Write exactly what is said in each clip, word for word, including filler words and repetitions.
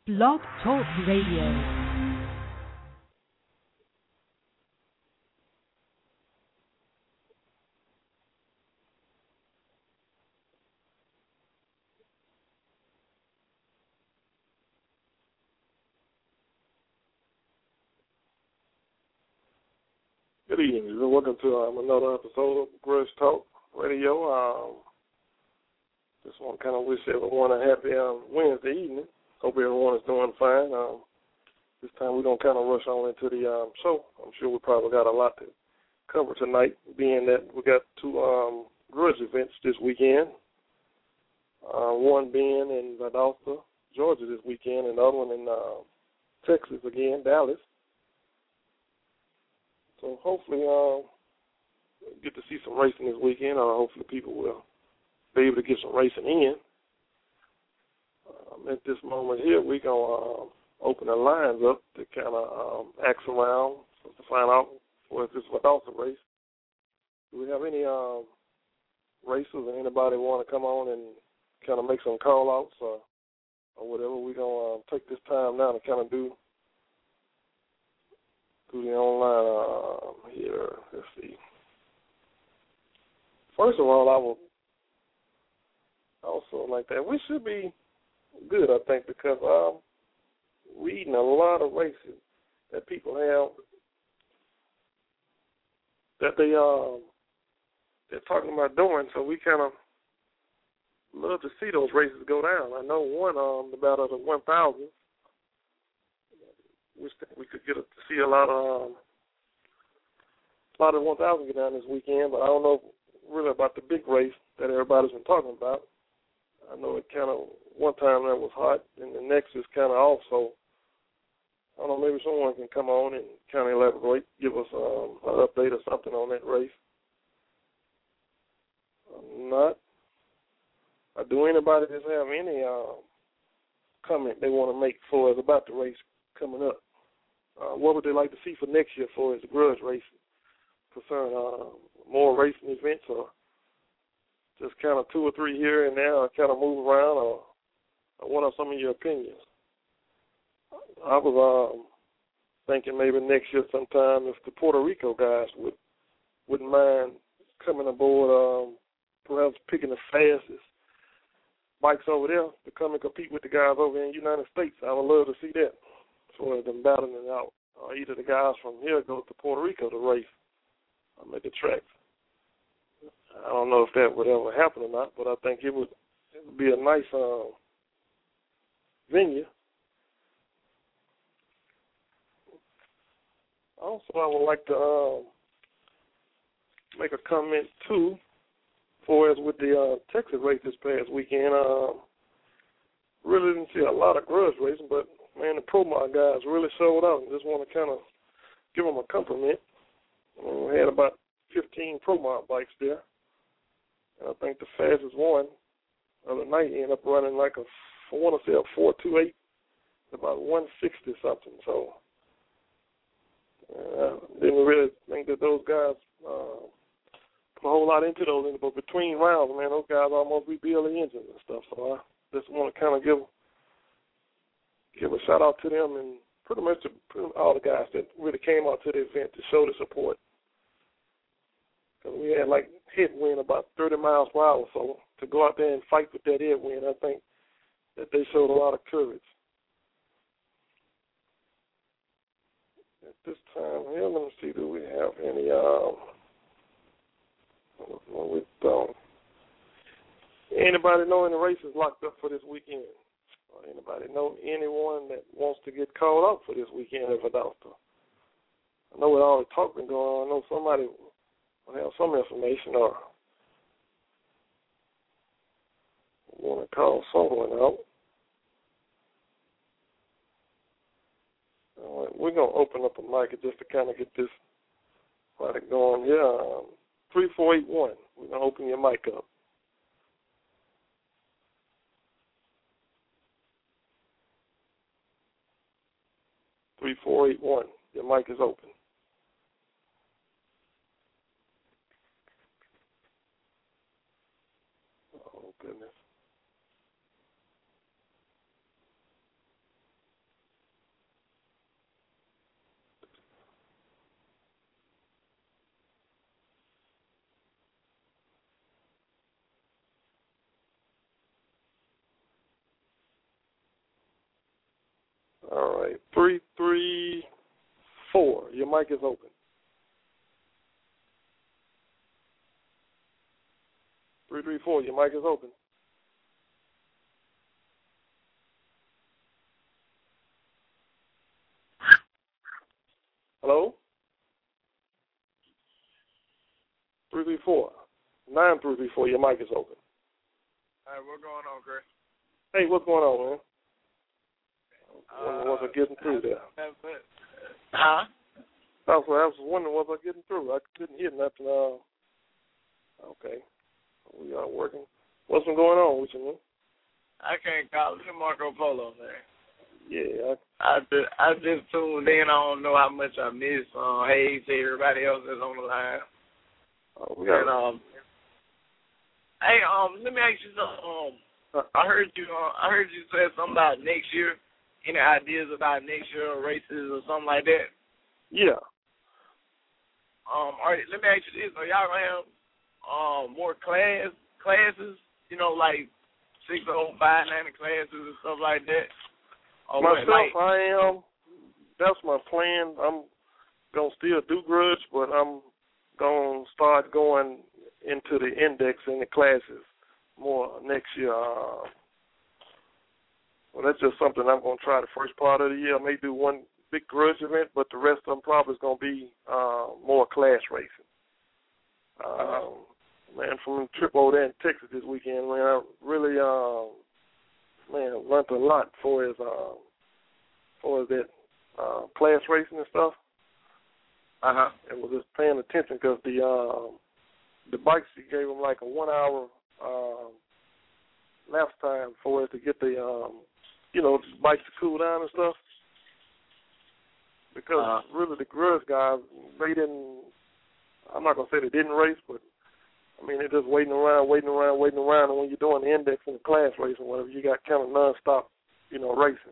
Blog Talk Radio. Good evening, and welcome to um, another episode of Grudge Talk Radio. Um, just want to kind of wish everyone a happy um, Wednesday evening. Hope everyone is doing fine. Um, this time we're going to kind of rush on into the um, show. I'm sure we probably got a lot to cover tonight, being that we got two um, grudge events this weekend. Uh, one being in Valdosta, Georgia this weekend, and the other one in uh, Texas again, Dallas. So hopefully uh, get to see some racing this weekend, or hopefully people will be able to get some racing in. Um, at this moment here, we're going to uh, open the lines up to kind of um, ask around to find out if this Valdosta race. Do we have any um, racers or anybody want to come on and kind of make some call-outs or, or whatever? We're going to uh, take this time now to kind of do do the online uh, here. Let's see. First of all, I would also like that. We should be good, I think, because I'm reading a lot of races that people have that they um they're talking about doing. So we kind of love to see those races go down. I know one um the Battle of the one thousand. Wish that we could get a, see a lot of um, a lot of one thousand get down this weekend, but I don't know really about the big race that everybody's been talking about. I know it kind of one time that was hot, and the next is kind of off. So I don't know, maybe someone can come on and kind of elaborate, give us um, an update or something on that race. I'm not. Or do anybody just have any um, comment they want to make for us about the race coming up? Uh, what would they like to see for next year for as grudge racing? Concern uh, more racing events, or just kind of two or three here and there, or kind of move around, or, or what are some of your opinions? I was um, thinking maybe next year sometime if the Puerto Rico guys would, wouldn't mind coming aboard, um, perhaps picking the fastest bikes over there to come and compete with the guys over in the United States. I would love to see that. For them battling it out. Uh, either the guys from here go to Puerto Rico to race um, at the tracks. I don't know if that would ever happen or not, but I think it would, it would be a nice uh, venue. Also, I would like to uh, make a comment, too, for as with the uh, Texas race this past weekend. Uh, really didn't see a lot of grudge racing, but man, the Pro Mod guys really showed out. I just want to kind of give them a compliment. Um, we had about fifteen Pro Mod bikes there. And I think the fastest one the other night ended up running like a, I want to say a four two eight, about one sixty something. So I uh, didn't really think that those guys uh, put a whole lot into those. But between rounds, man, those guys almost rebuild the engines and stuff. So I just want to kind of give Give a shout out to them and pretty much to all the guys that really came out to the event to show the support. Because we had like headwind about thirty miles per hour, so to go out there and fight with that headwind, I think that they showed a lot of courage. At this time here, let me see, do we have any, um, well, we don't. Anybody know any races locked up for this weekend? Or anybody know anyone that wants to get called out for this weekend at Valdosta? I know with all the talk been going on, I know somebody will have some information or want to call someone out. All right, we're going to open up a mic just to kind of get this party going here. Um, three four eight one, we're going to open your mic up. three four eight one. Your mic is open. Oh, goodness. All right. Three, three, four. Your mic is open. Three, three, four. Your mic is open. Hello? Three, three, four. Nine, three, three, four. Your mic is open. Hey, what's going on, Chris? Hey, what's going on, man? Uh, was I getting through there? Huh? I was, I was wondering, was I getting through? I couldn't hear nothing. Uh, okay. We are working. What's been going on with you, man? I can't call it Marco Polo, man. Yeah. I, I, just, I just tuned in. I don't know how much I missed. Uh, hey to everybody else that's on the line. Uh, we got. And, um, hey, um, let me ask you something. Um, uh, I heard you. Uh, I heard you say something about next year. Any ideas about next year or races or something like that? Yeah. Um, all right, let me ask you this: are y'all gonna have um more class classes? You know, like six oh five ninety classes and stuff like that. Or Myself, what, like, I am. That's my plan. I'm gonna still do grudge, but I'm gonna start going into the index and the classes more next year. Uh, well, that's just something I'm gonna try the first part of the year. I may do one big grudge event, but the rest of them probably is gonna be uh, more class racing. Um, man, from the trip over there in Texas this weekend, man, I really, um, man, learned a lot for as, uh, for that uh, class racing and stuff. uh huh, And was just paying attention because the um, the bikes, you gave them like a one hour um, lapse time for it to get the um, you know, the bikes to cool down and stuff. Because uh-huh. really the grudge guys, they didn't. I'm not gonna say they didn't race, but I mean they're just waiting around, waiting around, waiting around. And when you're doing the index and the class racing, whatever, you got kind of nonstop, you know, racing.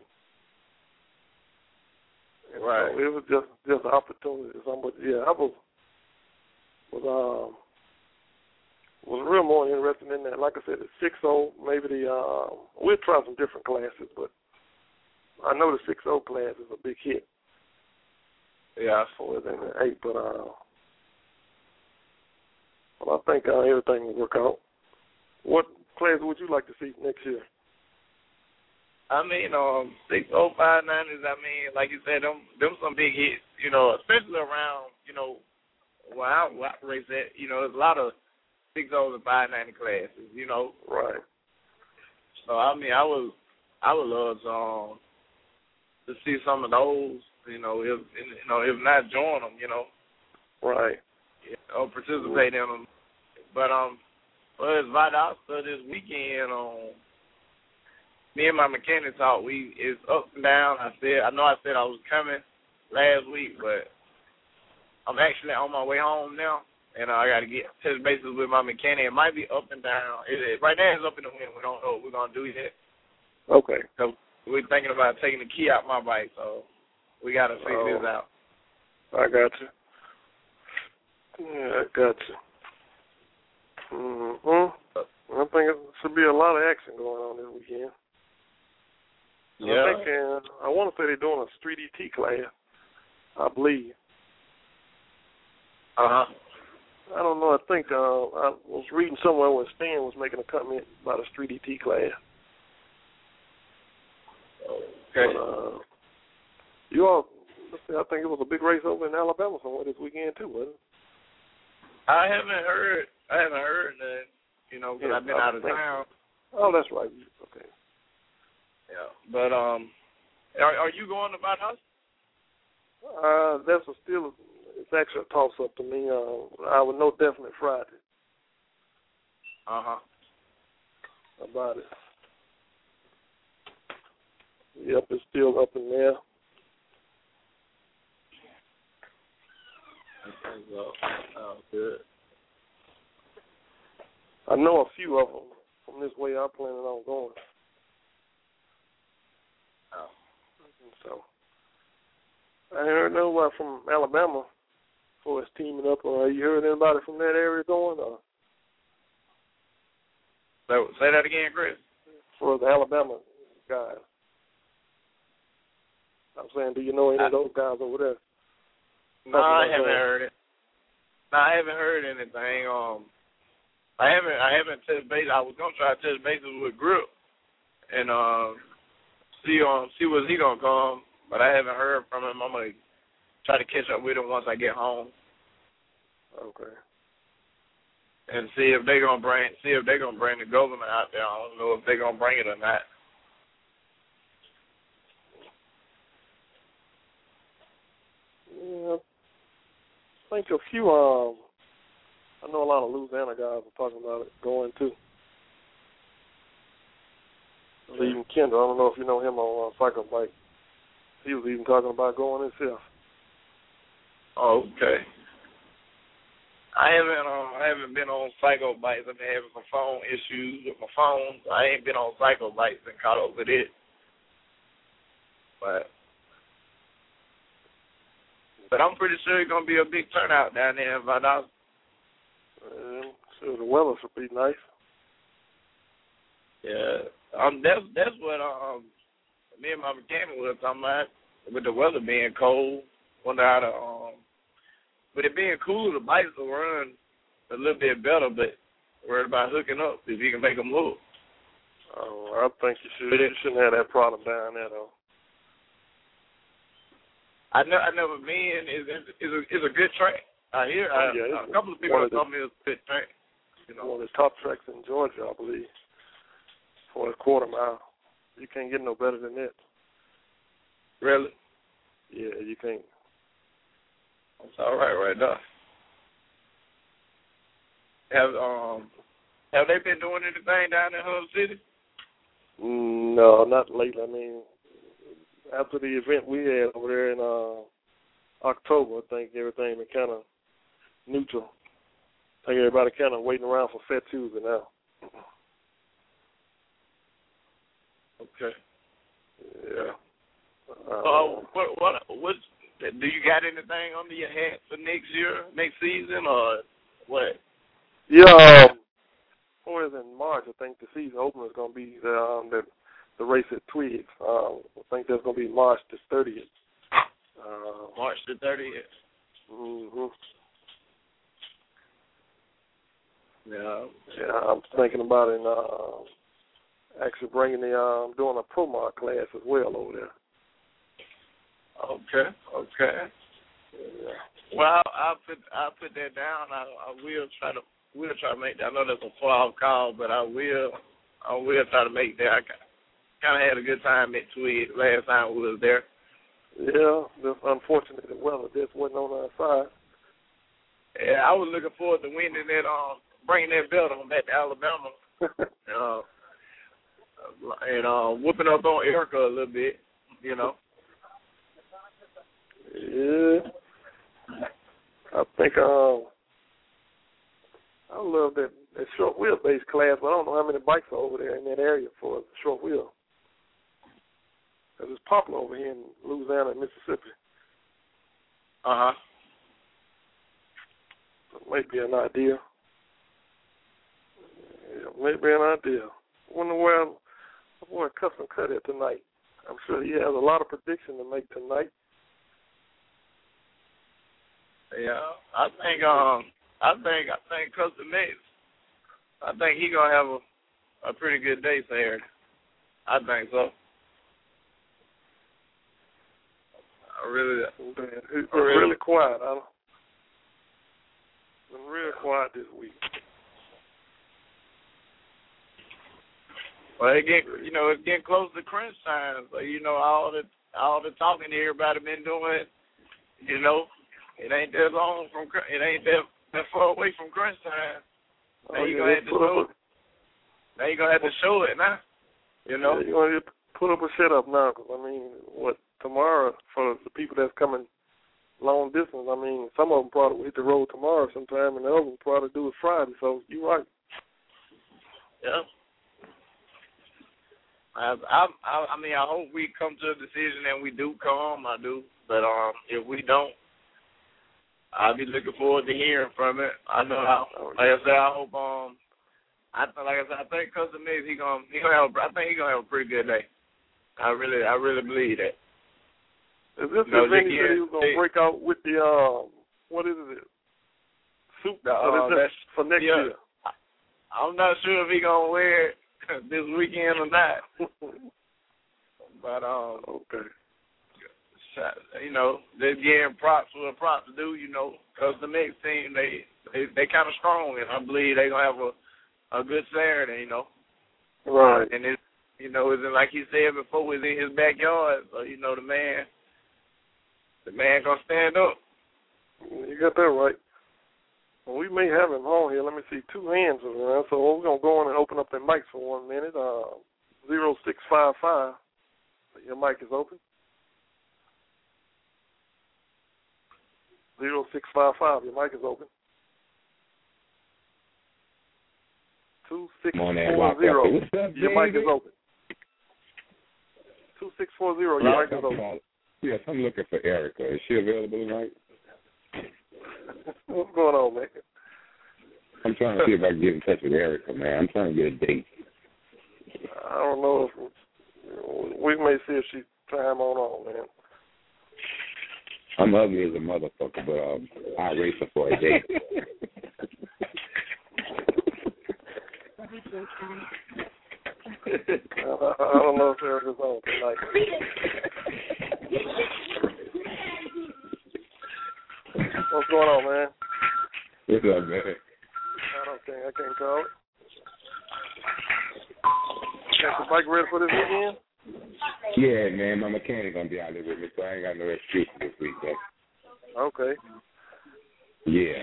And right. so it was just just an opportunity. But yeah, I was was um was real more interested in that. Like I said, the six oh, maybe the uh, we'll try some different classes, but I know the six oh class is a big hit. Yeah. For than the eight, but uh, well, I think uh, everything will work out. What class would you like to see next year? I mean, um, six oh five nineties. I mean, like you said, them them some big hits. You know, especially around you know where I, where I race at. You know, there's a lot of six ohs and five ninety classes. You know, Right. So I mean, I would I would love to um, to see some of those. You know, if you know if not join them. You know. Right. Or participate in them. But um, well, it's Valdosta this weekend. Um, me and my mechanic talk. We it's up and down. I said I know I said I was coming last week, but I'm actually on my way home now, and uh, I got to get touch bases with my mechanic. It might be up and down. It, it, right now it's up in the wind. We don't know what we're gonna do yet. Okay. So we're thinking about taking the key out my bike. So we got to figure oh, this out. I got you. Yeah, I got you. Mm-hmm. I think it should be a lot of action going on this weekend. Yeah. I think uh, I want to say they're doing a Street E T class, I believe. Uh huh. I don't know. I think uh, I was reading somewhere where Stan was making a comment about a Street E T class. Okay. But, uh, you all, let's see, I think it was a big race over in Alabama somewhere this weekend too, wasn't it? I haven't heard. I haven't heard that. You know, because yeah, I've been I out of town. Oh, that's right. Okay. Yeah, but um, are, are you going to Valdosta? Uh, that's a still. It's actually a toss up to me. Uh, I would know definitely Friday. Uh huh. About it. Yep, it's still up in there. So, oh, good. I know a few of them from this way. I'm planning on going. Oh. So I heard nobody from Alabama for his teaming up. Or you heard anybody from that area going? Or So, say that again, Chris. for the Alabama guys. I'm saying, do you know any I, of those guys over there? No, I haven't going? heard it. No, I haven't heard anything. Um, I haven't. I haven't touched base. I was gonna try to touch bases with Grip and um, see on see what's he gonna come, but I haven't heard from him. I'm gonna try to catch up with him once I get home. Okay. And see if they gonna bring see if they gonna bring the government out there. I don't know if they gonna bring it or not. Yeah. I think a few, um, I know a lot of Louisiana guys are talking about it going too. Yeah. Even Kendall, I don't know if you know him on uh, Cycle Bike. He was even talking about going himself. Oh, okay. I haven't, uh, I haven't been on Cycle Bikes. I've been having some phone issues with my phone. So I ain't been on Cycle Bikes and caught up with it. But. But I'm pretty sure it's gonna be a big turnout down there in Valdosta. Um, so the weather should be nice. Yeah, um, that's that's what um me and my mechanic were talking about. With the weather being cold, wonder how to um, with it being cool, the bikes will run a little bit better. But worried about hooking up if you can make them move. Oh, I think you should. You shouldn't have that problem down there though. I know, I never been. Is is a is a good track. I hear oh, yeah, I, a couple of people have told me it's a good track. You know, one of the top tracks in Georgia, I believe, for a quarter mile. You can't get no better than that. Really? Yeah, you can't. That's all right, right there. Have um have they been doing anything down in Hub City? Mm, no, not lately. I mean. After the event we had over there in uh, October, I think everything been kind of neutral. I think everybody kind of waiting around for Fat Tuesday now. Okay. Yeah. Oh, uh, what, what, what, do you got anything under your hat for next year, next season, or what? Yeah, um, or in March, I think the season opener is going to be the, um, the the race at Twigs. Uh, I think that's going to be March the thirtieth. Uh, March the thirtieth. Mm-hmm. Yeah. Yeah, I'm thinking about it. Uh, actually bringing the, um, doing a Pro Mod class as well over there. Okay. Okay. Yeah. Well, I'll put I'll put that down. I, I will try to we'll try to make that. I know that's a far off call, but I will I will try to make that. I kind of had a good time at Tweed last time we was there. Yeah, just unfortunate the weather just wasn't on our side. Yeah, I was looking forward to winning that, um, bringing that belt on back to Alabama, uh, and uh, whooping up on Erica a little bit, you know. Yeah, I think um, I love that, that short wheelbase class, but I don't know how many bikes are over there in that area for short wheel. Because it's popular over here in Louisiana and Mississippi. Uh-huh. So it might be an idea. Yeah, it might be an idea. I wonder where I wore a custom cut at tonight. I'm sure he has a lot of prediction to make tonight. Yeah, I think um, I think I think Custom Mix. I think he gonna have a, a pretty good day Saturday. I think so. I really, He's been really, really quiet. I've been real quiet this week. Well, it get, you know, it's getting close to crunch time. So, you know, all the all the talking everybody been doing, you know, it ain't that long from it ain't that, that far away from crunch time. Now oh, you yeah, gonna have to show. A, now you gonna have to show it now. You know, yeah, you gonna have to put up a setup now. Cause I mean, what tomorrow for the people that's coming long distance? I mean, some of them probably will hit the road tomorrow sometime, and the other one probably do it Friday. So you right. Yeah. I, I, I mean, I hope we come to a decision and we do come. I do, but um, if we don't, I'll be looking forward to hearing from it. I know, I, like I said, I hope um, I like I said, I think Custom Mix he gonna he gonna have, I think he gonna have a pretty good day. I really, I really believe that. Is this no, the thing he said he was going to break out with the, um, what is it? Suit uh, uh, that's, for next yeah, year? I'm not sure if he going to wear it this weekend or not. But, um, okay. You know, they're getting props for what props do, you know, because the next team, they they, they kind of strong, and I believe they're going to have a, a good Saturday, you know. Right. And, it's, you know, it's like he said before, it's in his backyard, so, you know, the man, the man going to stand up. You got that right. Well, we may have him on here. Let me see, two hands around. So we're going to go on and open up the mics for one minute. Uh, zero six five five. Your mic is open. Zero six five five. Your mic is open. Two six four zero. Your mic is open. Two six four zero. Your mic is open. Yes, I'm looking for Erica. Is she available tonight? What's going on, man? I'm trying to see if I can get in touch with Erica, man. I'm trying to get a date. I don't know if we may see if she's time on on, man. I'm ugly as a motherfucker, but um, I'll race her for a date. I don't know if Erica's on tonight. What's going on, man? What's up, man? I don't think I can't call it. Got the bike ready for this weekend? Yeah, man. My mechanic gonna be out there with me, so I ain't got no excuse this weekend. Okay. Yeah.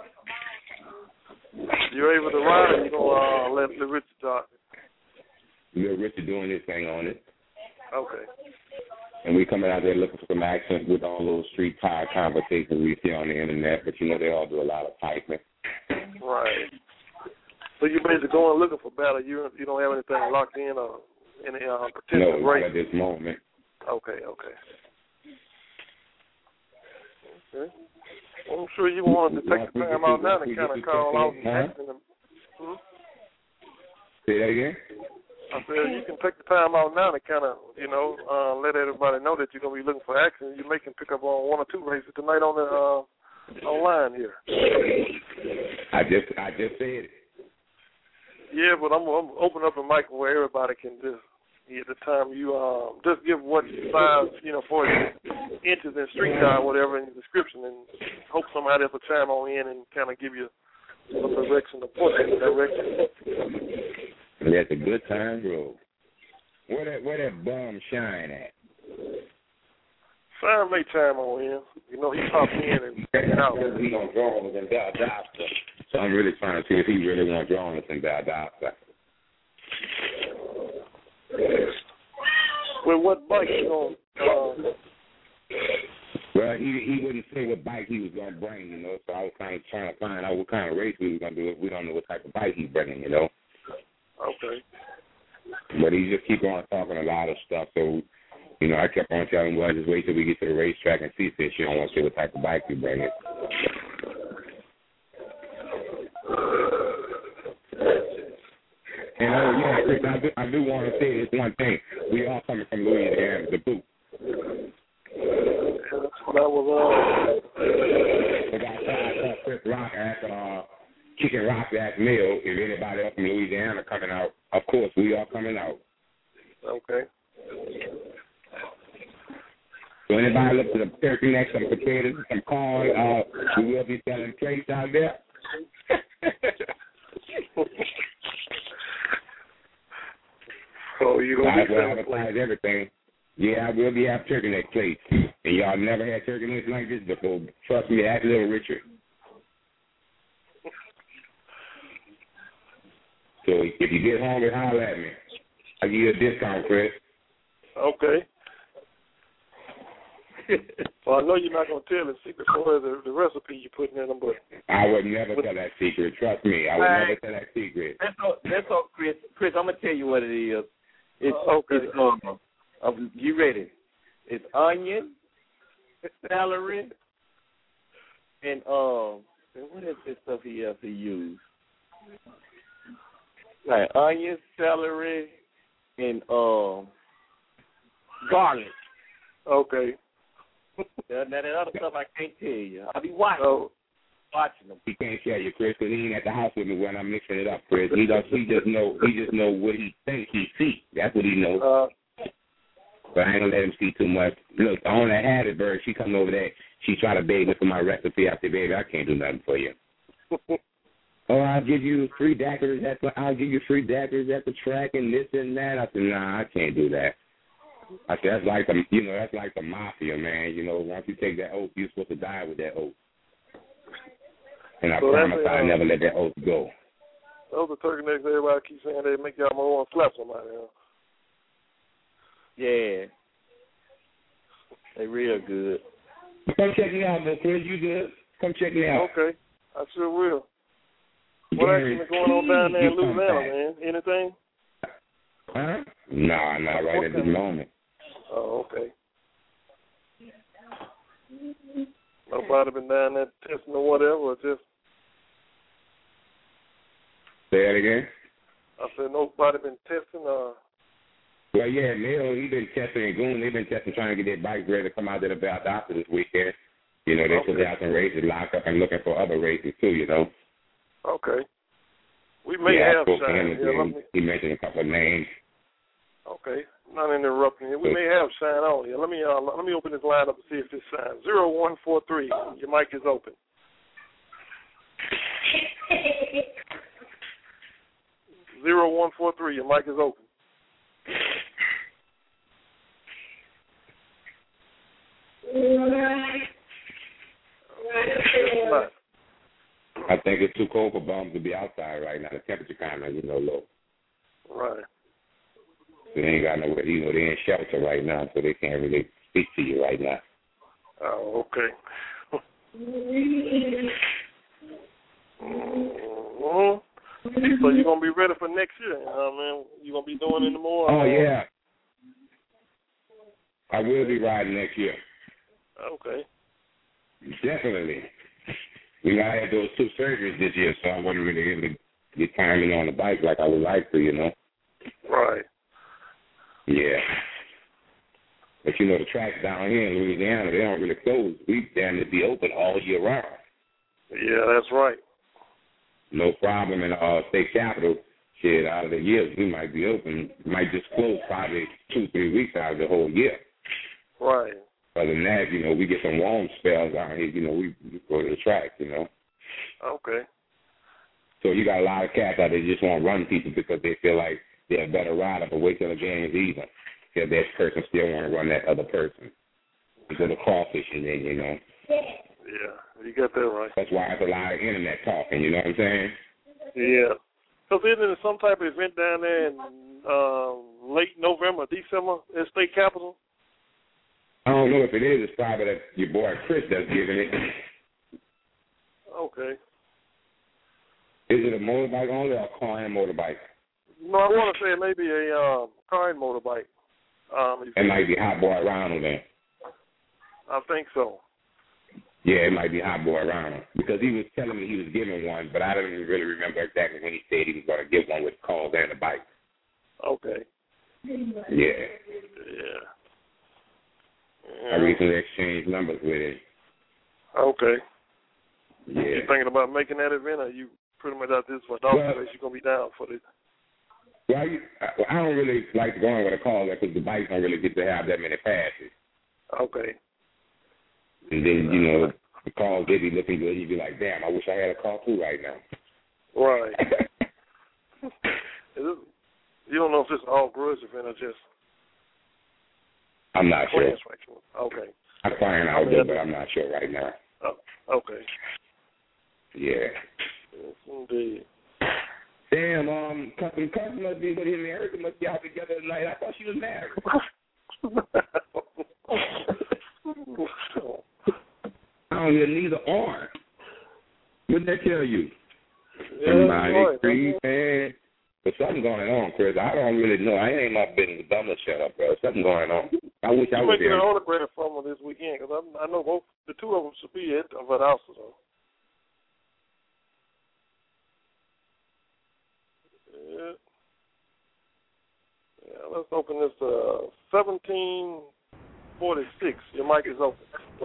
You able to ride, or you gonna uh, let the Richard talk? Little Richard doing this thing on it. Okay. And we coming out there looking for some action with all those street tire conversations we see on the internet, but you know they all do a lot of typing. Right. So you basically going looking for battle. You you don't have anything locked in or any uh, potential No, race? not at this moment. Okay, okay. Okay. Well, I'm sure you wanted to take the time out now and kind of call out and action them. Hmm? Say that again? I said you can take the time out now to kind of, you know, uh, let everybody know that you're going to be looking for action. You may can pick up on one or two races tonight on the uh, online here. I just I just said it. Yeah, but I'm, I'm open up a mic where everybody can just, at the time you um, just give what size, you know, for inches in street car, whatever in the description, and hope somebody else will chime on in and kind of give you some direction to point in the direction. That's a good time, bro. Where that where that bum shine at? Shine may chime on in. You know, he popped in and checked it out. He gonna draw us in Valdosta. So I'm really trying to see if he really want to draw us in Valdosta. Well, what bike you gonna? Uh, well, he he wouldn't say what bike he was gonna bring, you know. So I was kind of trying to find out what kind of race we was gonna do. If we don't know what type of bike he's bringing, you know. Okay. But he just keep on talking a lot of stuff. So, you know, I kept on telling him, well, just wait till we get to the racetrack and see if you don't want to see what type of bike you bring it. And oh yeah, Chris, I do, I do want to say this one thing. We all coming from Louisiana, the boot. That was uh. We got uh, Chris Rock at uh, Chicken Rock at Mill. If anybody else from Louisiana coming out, of course we are coming out. Okay. So anybody look for the turkey neck, some potatoes, some corn, uh, we will be selling plates out there. Oh, you gonna be selling plates? Everything. Yeah, I will be having turkey neck plates. And y'all never had turkey necks like this before. Trust me, ask Little Richard. So if you get hungry, holler at me. I'll give you a discount, Chris. Okay. Well, I know you're not going to tell the secret for the, the recipe you're putting in them, but I would never but, tell that secret. Trust me, I would right. never tell that secret. That's all, that's all, Chris. Chris, I'm going to tell you what it is. It's, uh, okay. It's, um, um, you ready? It's onion, celery, and, um, what is this stuff he has to use? Like onion, celery, and um, garlic. Okay. Yeah, now that other stuff I can't tell you. I'll be watching. Oh. Watching them. He can't tell you, Chris, because he ain't at the house with me when I'm mixing it up, Chris. He does. He just know. He just know what he thinks he see. That's what he knows. Uh, but I ain't gonna let him see too much. Look, the owner had it, bird. She come over there. She try to beg me for my recipe. I said, baby, I can't do nothing for you. Oh, I'll give you free daiquiris at the. I'll give you free daiquiris at the track and this and that. I said, nah, I can't do that. I said, that's like the, you know, that's like the mafia, man. You know, once you take that oath, you're supposed to die with that oath. And I so promise a, I'll uh, never let that oath go. Those are turkey necks everybody keeps saying they make y'all more want to slap somebody. Huh? Yeah. They real good. Come check me out, though, Chris. You good? Come check me out. Okay. I sure will. What actually been going on down there in Louisiana, man? Anything? Huh? Nah, not right at this moment. Oh, okay. Nobody been down there testing or whatever, or just... Say that again? I said nobody been testing, uh... Well, yeah, Neil, he been testing and Goon, they been testing, trying to get their bikes ready to come out to the Valdosta this weekend. You know, they're supposed to have some races locked up and looking for other races, too, you know. Okay. We may yeah, have Shine. Yeah, he, he mentioned a couple of names. Okay. Not interrupting you. We may have Shine on here. Let me uh, let me open this line up and see if this Shine. Zero one four three. Your mic is open. Zero one four three. Your mic is open. I think it's too cold for bums to be outside right now. The temperature kind of, you know, low. Right. So they ain't got nowhere, you know, they in shelter right now, so they can't really speak to you right now. Oh, okay. mm-hmm. So you're going to be ready for next year, you know, man? You're going to be doing any more? Oh, yeah. I will be riding next year. Okay. Definitely. You know, I had those two surgeries this year, so I wasn't really able to get timing on the bike like I would like to, you know. Right. Yeah. But, you know, the tracks down here in Louisiana, they don't really close. We damn near be open all year round. Yeah, that's right. No problem in uh, state capital. Shit, out of the years, we might be open. Might just close probably two, three weeks out of the whole year. Right. Other than that, you know, we get some warm spells out here. You know, we, we go to the track, you know. Okay. So you got a lot of cats out there just want to run people because they feel like they're a better rider, but wait till the game is even. Because that person still want to run that other person. You go to crawfishing then, you know. Yeah, you got that right. That's why it's a lot of internet talking, you know what I'm saying? Yeah. Because isn't there some type of event down there in uh, late November, December in state capital? I don't know if it is. It's probably that your boy Chris that's giving it. Okay. Is it a motorbike only or a car and motorbike? No, I want to say it may be a uh, car and motorbike. Um, it might be Hot Boy Ronald then. I think so. Yeah, it might be Hot Boy Ronald because he was telling me he was giving one, but I don't even really remember exactly when he said he was going to give one with cars and a bike. Okay. Yeah. Yeah. I recently exchanged numbers with it. Okay. Yeah. You thinking about making that event, or you pretty much out this for dog well, race? You gonna be down for it? Well, you, I, I don't really like going with a car because the bikes don't really get to have that many passes. Okay. And then you know the cars they be looking good. You be like, damn, I wish I had a car too right now. Right. Is it, you don't know if it's all grudge event or just. I'm not sure. Okay. I'm flying out there, but I'm not sure right now. Oh, okay. Yeah. Yes, indeed. Damn, um, custom cousin must be with him and Erica must be out together tonight. I thought she was married. I don't hear neither or. What did that tell you? Yeah, Somebody right, free, man. But something going on, Chris. I don't really know. I ain't my business. I'm gonna shut up, bro. Something going on. I wish I you was there. You there. might get an autograph from her this weekend because I, I know both the two of them should be at Valdosta. So. Yeah. Yeah. Let's open this uh, seventeen forty-six. Your mic is open.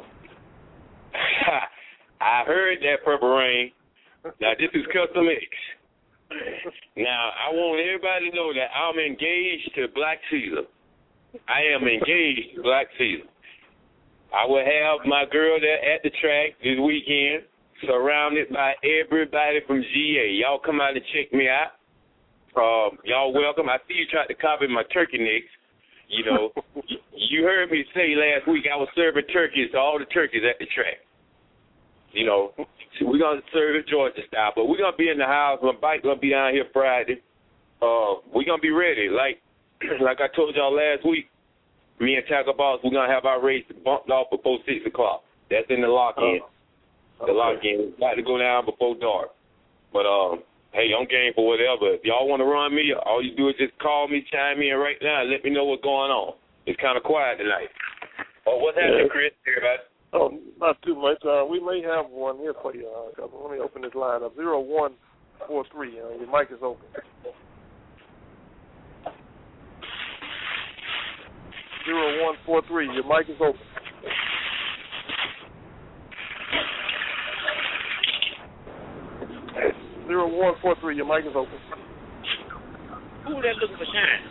I heard that, Purple Rain. Now, this is Custom X. Now, I want everybody to know that I'm engaged to Black Caesar. I am engaged to Black Caesar. I will have my girl there at the track this weekend, surrounded by everybody from G A. Y'all come out and check me out. Um, y'all welcome. I see you tried to copy my turkey necks. You know, you heard me say last week I was serving turkeys to all the turkeys at the track. You know, so we're going to serve it Georgia style, but we're going to be in the house. My bike going to be down here Friday. Uh, we're going to be ready. Like like I told y'all last week, me and Tackle Boss, we're going to have our race bumped off before six o'clock. That's in the lock-in. Oh, okay. The lock-in. Got to go down before dark. But, um, hey, I'm game for whatever. If y'all want to run me, all you do is just call me, chime in right now, and let me know what's going on. It's kind of quiet tonight. Oh, what's happening, Chris? Everybody? Oh, not too much. Uh, we may have one here for you. Uh, let me open this line up. Zero one four three. Uh, your mic is open. Zero one four three. Your mic is open. Zero one four three. Your mic is open. Who that looking for shine?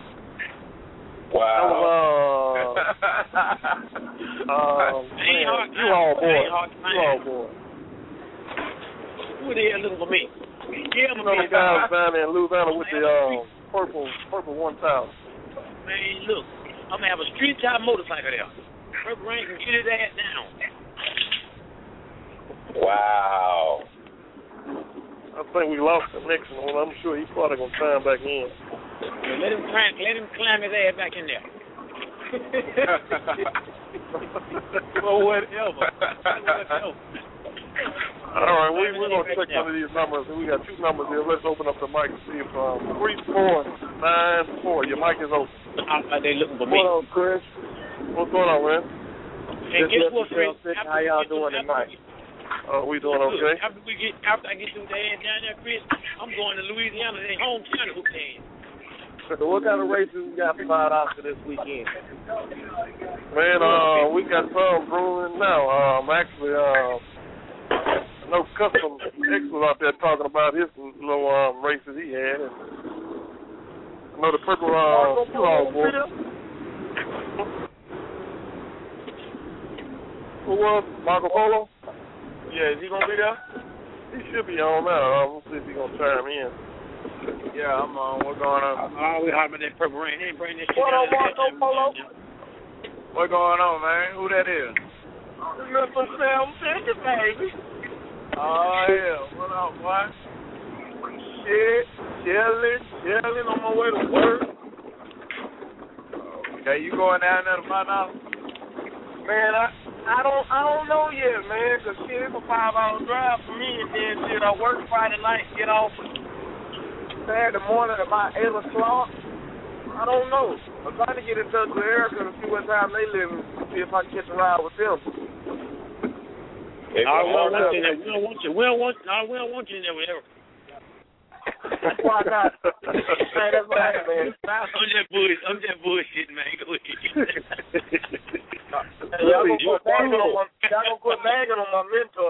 Wow. Uh, uh, man, you all boy. You all boy. Who the hell looking for me? Yeah, you know the guys down there in Louisiana with the uh, purple purple one thousand. Man, look, I'm going to have a street type motorcycle there. Purple Rain can get his ass down. Wow. I think we lost the next one. I'm sure he's probably going to climb back in. Yeah, let him climb, let him climb his ass back in there. Well, whatever. whatever. All right, we, we're going to check one of these numbers. We got two numbers here. Let's open up the mic and see if um, three four nine four. Your mic is open. Are they looking for me? What's going on, Chris? What's going on, man? And guess what, Chris? How y'all doing tonight? Uh, we doing okay? After we get, after I get through there down there, Chris, I'm going to Louisiana. They hometown to hoop games. So what kind of races we got for five dollars for this weekend? Man, uh, we got some brewing now. Um, actually, uh, I know Custom X was out there talking about his little um, races he had. And I know the purple uh, two-all boy. Who was Marco Polo? Yeah, is he gonna be there? He should be on now. Uh, we'll see if he's gonna chime in. Yeah, I'm on. What's going on? Oh, we hopping that Purple Rain. They ain't bring that shit What down up, Marco Polo? What's going on, man? Who that is? Mister Sam Fisher, baby. Oh, yeah. What up, boy? Shit. Chilling. Chilling on my way to work. Okay, you going down there to find out? Man, I I don't I don't know yet, man, because shit, it's a five-hour drive for me, and then shit, I work Friday night, get off Saturday morning at about eight o'clock. I don't know. I'm trying to get in touch with Erica to see what time they live and see if I can catch a ride with them. Hey, no, we don't want you in there. We don't want you. We don't want, no, we don't want you in there with Erica. Why not? Man, that's right, man. I'm just bullshit. I'm just bullshitting, man. Go ahead. Y'all gonna quit bagging on my, y'all gonna quit bagging on my mentor.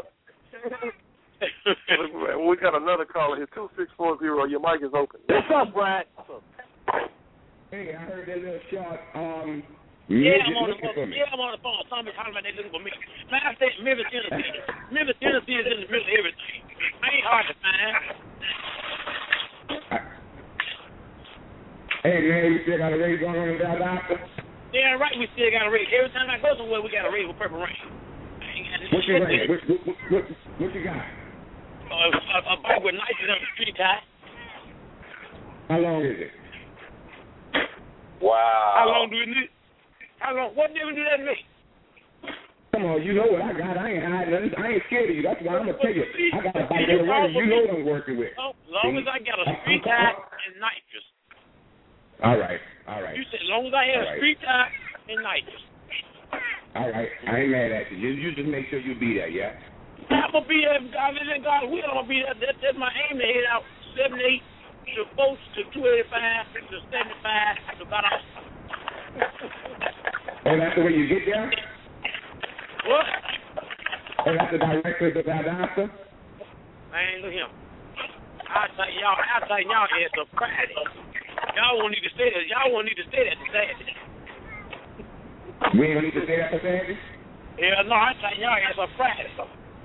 We got another caller here, two six four zero. Your mic is open. What's up, Brad? Hey, I heard that little shot. Um, yeah, I'm on the phone. Yeah, I'm on the phone. Somebody's talking about they looking for me. Man, I said Memphis, Tennessee. Memphis, Tennessee is in the middle of everything. I ain't hard to find. Hey, man, we still got a race going on in that doctor? Yeah, right, we still got a race. Every time I go somewhere, we got a race with Purple Rain. What you got? What, what, what, what you got? Uh, a, a bike with nitrous on the street tie. How long is it? Wow. How long do we need? How long? What difference do that make? Come on, you know what I got. I ain't hiding nothing. I ain't scared of you. That's why I'm going to tell you. I got a bike on the way. You know what I'm working with. As long as I got a street tie and nitrous. All right, all right. You said as long as I have a street tie and nitrous. All right, I ain't mad at you. You, you just make sure you be there, yeah? I'm going to be there. God, in God's will, I'm going to be there. That, that's my aim to head out seventy-eight to four to two eighty-five to seventy-five to about Oh, that's the way you get there? What? Oh, that's the director of the Valdosta? Man, look here. I'll tell y'all, I'll tell y'all it's a Friday. Y'all won't need to stay there. Y'all won't need to stay there to Saturday. We ain't need to stay there for Saturday? Yeah, no, I tell y'all it's a Friday.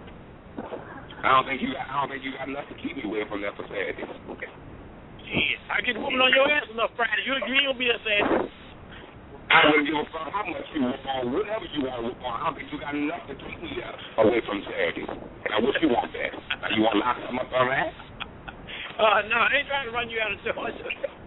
I don't think you got. I don't think you got enough to keep me away from that for Saturday. Shit, I get whooping on your ass enough Friday. You, you ain't gonna be a Saturday. I wouldn't give a fuck how much you whoop on, whatever you want to whoop on. I don't think you got enough to keep me uh, away from Saturday. Now, what you want that? Now, you want to lock them up on that? Uh, no, I ain't trying to run you out of Georgia.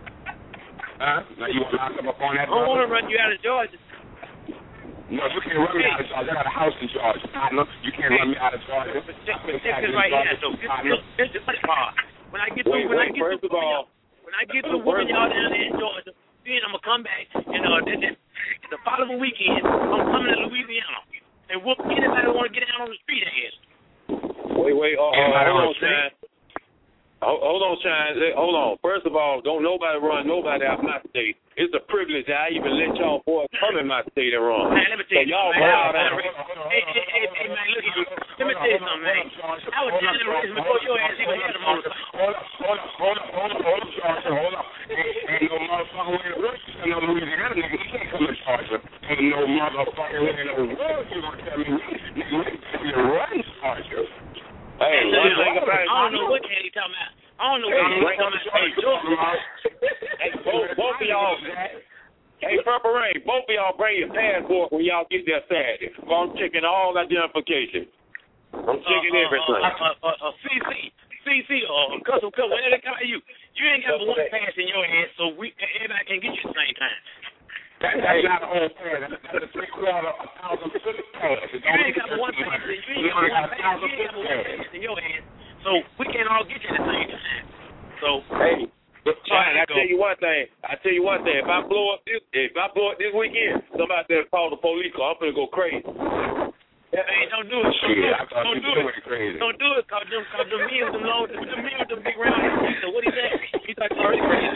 Huh? Now, you want to lock them up on that? I don't want to run you out of Georgia. No, you can't run me out of Georgia. I got a house in Georgia, partner. You can't run me out of Georgia. But check, but check this right here, though. This is the part. When I get through, when I get through, when I get through whooping y'all down there in Georgia, then I'm gonna come back and uh, then, then the following weekend I'm coming to Louisiana and whoop anybody who want to get down on the street ass. Wait, wait, uh, uh, hold on, Shine. Hold, hold on, Shine. Hold on. First of all, don't nobody run nobody out of my state. It's a privilege that I even let y'all boys come in my state and run. Man, let me tell you, so y'all man, wild man, out. Hey, hey, hey, hey, man, look at you. Let me tell you something, man. I was down the race before your ass even had a motorcycle. Hold up, hold up, hold up, hold up, hold up, Georgia, hold up. Ain't no motherfucking way in the world you no Louisiana nigga. You can't come to Georgia. Ain't no motherfucking way in the world you gonna tell me, nigga, we can be running Georgia. Hey, one thing about I don't know what Kenny talking about. I don't know what Kenny talking about. Hey, Georgia. Hey, both, both of y'all. Hey, Purple Rain, both of y'all bring your passport when y'all get there Saturday. I'm checking all identification. I'm checking uh, everything. Uh, uh, uh, uh, C C, C C, or custom cut, whatever they call you. You ain't got but one pass in your head, so we everybody can get you at the same time. That, that's not a whole pass. That's, that's a three quarter, a thousand foot pass. You ain't got but one pass. You ain't got one pass. You ain't got but one pass in your hand, so we can't all get you at the same time. So hey. Fine, I tell you one thing. I tell you one thing. If I blow up this, if I blow up this weekend, somebody there call the police. Cause I'm gonna go crazy. Hey, don't do it. Don't do it. Don't do it. Crazy. Don't do it. Cause them, cause them men with them long, them men with them big round heads. So what he said? He thought you already crazy.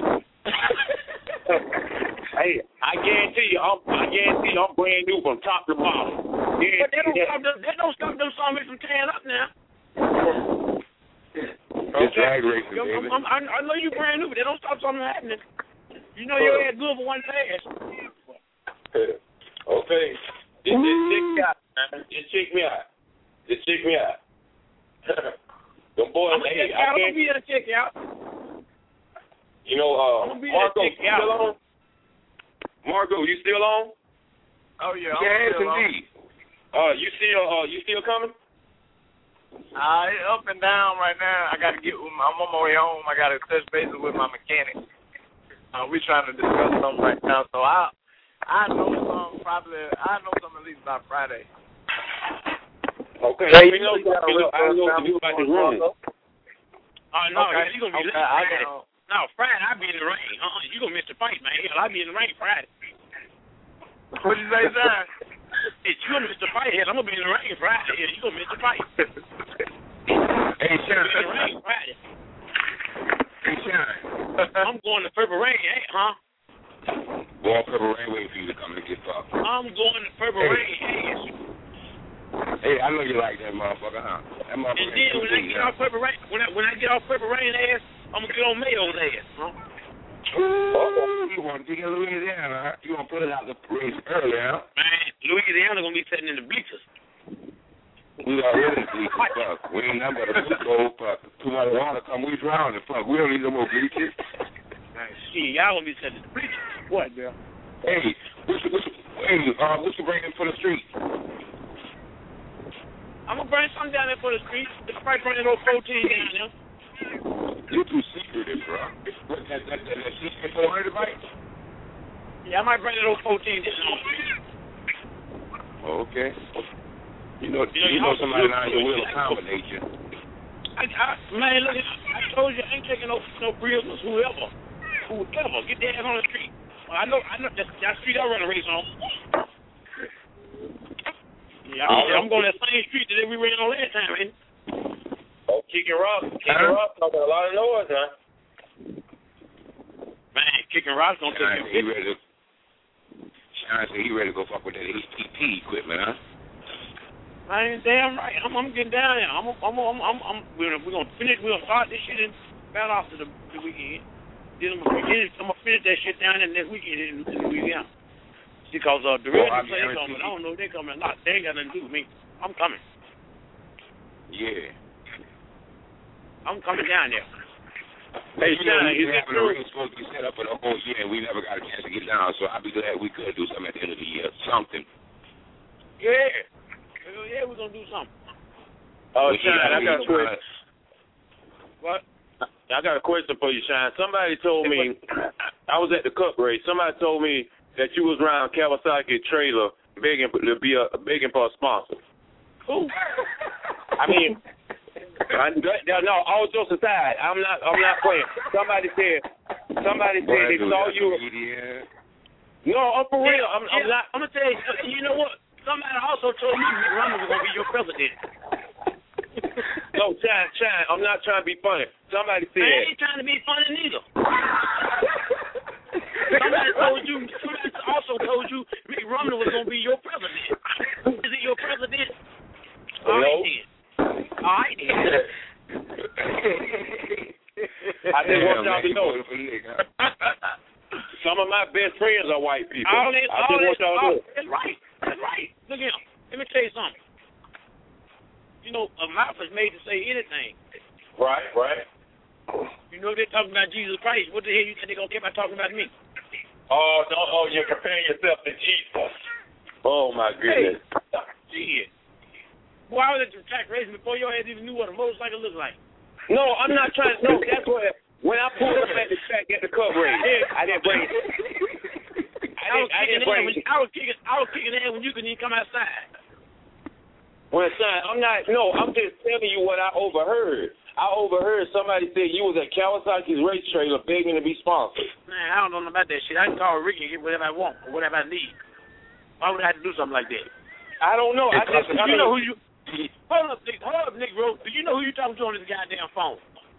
Hey, I guarantee you, I'm, I guarantee you, I'm brand new from top to bottom. But they don't stop them. They don't stop them zombies from tearing up now. It's drag racing, baby. I'm, I'm, I know you brand new, but they don't stop something happening. You know your ass good for one pass. Okay. Just, just check me out, man. Just check me out. Just check me out. Them boys, I'm gonna hey, check I out. I'm can't. gonna be there to check out. You know, uh, I'm gonna be there to Marco, check you still on? Marco, you still on? Oh yeah, I'm Yes, still on. indeed. Uh, you still, uh, you still coming? Uh, it's up and down right now. I got to get. I'm on my way home. I got to touch bases with my mechanic. Uh, we're trying to discuss something right now. So I, I know some probably. I know some at least by Friday. Okay. Hey, you know, you got a you know, I know real you about the room. Oh no, okay. you gonna be okay, late I Friday. know. No, Friday I'll be in the rain. Uh-uh, you gonna miss the fight, man. Hell, I'll be in the rain Friday. What you say, John? Hey, you gonna miss the fight? Hell, I'm gonna be in the rain Friday. Hell, you gonna miss the fight. Hey, Sean. In the rain Friday. Hey, Sean. I'm going to Purple Rain, hey, huh? Boy, Purple Rain waiting for you to come and get fucked. I'm going to Purple Hey. Rain, hey. Hey, I know you like that motherfucker, huh? That motherfucker. And then when I get off Purple Rain, when I when I get off Purple Rain ass, I'm gonna get on Mayo's ass, huh? Ooh, you want to get Louisiana, huh? You want to put it out the race early, huh? Man, Louisiana gonna be sitting in the bleachers. We already bleachers, fuck. We ain't nothing but a blue gold, fuck. Too much water come, we drowning, fuck. We don't need no more bleachers. Man, shit, y'all gonna be sitting in the bleachers. What, girl? Hey, what you, what you, hey, uh, what you bringing for the street? I'm gonna bring something down there for the streets. It's probably bring a little protein down there. You're too secretive, bro. What, that, that, that, that secret for everybody? Yeah, I might bring a little protein down there. Okay. You know, You know, you you know also somebody look around good. here will accommodate you. I, I, man, look, I told you I ain't taking no no prisoners, whoever, whoever. Get their ass on the street. Well, I know, I know that, that street I run a race on. Yeah, I'm, I'm going that same street that we ran on last time, man. Oh, Kicking Rock, Kicking Huh? Rock talking a lot of noise, huh? Man, Kicking Rock's gonna take Alright, you. you ready to... Sean said he ready to go fuck with that H T T equipment, huh? I ain't damn right. I'm, I'm getting down there. I'm, I'm, I'm, I'm, I'm we're, gonna, we're gonna finish. We're gonna start this shit and back off to the, the weekend. Then I'm gonna finish. I'm gonna finish that shit down there next weekend in, in Louisiana. Because uh, the real oh, play coming. I don't know if they coming or not. They ain't got nothing to do with me. I'm coming. Yeah. I'm coming down there. Hey, Sean, is it true? We were supposed to be set up for the whole year, and we never got a chance to get down. So I'd be glad we could do something at the end of the year. Something. Yeah. Yeah, we're gonna do something. Oh, Sean, I got a question. What? I got a question for you, Sean. Somebody told me I was at the Cup race. Somebody told me that you was around Kawasaki trailer begging to be a begging for a sponsor. Who? I mean, I, no, all jokes aside, I'm not. I'm not playing. Somebody said. Somebody said they saw you. No, I'm for real. I'm, I'm not. I'm gonna tell you. You know what? Somebody also told me Mitt Romney was going to be your president. No, Chine, Chine, I'm not trying to be funny. Somebody said... I ain't trying to be funny neither. Somebody told you, somebody also told you Mitt Romney was going to be your president. Is he your president? All right, then. All right, then. I just want y'all to know. Some of my best friends are white people. All this, I all just this, want y'all to know. That's right. That's right. Look at him. Let me tell you something. You know, a mouth is made to say anything. Right, right. You know they're talking about Jesus Christ. What the hell you think they're going to care about talking about me? Oh, no, oh, you're comparing yourself to Jesus. Oh, my goodness. Hey, shit. Boy, I was at the track racing before your ass even knew what a motorcycle looked like. No, I'm not trying to know. That's what, when I pulled up at the track at the Cup race, I didn't bring it. I was, I, didn't, I, when, I was kicking. I was kicking ass when you couldn't even come outside. Well, son, I'm not. No, I'm just telling you what I overheard. I overheard somebody say you was at Kawasaki's race trailer begging to be sponsored. Man, I don't know about that shit. I can call Ricky and get whatever I want or whatever I need. Why would I have to do something like that? I don't know. I just. You know who you? Hold up, Nick. Hold up, Nick Rose. Do you know who you talking to on this goddamn phone?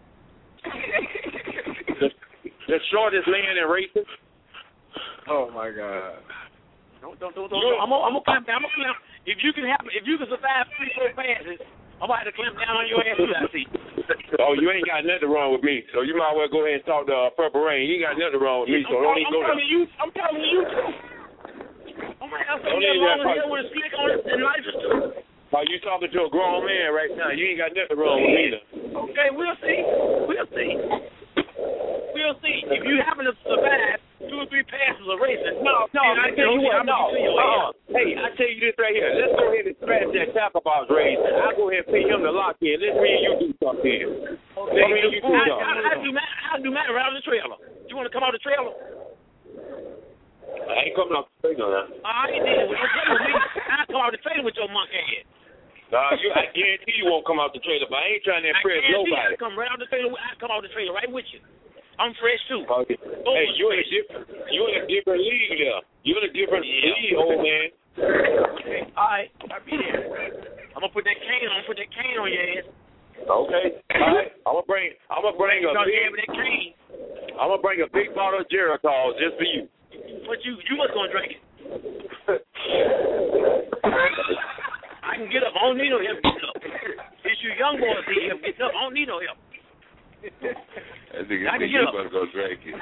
the, the shortest man in racing. Oh my God. Don't don't don't. don't, don't. I'm gonna I'm gonna clamp down. I'm gonna clamp. If you can happen, if you can survive three four passes, I'm about to clamp down on your ass too. I see. Oh, you ain't got nothing wrong with me, so you might as well go ahead and talk to uh, Purple Rain. You ain't got nothing wrong with me, so I'm, don't I'm even go there. You, I'm telling you too. I'm gonna have something wrong with him with a slick on it and license too. Oh, you talking to a grown man right now? You ain't got nothing wrong with me either. Okay, we'll see. We'll see. We'll see. If you happen to survive two or three passes of racing, no, no, I tell you what, no. Uh-uh. Hey, I tell you this right here. Let's go ahead and scratch that tackle box race. I'll go ahead and pay him to lock in. Let's me and you do something. Okay, me and you do something. I'll do Matt. I'll do Matt around the trailer. You want to come out the trailer? I ain't coming out the trailer now. All right, then. Well, don't come with me. I'll come out the trailer with your monkey head. Nah, you, I guarantee you won't come out the trailer, but I ain't trying to impress I nobody. I come right out the trailer. I come out the trailer right with you. I'm fresh too. Okay. Oh, hey, you in a different, you in a different league there. You in a different yeah. league, old man. Okay. All right, I'll be there. I'm gonna put that cane. I'm gonna put that cane on your ass. Okay. All right. I'm gonna bring. I'm gonna bring a big. That cane. I'm gonna bring a big bottle of Geritol just for you. But you, you was gonna drink it. I can get up. I don't need no help getting up. It's you young boys need help getting up. I don't need no help. I think I think you better go drink it.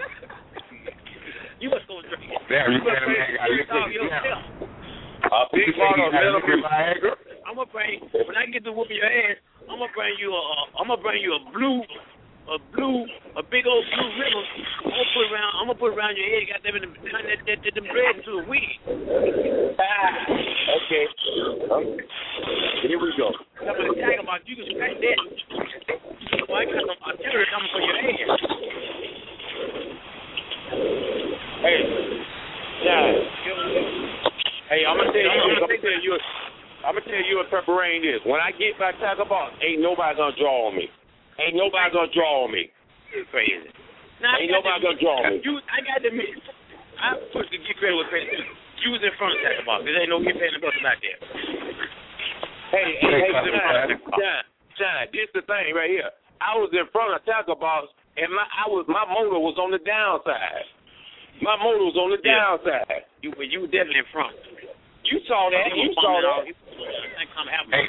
You must go drink it. Damn, you better man got liquor yourself. A big bottle of Malibu Viagra. I'm gonna bring when I get to whooping your ass. I'm gonna bring you a. I'm gonna bring you a blue, a blue, a big old blue ribbon. I'm gonna put around. I'm gonna put around your head. Got them in the turn that that that them bread into a wig. Ah, okay. Um, here we go. I'm gonna tag about you can scratch that. Well, I got some artillery coming for your ass. Hey, yeah. Hey, I'm gonna tell you. I'm gonna tell you. I'm gonna tell you what Purple Rain is. When I get my tackle box, ain't nobody gonna draw on me. Ain't nobody gonna draw on me. You're crazy. Now, ain't nobody gonna draw on me. You, I got to admit, I put the get credit with credit. You was in front of the tackle box. There ain't no get paying the bus back there. Hey, hey, hey, John, John, John, this the thing right here. I was in front of the tackle box, and my I was my motor was on the downside. My motor's on the Yeah. downside. You you were definitely in front. You saw that. You saw that. Hey,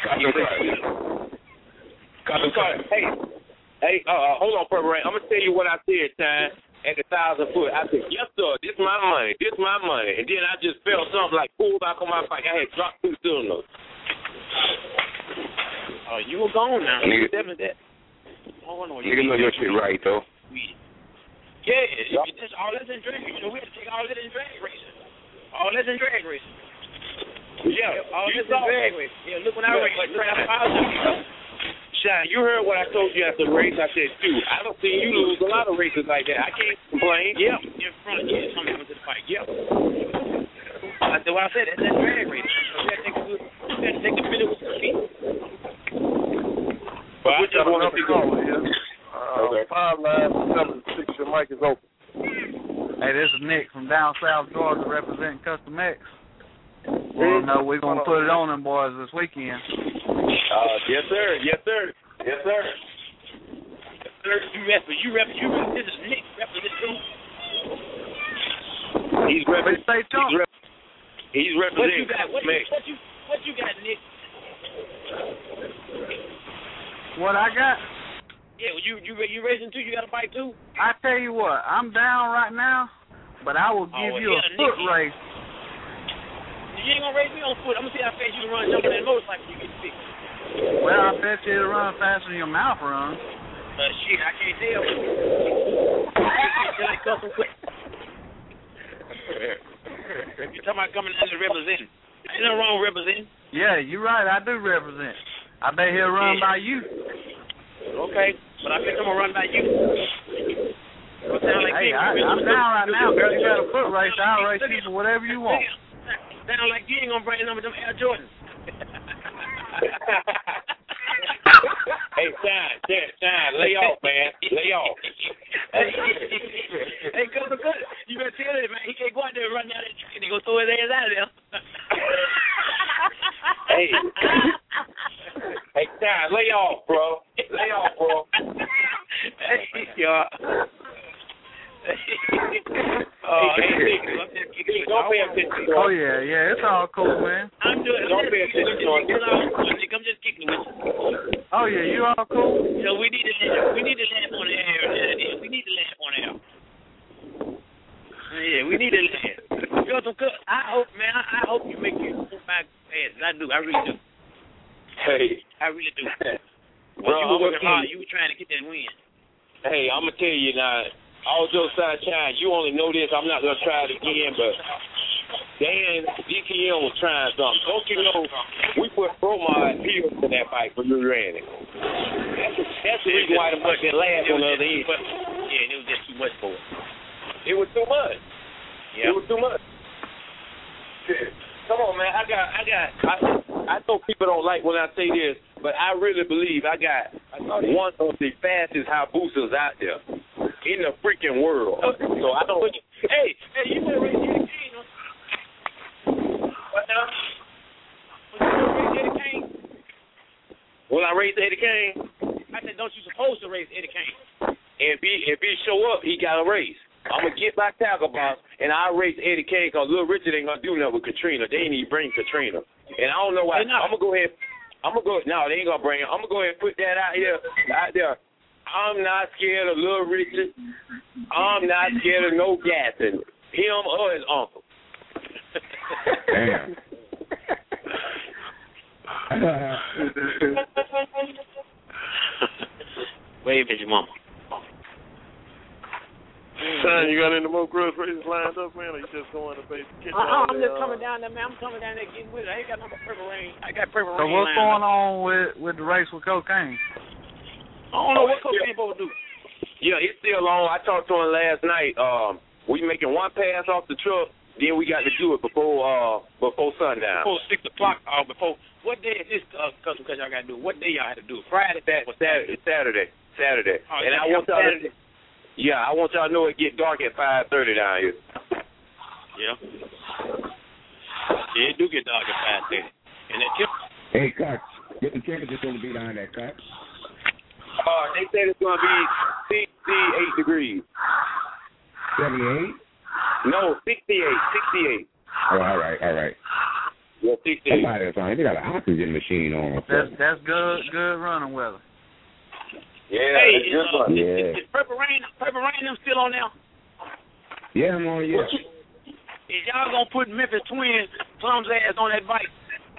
Hey, hey, uh, hold on, Purple Rain. I'm gonna tell you what I said, time at the thousand foot. I said, yes, sir. This my money. This my money. And then I just felt something like pull back on my bike. I had dropped two cylinders. Oh, you were gone now. You were definitely that. Oh no, you Nigga know your shit right though. Yeah, yep. Just all that's in drag. You know, we had to take all that in drag racing. All that's in drag racing. Yeah, all you that's saw. in drag racing. Yeah, look when I raced. Look how positive. Shine, you heard what I told you after the race. I said, dude, I don't see you lose a lot of races like that. I can't complain. Yep, in front. Yeah, something happened to the fight. Yep. I said what I said. That's that drag racing. So we had to take a good. We had to take the minute with the feet. But I just want to see call here. Uh, okay. Five nine seven six. Your mic is open. Hey, this is Nick from down south Georgia representing Custom X. Well, no, we're gonna put it on them boys this weekend. Uh, yes, sir. Yes, sir. Yes, sir. Yes, sir. You rep. You rep. You rep. This is Nick repping this too. He's repping. He's, rep, he's representing. What you got? What you, what you What you got, Nick? What I got? Yeah, well, you you you racing too? You got a bike too? I tell you what, I'm down right now, but I will give oh, you yeah, a foot Nick, race. You ain't gonna race me on foot. I'm gonna see how fast you can run jumping that motorcycle you get fixed. Well, I bet you it'll run faster than your mouth runs. Uh, shit, I can't tell. Like custom quick. You're talking about coming under representing. Ain't nothing wrong with representing. Yeah, you're right. I do represent. I bet he'll run yeah. by you. Okay, but I think I'm gonna run by you. Like hey, I, I'm down right now, girl. You got a foot race. I'll race you for whatever you want. Sound like you ain't gonna bring them with them Air Jordans. Hey, Shine, Shine, Shine, lay off, man. Lay off. Hey, good, good. You better tell him, man. He can't go out there and run down that track and he gonna throw his ass out of there. Hey. Hey, Shine, lay off, bro. Lay off, bro. Hey, y'all. Oh, hey, Nick, don't pay attention. Oh yeah, yeah, it's all cool, man. I'm doing. Don't pay attention. I'm just kicking with you. Oh yeah, you all cool? So we need to laugh. We need to laugh on the air. We need to laugh on the air. Yeah, we need to laugh. You know some good. I hope, man. I, I hope you make your five passes. I do. I really do. Hey, I really do. Bro, you were working hard. You were trying to get that win. Hey, I'm gonna tell you now. All jokes aside, Chine, you only know this. I'm not gonna try it again, but Dan D T M was trying something. Don't you know? We put bromide pills in that bike when we ran it. That's, a, that's the reason why the much that last on the other end. Yeah, it was just too much for it. It was too much. Yeah. It was too much. Come on, man. I got, I got. I, I know people don't like when I say this, but I really believe I got one of the fastest Habusas out there in the freaking world. So I don't. Hey, hey, you better raise Eddie Kane. What now? Will you raise Eddie Kane? Will I raise Eddie Kane? I said, don't you supposed to raise Eddie Kane? If he if he show up, he got a race. I'm gonna get my tackle box and I'll race Eddie Kane because Little Richard ain't gonna do nothing with Katrina. They ain't even bring Katrina, and I don't know why. I'm gonna go ahead. I'm gonna go. No, they ain't gonna bring it. I'm gonna go ahead and put that out here, out there. I'm not scared of Little Richard. I'm not scared of no Gaston, him or his uncle. Damn. Wave at your mama. Son, you got any more grudge races lined up, man, or you just going to base kitchen? Uh-uh, I'm just coming down there, man. I'm coming down there getting with it. I ain't got no Purple Rain. I got Purple So Rain. So what's going up. on with, with the race with cocaine? I don't know what cocaine supposed to do. Yeah, it's still on. I talked to him last night. Um, we making one pass off the truck, then we got to do it before uh before sundown. Before six o'clock. Uh, before what day is this? Uh, custom because y'all got to do it. What day y'all had to do it? Friday. Saturday. Saturday. Saturday. Saturday. Oh, and I want y'all. Saturday. To, yeah, I want y'all to know it get dark at five thirty down here. Yeah. Yeah, it do get dark at five thirty. And that tip. Hey, Cox, get the temperature going to be down there, Cox? Uh, they said it's going to be sixty-eight degrees. seventy-eight? No, sixty-eight, sixty-eight. Oh, all right, all right. Yeah, sixty-eight. Somebody, they got an oxygen machine on. That's that's good good running weather. Yeah, hey, that's is, good uh, one. is, Yeah. is, is Purple Rain, Purple Rain, them still on now? Yeah, I'm on. Yeah. Is y'all gonna put Memphis Twins Plum's ass on that bike?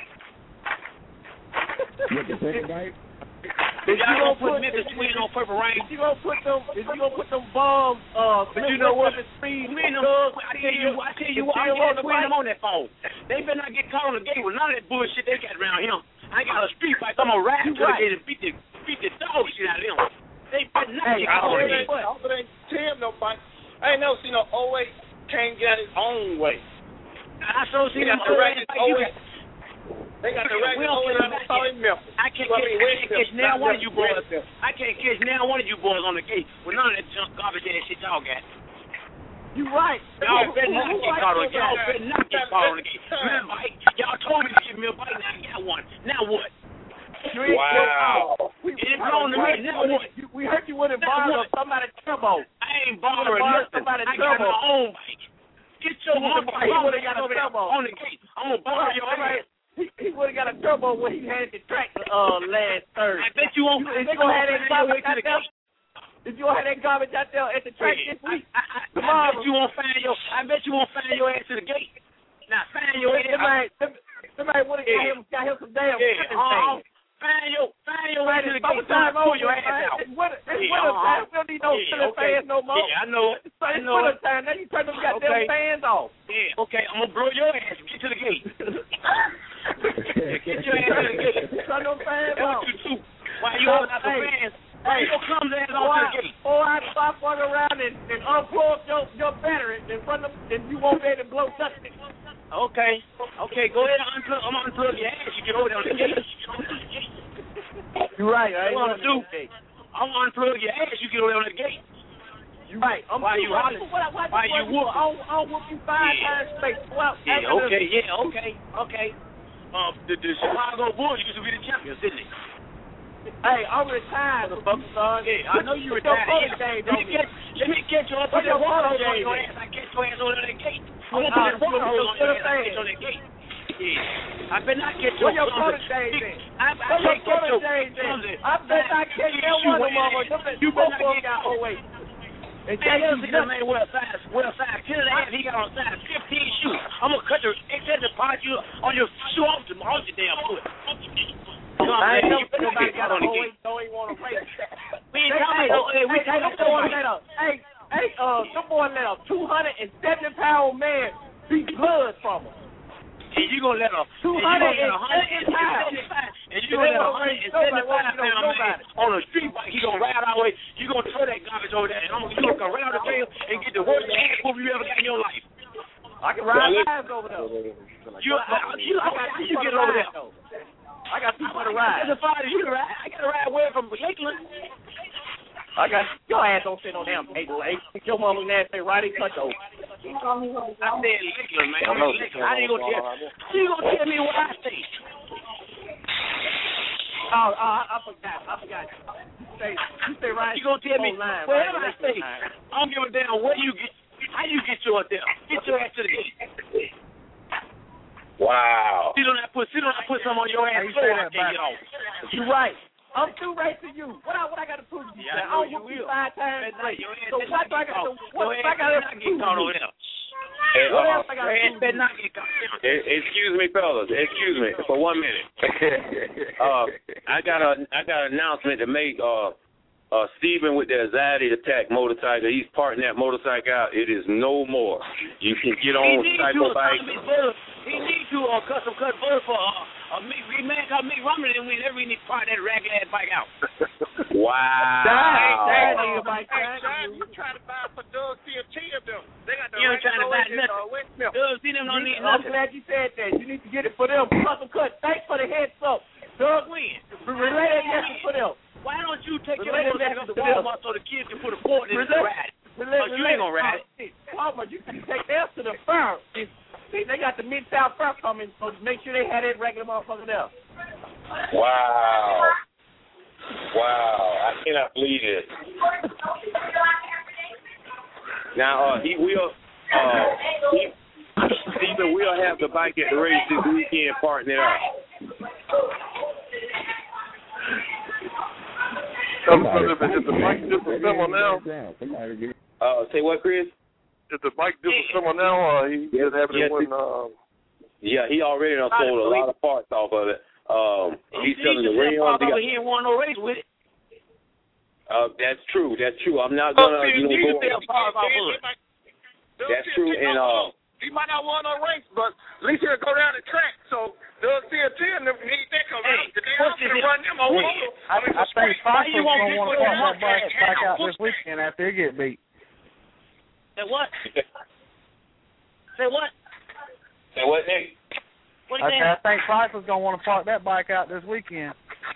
What the second bite? Is y'all gonna put Memphis Twins on Purple Rain? If you gonna put them, if you gonna put them bombs, uh, But you know what? Twin them, I tell you, I tell you what, I'm getting Twin them on that phone. They better not get caught on the gate with none of that bullshit they got around here. I got a street bike. I'm gonna ride to the gate and beat the beat the dog shit out of them. They better not Hey, get caught on the gate. I ain't Tim no bike. I ain't never seen no oh eight can't get his own way. I so see They them got the racket like oh you eight. got. They got the We racket don't oh eight care on the about car that. in Memphis. I can't Well, I catch, mean, I West can't catch Memphis, now not one of you boys. West Memphis. I can't catch now one of you boys on the gate with none of that junk garbage ass shit y'all got. You right. Y'all better not get caught on. Y'all better not get caught on the gate. Man, bike. Y'all told me to give me a bike. Now I got one. Now what? Wow. We, It ain't on to me. Now what? we heard you wouldn't borrow somebody turbo. I ain't borrowing borrow nothing. somebody I got turbo. my own bike. Get your He would've- motherfucking he mother would've got a over there turbo. on the gate. I'm gonna borrow your ass. He, he would have got a turbo when he had the tractor uh, last Thursday. I bet you won't. Is they gonna have that find your way garbage to out the there? gate. Is you gonna have that garbage out there at the track Yeah, this week? I, I, I, I Tomorrow. bet you won't find your. I bet you won't find your ass to the gate. Now find your ass. Somebody, somebody would have got him, got him some damn Yeah, chicken uh, things. find your, find your way to the gate. Summertime Pull over, your ass man. out. It's winter, it's Yeah, winter uh-huh. time. We don't need no Yeah, ceiling okay. fans no more. Yeah, I know it. It's, I it's know winter it. time. Now you turn them goddamn Okay. fans off. Yeah, okay. I'm gonna blow your ass. Get to the gate. Yeah, get your ass to the gate. Turn them fans That's off. what you do. While you holding out the Hey, fans, why hey, you gonna come ass Or on to I, the gate? or I stop walking around and, and unplug your, your battery in front of and you won't be able to blow nothing. Okay, okay. Go ahead and unplug. I'm gonna unplug your ass. You get over there on the gate. You're right. I ain't What I'm gonna gonna do? I'm gonna unplug your ass. You get over there on the gate. You're right. I'm Why you right. hollering? What, what, Why what, you whoop? I'll, I'll whoop you five Yeah. times straight. Well, Yeah, okay, yeah, okay, okay. Um, the, the Chicago Bulls used to be the champions, didn't they? Hey, I'm retired, motherfucker, son. Yeah, I know you Put your retired. phone Yeah. games Let on me me. get, let me get you up. Put Put your your water phone hose on games your in. ass. I get your ass over that gate. I'm gonna Uh, put that water you- hose you on your put ass. a I fan. get you on that gate. Yeah. I better not get your Put your clumsy- phone games in. I, I Put your can't get phone your games in. clumsy- I bet I can't get You one of them, wearing mama. ass. You You better both not got get oh wait. And Hey, tell you you see that man wear a size, wear a size ten and a half. He got on size fifteen shoes. I'm gonna cut the excessive part you on your shoe off the off your damn foot. Come on, I ain't man. never You nobody got got a on the oh gate. wait, don't even want to race. We ain't Hey, talking hey, about. Hey, we hey, talking hey, about some boy somebody. let a, hey, hey, uh, some boy let a two hundred and seventy pound man beat blood from him. And you gonna let a two and hundred you gonna let a and seventy-five, and you They gonna let a won't hundred race and seventy-five nobody, pound won't man nobody. on a street bike. He gonna ride our way. You gonna throw that garbage over there, and I'm gonna you gonna come right out the tail and get the worst ass whoop you ever got in your life. I can ride lives over there. You, I, you, I, how you get over there? I got people to I ride. got to you can ride. I got to ride away from Lakeland. I got your ass don't sit on damn table. Hey, your mama nasty right in cut over. I said Lakeland, man. I'm in Lakeland. How you gonna tell? How you gonna tell me what I say? Oh, oh, I, I forgot. I forgot. You say, you say right. You gonna tell me line, whatever right, I say? line. I don't give a damn where you get. How you get your there? Get your ass to the gate. Wow. Sit on that put. Sit on that put some on your ass. How you So say I that, can't get Bobby? off. You right. I'm too right to you. What I what I got to prove to you? Yeah, I I know don't you whoop you will. five times. Better not- your ass So better what not do I get got to caught. what Your if I ass got better to not get prove caught to over you? there. Hey, What uh, else I got Your to ass prove to better you? not get caught. e- excuse me, fellas. Excuse me for one minute. Uh, I got a I got an announcement to make. Uh, uh, Stephen with the anxiety attack motorcycle. He's parting that motorcycle out. It is no more. You can get He on need cycle to bike. uh, butter. He need to uh, custom cut butter for uh, a big big man called Mick Rumley, and we never need to part that ragged ass bike out. Wow. That nigga Hey, might John, try you trying to buy for Doug T F T of them? They got the You ain't trying to buy Range Rover in, uh, West Memphis. Doug, see them don't need I'm nothing. glad you said that. You need to get it for them. Custom cut. Thanks for the heads up. Doug, When? relay that message for them. Why don't you take your Relay motorcycle that to message to them. Walmart so the kids can put a cord in it and Relay- ride it? Relay, Oh, you ain't gonna ride it. Palmer, you can take theirs to the fair. See, they got the Mid-South Fair coming, so make sure they had that regular motherfucker there. Wow. Wow. I cannot believe this. Now, uh, he will uh, he, he said we'll have the bike at the race this weekend, partner up. Is the bike different similar now? Uh, say what, Chris? Is the bike different similar now, or he yes, just having yes, it when? Um... Yeah, he already done sold a lot of parts off of it. Um, he's selling the rims. He ain't won no race with it. Uh, that's true. That's true. I'm not gonna. You know, go, that's true. And uh, he might not won no race, but at least he'll go down the track. So they'll see a ten and need that come out. Today I'm gonna run them on motor. I, I think Foster's gonna want to put that bike back out this weekend after he get beat. Say what? Say what? Say what, Nick? What I, I think Pfeiffer's gonna want to park that bike out this weekend.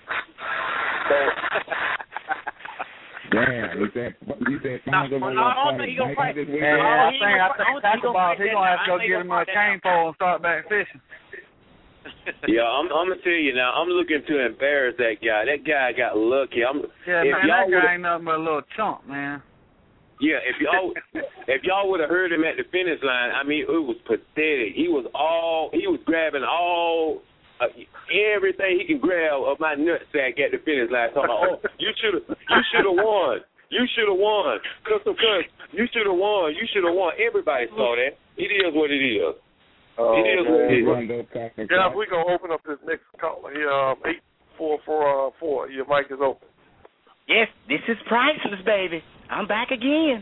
Damn, you said you said no, no, I don't think he's gonna fight this weekend. Yeah, I think I think Tackleballs he's gonna have to go get him a cane pole and start back fishing. Yeah, I'm, I'm gonna tell you now. I'm looking to embarrass that guy. That guy got lucky. I'm. Yeah, if man, y'all that guy ain't nothing but a little chump, man. Yeah, if y'all if y'all would have heard him at the finish line, I mean, it was pathetic. He was all he was grabbing all uh, everything he can grab of my nutsack at the finish line. Talking about, oh, you should have you should have won. You should have won. Custom Cuz, you should have won. You should have won. Everybody saw that. It is what it is. Oh, it is what it is. Yeah, we're gonna open up this next caller here. Um, eight four four uh, four. Your mic is open. Yes, this is Priceless, baby. I'm back again.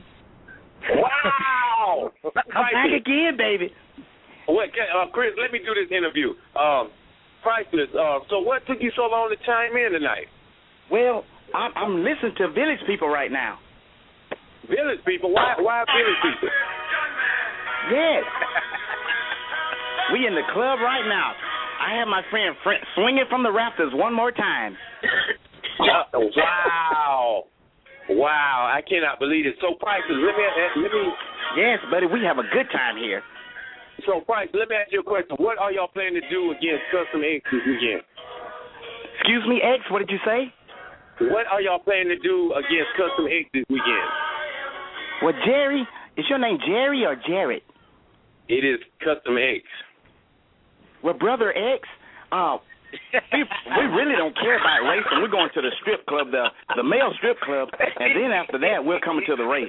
Wow! I'm back again, baby. What, uh, Chris, let me do this interview. Um, Priceless, uh, so what took you so long to chime in tonight? Well, I'm, I'm listening to Village People right now. Village People? Why, why Village People? Yes. We in the club right now. I have my friend Fred swinging from the rafters one more time. Uh, wow. Wow, I cannot believe it. So, Priceless, let me, let me... Yes, buddy, we have a good time here. So, Price, let me ask you a question. What are y'all planning to do against Custom X this weekend? Excuse me, X, what did you say? What are y'all planning to do against Custom X this weekend? Well, Jerry, is your name Jerry or Jared? It is Custom X. Well, Brother X, uh... we, we really don't care about racing. We're going to the strip club, the the male strip club, and then after that, we're coming to the race.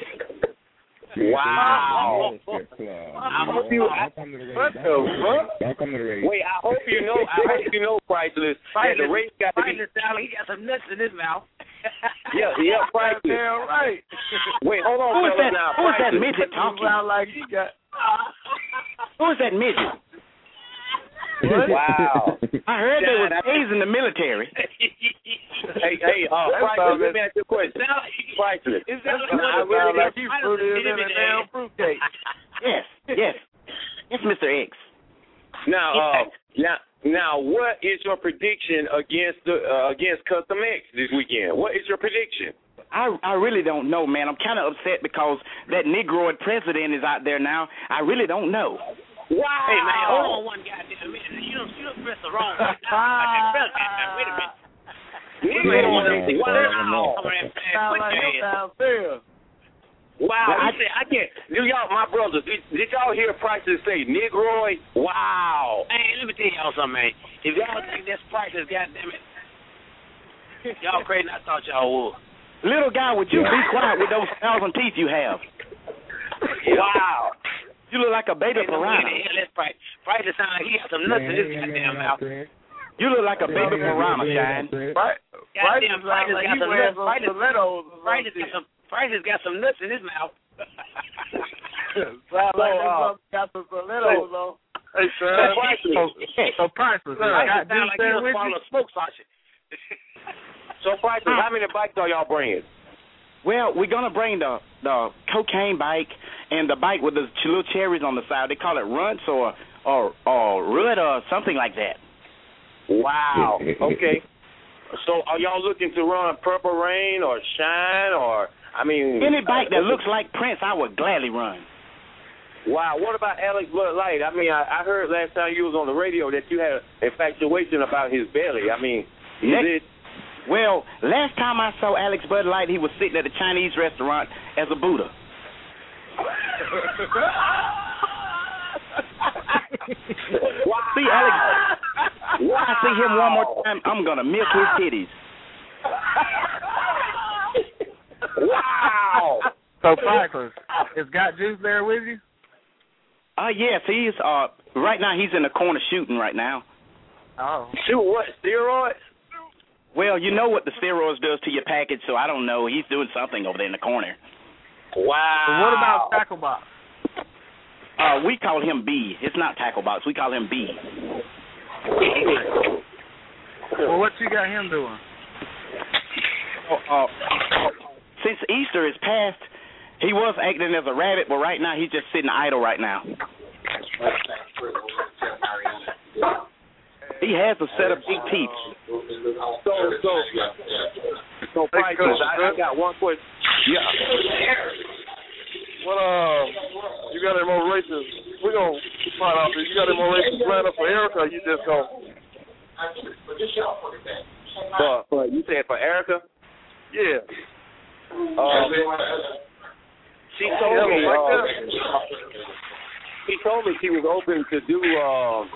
Wow! I hope you. What the fuck? Wait, I hope you know. I hope you know, Priceless. That the race got to be. He got some nuts in his mouth. Yeah, yeah, Priceless. Damn right. Wait, hold on, who is that? now. Who is that midget talking? Like he got. Who is that midget? Wow. I heard they were A's in the military. hey, hey, uh, Priceless, let me ask you a question. Priceless. Is that like you fruited in a damn fruitcake? Yes, yes. Yes, Mister X. Now, uh, now, now, what is your prediction against the uh, against Custom X this weekend? What is your prediction? I I really don't know, man. I'm kind of upset because that Negroid president is out there now. I really don't know. Wow. Hey, man, hold on one goddamn minute. You don't, you don't press the wrong one. Wait a minute. Wow. Wow. I said, I can't. Do y'all, my brothers, did, did y'all hear Priceless say Negroid? Wow. Hey, let me tell y'all something, man. If y'all think that's Priceless, goddamn it, y'all crazy. I thought y'all would. Little guy, would you be quiet with those thousand teeth you have? Wow. You look like a baby hey, piranha. No, that's Price. Price sound like he got some nuts in his goddamn mouth. You look like a baby piranha, Shine. Right. Goddamn, Price like got some nuts. Price got some. Price has got some nuts in his mouth. Sound like uh, got some stilettos on. Hey, Shine. So Priceless. I got sound like he was swallowing a smoke sausage. So Priceless, how many bikes are y'all bringing? Well, we're gonna bring the the cocaine bike and the bike with the little cherries on the side. They call it Runts or or or Rud or something like that. Wow. Okay. So are y'all looking to run Purple Rain or Shine or I mean any bike that looks like Prince, I would gladly run. Wow. What about Alex Bud Light? I mean, I, I heard last time you was on the radio that you had an infatuation about his belly. I mean, is Next, it? Well, last time I saw Alex Bud Light, he was sitting at a Chinese restaurant as a Buddha. See, Alex, when I see him one more time, I'm going to milk his titties. Wow. So, Priceless, is Got Juice there with you? Uh, yes, he's, uh, right now he's in the corner shooting right now. Oh. Shoot what, steroids? Well, you know what the steroids does to your package, so I don't know. He's doing something over there in the corner. Wow. So what about Tackle Box? Uh, we call him B. It's not Tackle Box. We call him B. Well, what you got him doing? Uh, uh, since Easter is past, he was acting as a rabbit, but right now he's just sitting idle right now. He has a set of big teeth. So, so, so, Priceless, I, I got one question. Yeah. What, uh, you got any more races? We're going to find out. You got any more races planned up for Erica, or you just going For, for, you said for Erica? Yeah. Um, she told me, uh, she told me she was open to do, uh,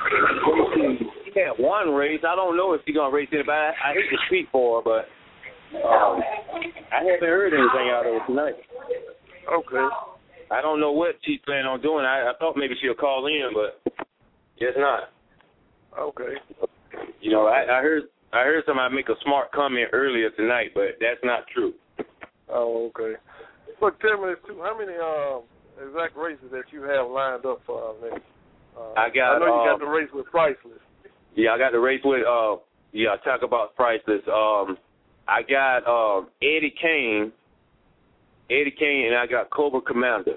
she had one race. I don't know if she's going to race anybody. I, I hate to speak for her, but um, I haven't heard anything out of her tonight. Okay. I don't know what she's planning on doing. I, I thought maybe she'll call in, but guess not. Okay. You know, I, I heard I heard somebody make a smart comment earlier tonight, but that's not true. Oh, okay. Look, tell me this too. How many um, exact races that you have lined up for uh, next? Uh, I got. I know you uh, got the race with Priceless. Yeah, I got the race with. Uh, yeah, talk about Priceless. Um, I got um, Eddie Kane. Eddie Kane, and I got Cobra Commander.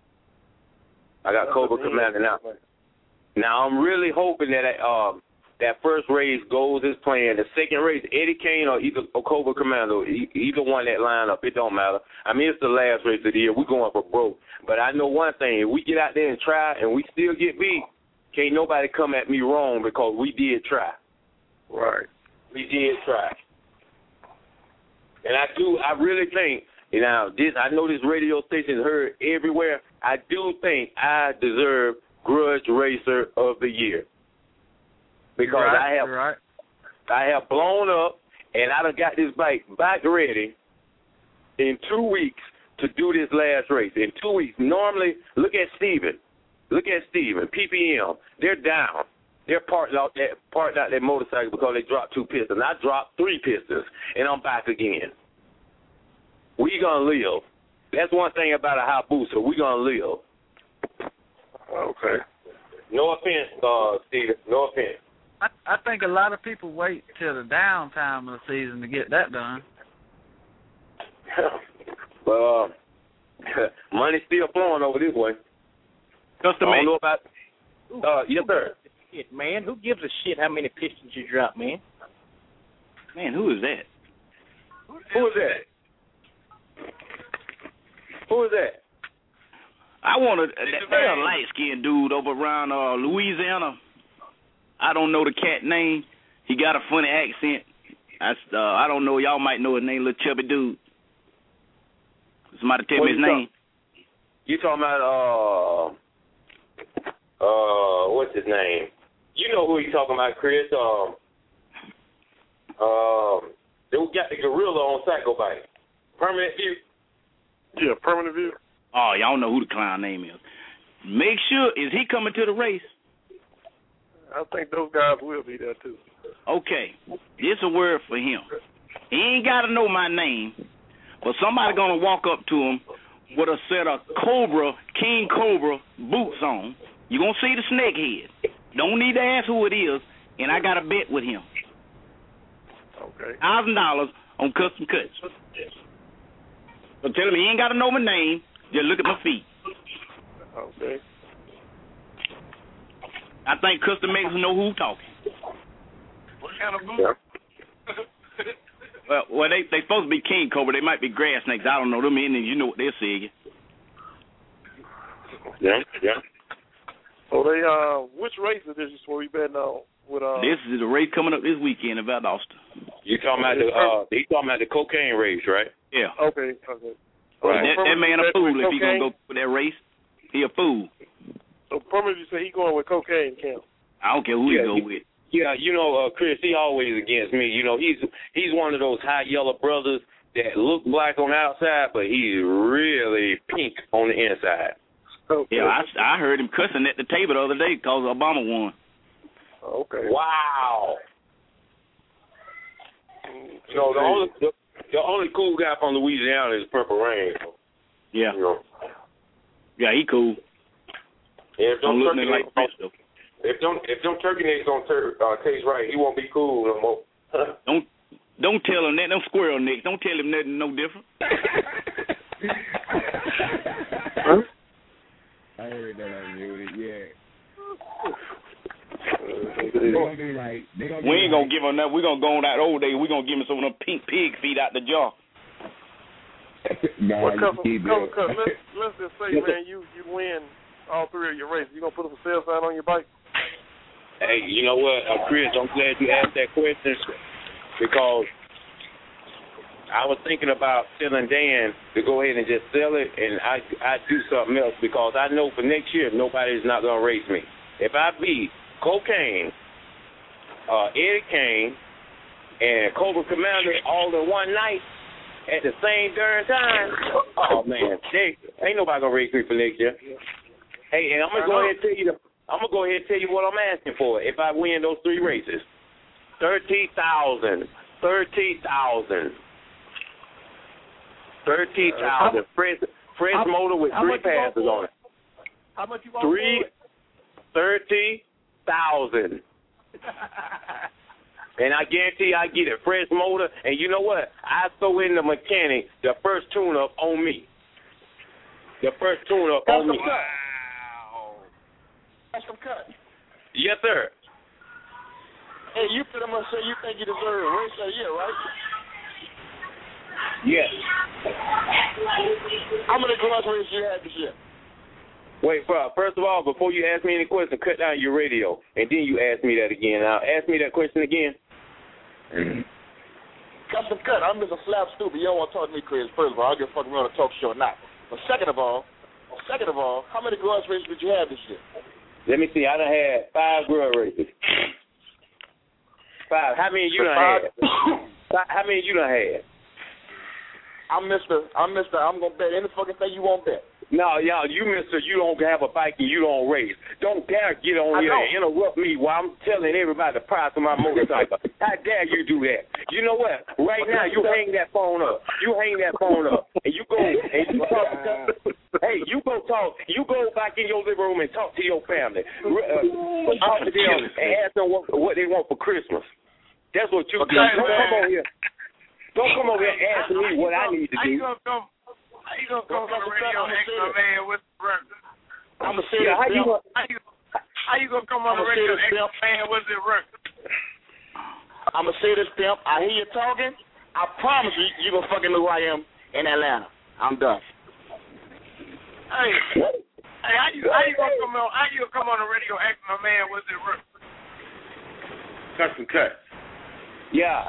I got That's Cobra Commander now. Now I'm really hoping that um that first race goes as planned. The second race, Eddie Kane or either or Cobra Commander, e- either one that line up, it don't matter. I mean, it's the last race of the year. We're going for broke. But I know one thing: if we get out there and try, and we still get beat, can't nobody come at me wrong because we did try. Right. We did try. And I do. I really think. You know, this, I know this radio station is heard everywhere. I do think I deserve Grudge Racer of the Year. Because right, I have right. I have blown up, and I done got this bike back ready in two weeks to do this last race. In two weeks. Normally, look at Steven. Look at Steven, P P M. They're down. They're parked out that, parked out their motorcycle because they dropped two pistons. I dropped three pistons, and I'm back again. We gonna live. That's one thing about a Hayabusa. We gonna live. Okay. No offense, uh, Steve. No offense. I, I think a lot of people wait till the downtime of the season to get that done. But uh, money's still flowing over this way. Custom I don't know about. Uh, yes, sir. Shit, man, who gives a shit how many pistons you drop, man? Man, who is that? Who is that? Who is that? I want to. There's a light-skinned dude over around uh, Louisiana. I don't know the cat name. He got a funny accent. I, uh, I don't know. Y'all might know his name, little chubby dude. Somebody tell What me his you name. Talk, you talking about, uh, uh, what's his name? You know who you talking about, Chris. Um, um, they got the gorilla on Psycho Bike. Permanent View. Yeah, Permanent View. Oh, y'all know who the clown name is. Make sure, is he coming to the race? I think those guys will be there, too. Okay. This a word for him. He ain't got to know my name, but somebody going to walk up to him with a set of Cobra, King Cobra boots on. You're going to see the snake head. Don't need to ask who it is, and I got a bet with him. Okay. one thousand dollars on custom cuts. So tell him he ain't got to know my name. Just look at my feet. Okay. I think Custom Makes know who talking. What kind of boot? Yeah. Well, well, they they supposed to be king cobra. They might be grass snakes. I don't know them Indians. You know what they're saying. Yeah, yeah. So they uh, which race is this where we betting on? With uh? This is a race coming up this weekend in Valdosta. You talking about the uh? They talking about the cocaine race, right? Yeah. Okay. Okay. Right. That, that man a fool if he gonna go for that race. He a fool. So permanently you say he going with cocaine camp. I don't care who yeah, he go he, with. Yeah, you know, uh, Chris, he always against me. You know, he's he's one of those high yellow brothers that look black on the outside, but he's really pink on the inside. Okay. Yeah, I, I heard him cussing at the table the other day because Obama won. Okay. Wow. You know, the only the, the only cool guy from Louisiana is Purple Rain. Yeah. You know. Yeah, he cool. Yeah, if don't them look turkey like necks don't, if them if them turkey necks don't ter- uh, taste right, he won't be cool no more. don't don't tell him that. Them squirrel necks. Don't tell him nothing no different. Huh? I heard that on you. Yeah. They gonna be like, they gonna we be ain't like, gonna give him that. We gonna go on that old day. We gonna give him some of them pink pig feet out the jar. nah, well, come, you come, come, let's, let's just say, man, you you win all three of your races. You gonna put up a sale sign on your bike? Hey, you know what, uh, Chris? I'm glad you asked that question because I was thinking about telling Dan to go ahead and just sell it, and I I do something else because I know for next year nobody's not gonna race me. If I beat Cocaine, uh, Eddie Kane, and Cobra Commander all in one night at the same darn time, oh man, they, ain't nobody gonna race me for next year. Hey, and I'm gonna go ahead and tell you the, I'm gonna go ahead and tell you what I'm asking for if I win those three races. Thirty thousand, thirty thousand, thirty thousand. Fresh, fresh how, motor with three passes on it. How much you want Three, thirty thousand. And I guarantee I get it. Fresh motor, and you know what? I throw in the mechanic the first tune-up on me. The first tune-up on me. Wow. That's some cut. Yes, sir. Hey, you pretty much say you think you deserve a race of the year, right? Yes. How many garage races you had this year? Wait, first of all, before you ask me any question, cut down your radio, and then you ask me that again. Now, ask me that question again. Custom cut. I'm Mister Slap Stupid. You don't want to talk to me, Chris. First of all, I'll get fucking around a talk show or not. But second of all, second of all, how many garage races did you have this year? Let me see. I done had five garage races. Five. How many you done had? How many you done had? I'm Mister I'm Mister I'm gonna bet any fucking thing you won't bet. No, y'all, you Mister You don't have a bike and you don't race. Don't dare get on here and interrupt me while I'm telling everybody the price of my motorcycle. How dare you do that? You know what? Right now, you hang that phone up. You hang that phone up, and you go and you talk. Hey, you go talk. You go back in your living room and talk to your family. Uh, talk to them and ask them what, what they want for Christmas. That's what you do. Don't come over here. Don't come over here and ask me what I need to do. How you gonna come on the radio and ask my man what's the breakfast? I'm gonna say yeah, this. How you, how, you, how you gonna come on the radio and ask my man what's the breakfast? I'm gonna say this, Pimp. I hear you talking. I promise you, you gonna fucking know who I am in Atlanta. I'm done. Hey, hey, how you how you gonna come on? How you gonna come on the radio and ask my man what's the breakfast? Custom cut. Yeah.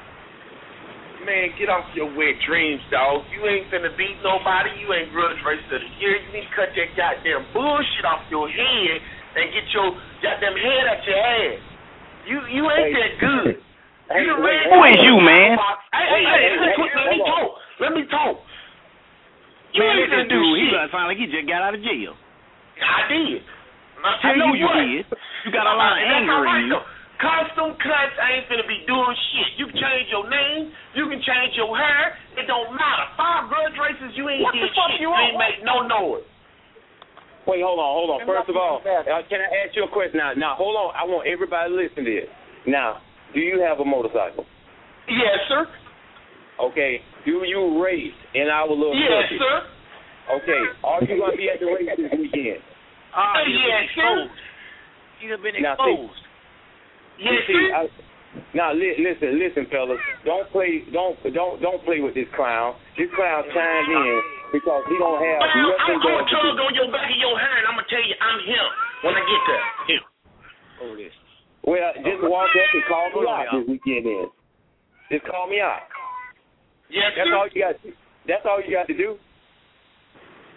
Man, get off your wet dreams, dog. You ain't finna beat nobody. You ain't grudge race of the year. You need to cut that goddamn bullshit off your head and get your goddamn head out your ass. You you ain't hey. that good. Hey, you wait, who is you, man? Hey, hey, hey, hey, hey, let me talk. Let me talk. You man, ain't finna do dude, shit. He sound like he just got out of jail. I did. I, I know you what? did. You got a lot of anger in you. Custom cuts ain't finna be doing shit. You can change your name. You can change your hair. It don't matter. Five grudge races, you ain't what did the fuck shit. You, you ain't make no noise. Wait, hold on, hold on. First of all, uh, can I ask you a question now? Now, hold on. I want everybody to listen to this. Now, do you have a motorcycle? Yes, sir. Okay. Do you race in our little Yes, circuit? sir. Okay. Are you going to be at the race this weekend? Uh, yes, sir. You have been now, exposed. See, Yes, see, sir. I, now li- listen, listen, fellas. Don't play, don't, don't, don't play with this clown. This clown chimed in because he don't have well, nothing I'm going gonna to tug on your back of your hair, and I'm gonna tell you I'm him when I get there. Him. Oh, this. Well, just walk up and call me out this weekend. Then just call me out. Yes, That's sir. all you got. To, that's all you got to do.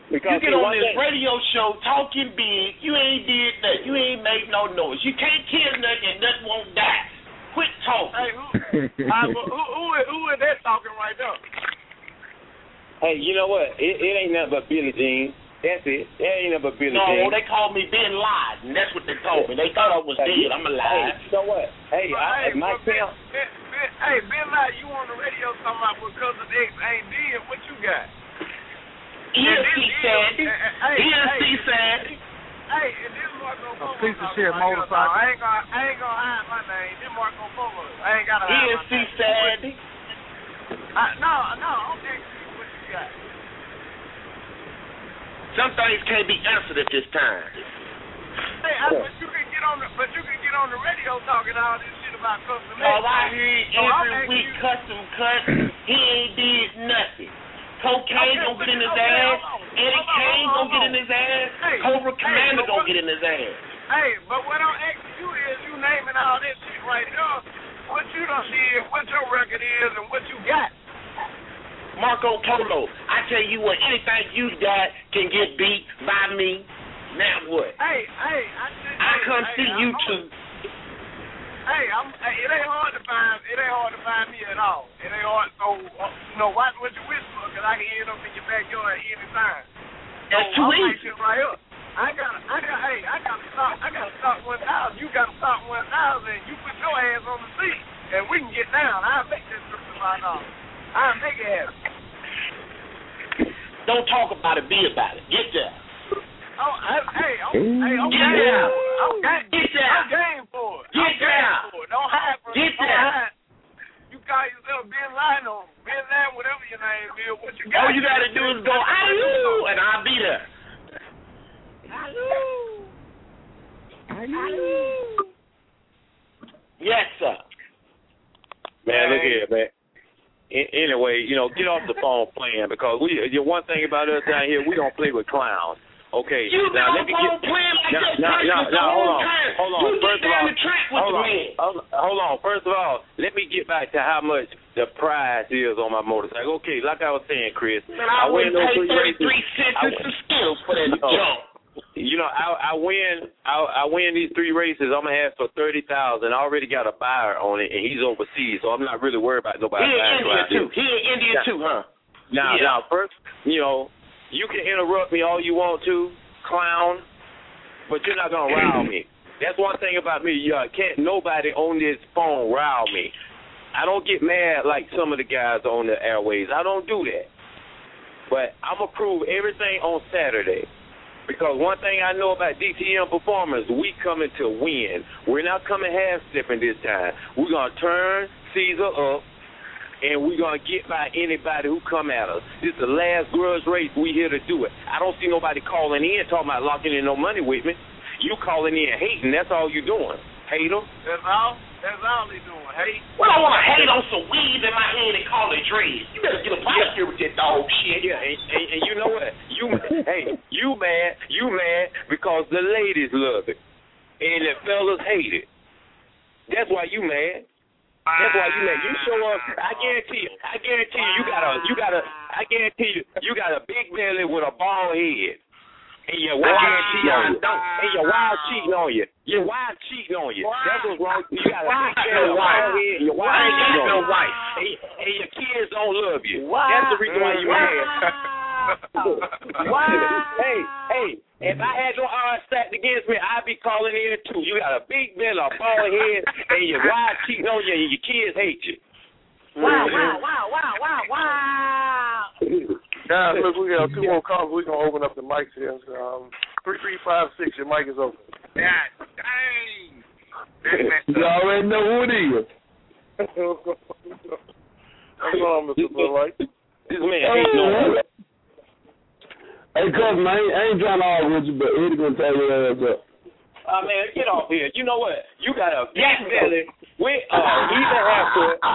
Because you get on this radio show talking big, you ain't did that. You ain't made no noise. You can't kill nothing and nothing won't die. Quit talking. Hey, who, uh, who, who, who is that talking right now? Hey, you know what? It, it ain't nothing but Billie Jean. That's it. It ain't nothing but Billie no, Jean. No, they called me Bin Laden. That's what they told me. They thought I was dead. I'm alive. Hey, you know what? Hey, but, I, hey, my count. Hey, Bin Laden, you on the radio talking about what Cousin X ain't did. What you got? E S C Sandy. E S C Sandy. Hey, and this Marco Polo. A piece of shit motorcycle. I ain't gonna, I ain't gonna hide my name. This Marco Polo. I ain't gotta hide E S C Sandy. No, no, I'm asking you what you got. Some things can't be answered at this time. Hey, I, but you can get on the, but you can get on the radio talking all this shit about custom. Cause I hear every week you. Custom cut. He ain't did nothing. Cocaine okay, gonna get in his okay, ass. Eddie Kane gonna get in his ass. Hey, Cobra Commander hey, gonna what, get in his ass. Hey, but what I'm asking you is, you naming all this shit right now. What you done did, what your record is, and what you got. Marco Polo, I tell you what, anything you got can get beat by me. Now what? Hey, hey, I, just, I hey, come hey, see I'm on. too. Hey, I'm. Hey, it ain't hard to find. It ain't hard to find me at all. It ain't hard. So, uh, you know, watch what you whisper, cause I can end up in your backyard at any time. That's so, too I'm easy. Right up. I got. I got. Hey, I got to stop. I got to stop one thousand. You got to stop one thousand. You put your ass on the seat, and we can get down. I'll make this trip to my dollars. I'll make it happen. Don't talk about it. Be about it. Get there. Oh, I, hey, I'm, hey, I'm Get game there. for it. I'm game. Get there. I'm game for it. Get I'm there. game for it. Don't hide from Get it. Don't there. hide. You call yourself Bin Laden or Bin Laden, whatever your name is. What you got? All you got to do is go, halloo, and I'll be there. Halloo. Halloo. Yes, sir. Man, look here, man. Anyway, you know, get off the phone playing because we. The one thing about us down here, we don't play with clowns. Okay. You now let me get. Playing like now, that now, now, now, hold on, time. hold on. You First get of all, down the track with hold the on, man. hold, hold on. First of all, let me get back to how much the price is on my motorcycle. Okay, like I was saying, Chris, Man, I, I win those three races. thirty-three cents to skills for that you know, jump. You know, I, I win. I, I win these three races. I'm gonna ask for thirty thousand. I already got a buyer on it, and he's overseas, so I'm not really worried about nobody. He in India too. He in India now, too, huh? Now, yeah. now, first, you know, you can interrupt me all you want to, clown, but you're not gonna rile me. That's one thing about me. You can't nobody on this phone rile me. I don't get mad like some of the guys on the airways. I don't do that. But I'm gonna prove everything on Saturday. Because one thing I know about D T M Performance, we coming to win. We're not coming half-stepping this time. We're going to turn Caesar up, and we're going to get by anybody who come at us. This is the last grudge race. We here to do it. I don't see nobody calling in talking about locking in no money with me. You calling in hating. That's all you doing. Hater. That's all? That's all they doing. Hate. Well, I want to hate on some weed in my head and call it dreads. You better get up out of here with that dog shit. Yeah, and, and, and you know what? You hey, you mad? You mad because the ladies love it and the fellas hate it. That's why you mad. That's why you mad. You show up. I guarantee you. I guarantee you. You got a. You got a. I guarantee you. You got a big belly with a bald head. And your wife cheating on you. And your wife cheating on you. Your wife cheating on you. That's what's wrong. You got a big belly, wife head, and your wife cheating on you. Wife. And, and your kids don't love you. Wow. That's the reason why you mad. Wow. Hey, hey, if I had no odds stacked against me, I'd be calling in too. You got a big belly, a bald head, and your wife cheating on you, and your kids hate you. Wow, wow, wow, wow, wow, wow. Guys, look, we got two more calls. We're going to open up the mics here. Um, three three five six, your mic is open. God dang. You already know who it is. What's on, Mister Blue Light? This man ain't no one. Hey, cousin, I ain't, I ain't trying to argue with you, but Eddie going to tell your ass up. Uh, man, get off here. You know what? You got a big belly with uh, even half to it.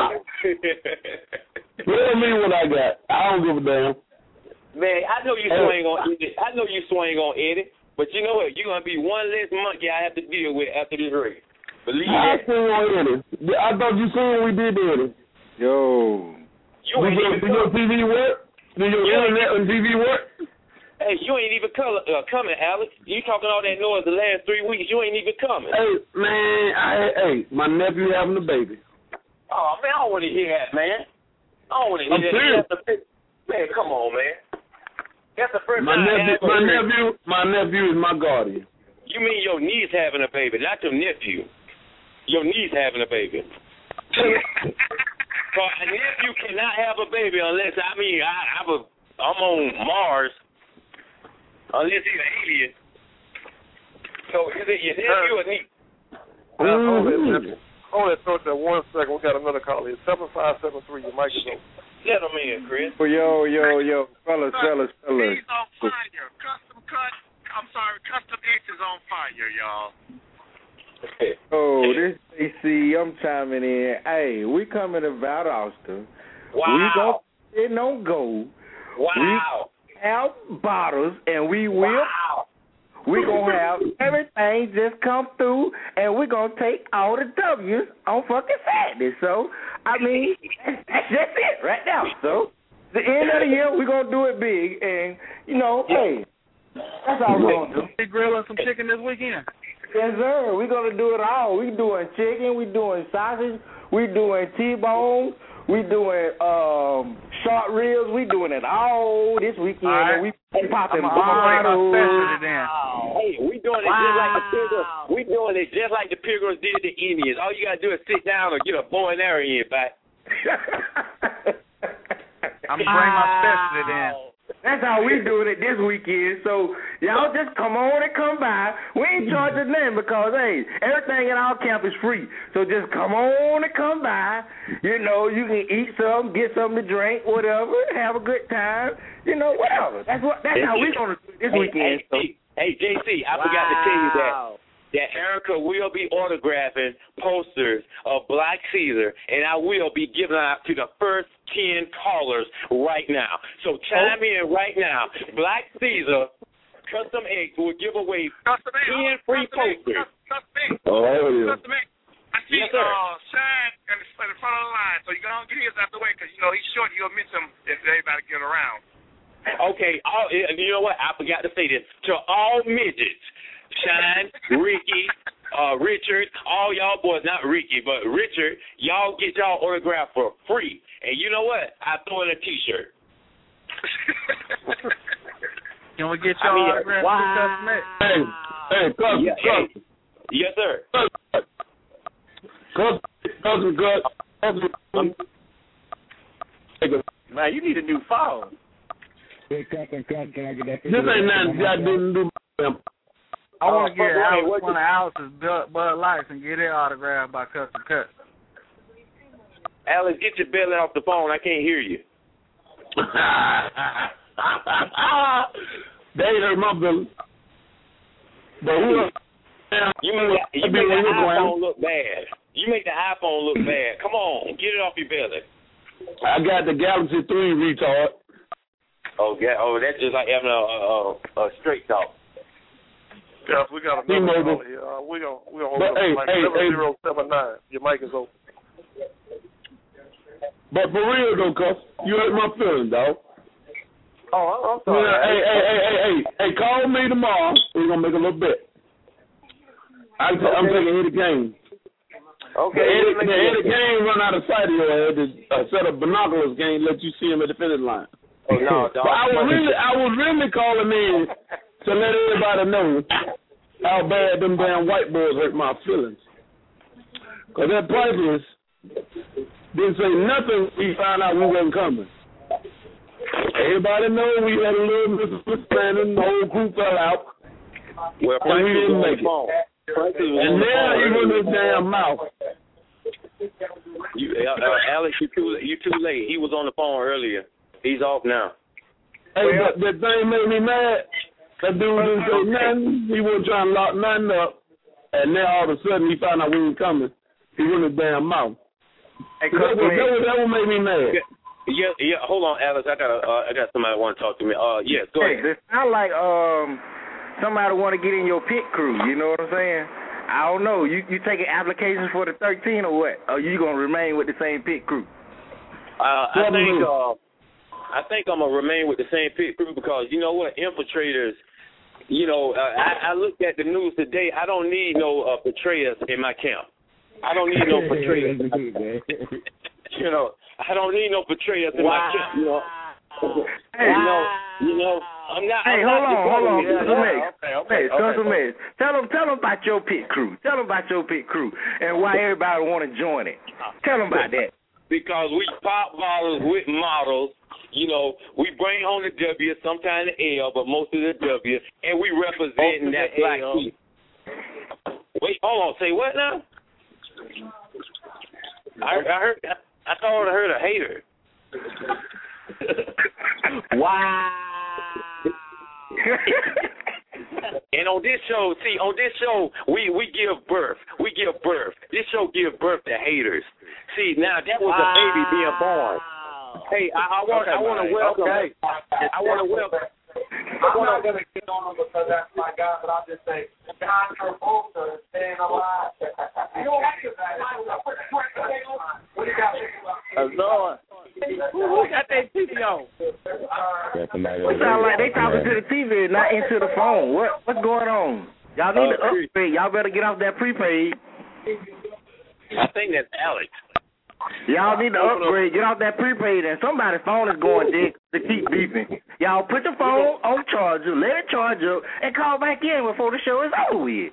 Tell me what I got. I don't give a damn. Man, I know you swing on Eddie. I know you swing on Eddie, but you know what? You're going to be one less monkey I have to deal with after this race. Believe I that. swing on Eddie. I thought you seen what we did to Eddie. Yo. You ain't do your, even do your T V work? Do your you internet and T V work? Hey, you ain't even color, uh, coming, Alex. You talking all that noise the last three weeks. You ain't even coming. Hey, man, I, hey, my nephew having a baby. Oh, man, I don't want to hear that, man. I don't want to hear I'm that. serious. That's the, man, come on, man. That's the first My time nephew, I ever my heard. nephew, my nephew is my guardian. You mean your niece having a baby, not your nephew. Your niece having a baby. So a nephew cannot have a baby unless, I mean, I, I was, I'm on Mars, unless he's an alien. So is it your nephew or niece? Uh, hold it, hold it, thought that one second. We got another call here. seven five seven three. Your mic is open. Let him in, Chris. Yo, yo, yo, fellas, fellas, fellas. He's on fire. Custom cut. I'm sorry, Custom X is on fire, y'all. Oh, this A C, I'm chiming in. Hey, we coming to Valdosta. Wow. We gonna sit on gold. Wow. We have bottles, and we will. Wow. We gonna have everything just come through, and we gonna take all the W's on fucking Saturday. So, I mean, that's, that's just it right now. So, the end of the year, we gonna do it big, and you know, hey, that's all we're gonna do. We grilling some chicken this weekend. Yes, sir. We're going to do it all. We doing chicken. We doing sausage. We doing T-bone. We doing um, short ribs. We doing it all this weekend. All right. We popping I'm, I'm bottles. wow. Hey, we doing it wow. just like the Pilgrims. We doing it just like the Pilgrims did the Indians. All you gotta do is sit down or get a bow and arrow in, back. I'm gonna bring my specialty in. That's how we doing it this weekend. So y'all just come on and come by. We ain't charging nothing because, hey, everything in our camp is free. So just come on and come by. You know, you can eat something, get something to drink, whatever, have a good time. You know, whatever. That's what. That's how we gonna do it this hey, weekend. Hey, hey, hey, J C, I wow. forgot to tell you that. that Erica will be autographing posters of Black Caesar, and I will be giving out to the first ten callers right now. So chime oh. in right now. Black Caesar, Custom X will give away Custom ten free Custom posters. Custom X. Oh, yeah. Custom X. I see yes, sir. uh, Shine in the, in the front of the line, so you're going to get his out the way because, you know, he's short. You'll miss him if everybody get around. Okay, all, you know what? I forgot to say this. To all midgets, Shine, Ricky, uh, Richard, all y'all boys, not Ricky, but Richard, y'all get y'all autograph for free. And you know what? I throw in a T-shirt. Can we get y'all I mean, autograph wow. for Custom X? Hey, hey, Custom, yeah, Custom. Hey. Yes, sir. Custom, Custom, Custom. Man, you need a new phone. Hey, Custom, Custom, can I get that? This ain't nothing I didn't do. I want to uh, get Alex one of Alex's Bud Lights and get it autographed by Custom Cut. Alex, get your belly off the phone. I can't hear you. They ain't hurt my belly. But who? You make, the, you make the iPhone look bad. You make the iPhone look bad. Come on, get it off your belly. I got the Galaxy three retard. Oh, yeah. Oh, that's just like having a, a, a straight talk. Yeah, we got another call here. Uh, we're going we to hold up hey, like hey, seven zero seven nine. Your mic is open. But for real, though, Cuz, you hurt my feelings, dog. Oh, I'm sorry. Yeah, hey, hey, hey, hey, hey, hey, call me tomorrow. We're going to make a little bet. I, okay. I'm taking Eddie Kane. Okay. The Eddie, the Eddie Kane run out of sight of your head. A set of binoculars can't let you see him at the finish line. Oh, no, dog. I was really, I was really calling in to let everybody know how bad them damn white boys hurt my feelings. Because that Priceless didn't say nothing. We found out we wasn't coming. Everybody know we had a little misunderstanding. The whole crew fell out. Well, and we didn't make it. And now he run his damn mouth. You, uh, uh, Alex, you too, you too late. He was on the phone earlier. He's off now. Hey, well, but that thing made me mad. That dude didn't say nothing. He wasn't trying to lock nothing up. And now all of a sudden he found out we were coming. He run his damn mouth. Hey, that, would, that, would, that would make me mad. Yeah, yeah, yeah. Hold on, Alex. I got uh, I got somebody want to talk to me. Uh, yeah, go hey, ahead. It sounds like um somebody want to get in your pit crew. You know what I'm saying? I don't know. You you taking applications for the thirteen or what? Or you gonna remain with the same pit crew? Uh, I think uh, I think I'm gonna remain with the same pit crew because you know what, infiltrators. You know, uh, I, I looked at the news today. I don't need no uh, betrayers in my camp. I don't need no betrayers. You know, I don't need no betrayers in wow. my camp. You know, hey, you know, you know. I'm not. Hey, I'm hold not on, hold on, yeah, Cousin Max. okay, okay, Hey, Cousin okay. Max. Tell them, tell them about your pit crew. Tell them about your pit crew and why everybody want to join it. Tell them about that. Because we pop bottles with models. You know, we bring home the W, sometimes the L, but most of the W, and we representing that black people. Wait, hold on. Say what now? I, I heard. I thought I heard a hater. Wow. And on this show, see, on this show, we, we give birth. We give birth. This show gives birth to haters. See, now that was wow. a baby being born. Hey, I, I want, okay, I want to welcome. Okay. I want to welcome. I'm not gonna get on him because that's my guy, but I'll just say, John Travolta is staying alive. You don't like it, man. What do you got? Lord. Who got that T V on? It sounds like they talking to the T V, not into the phone. What what's going on? Y'all need to upgrade. Y'all better get off that prepaid. I think that's Alex. Y'all need to upgrade. Get off that prepaid, and somebody's phone is going dead to keep beeping. Y'all put the phone on charger, let it charge up, and call back in before the show is over with.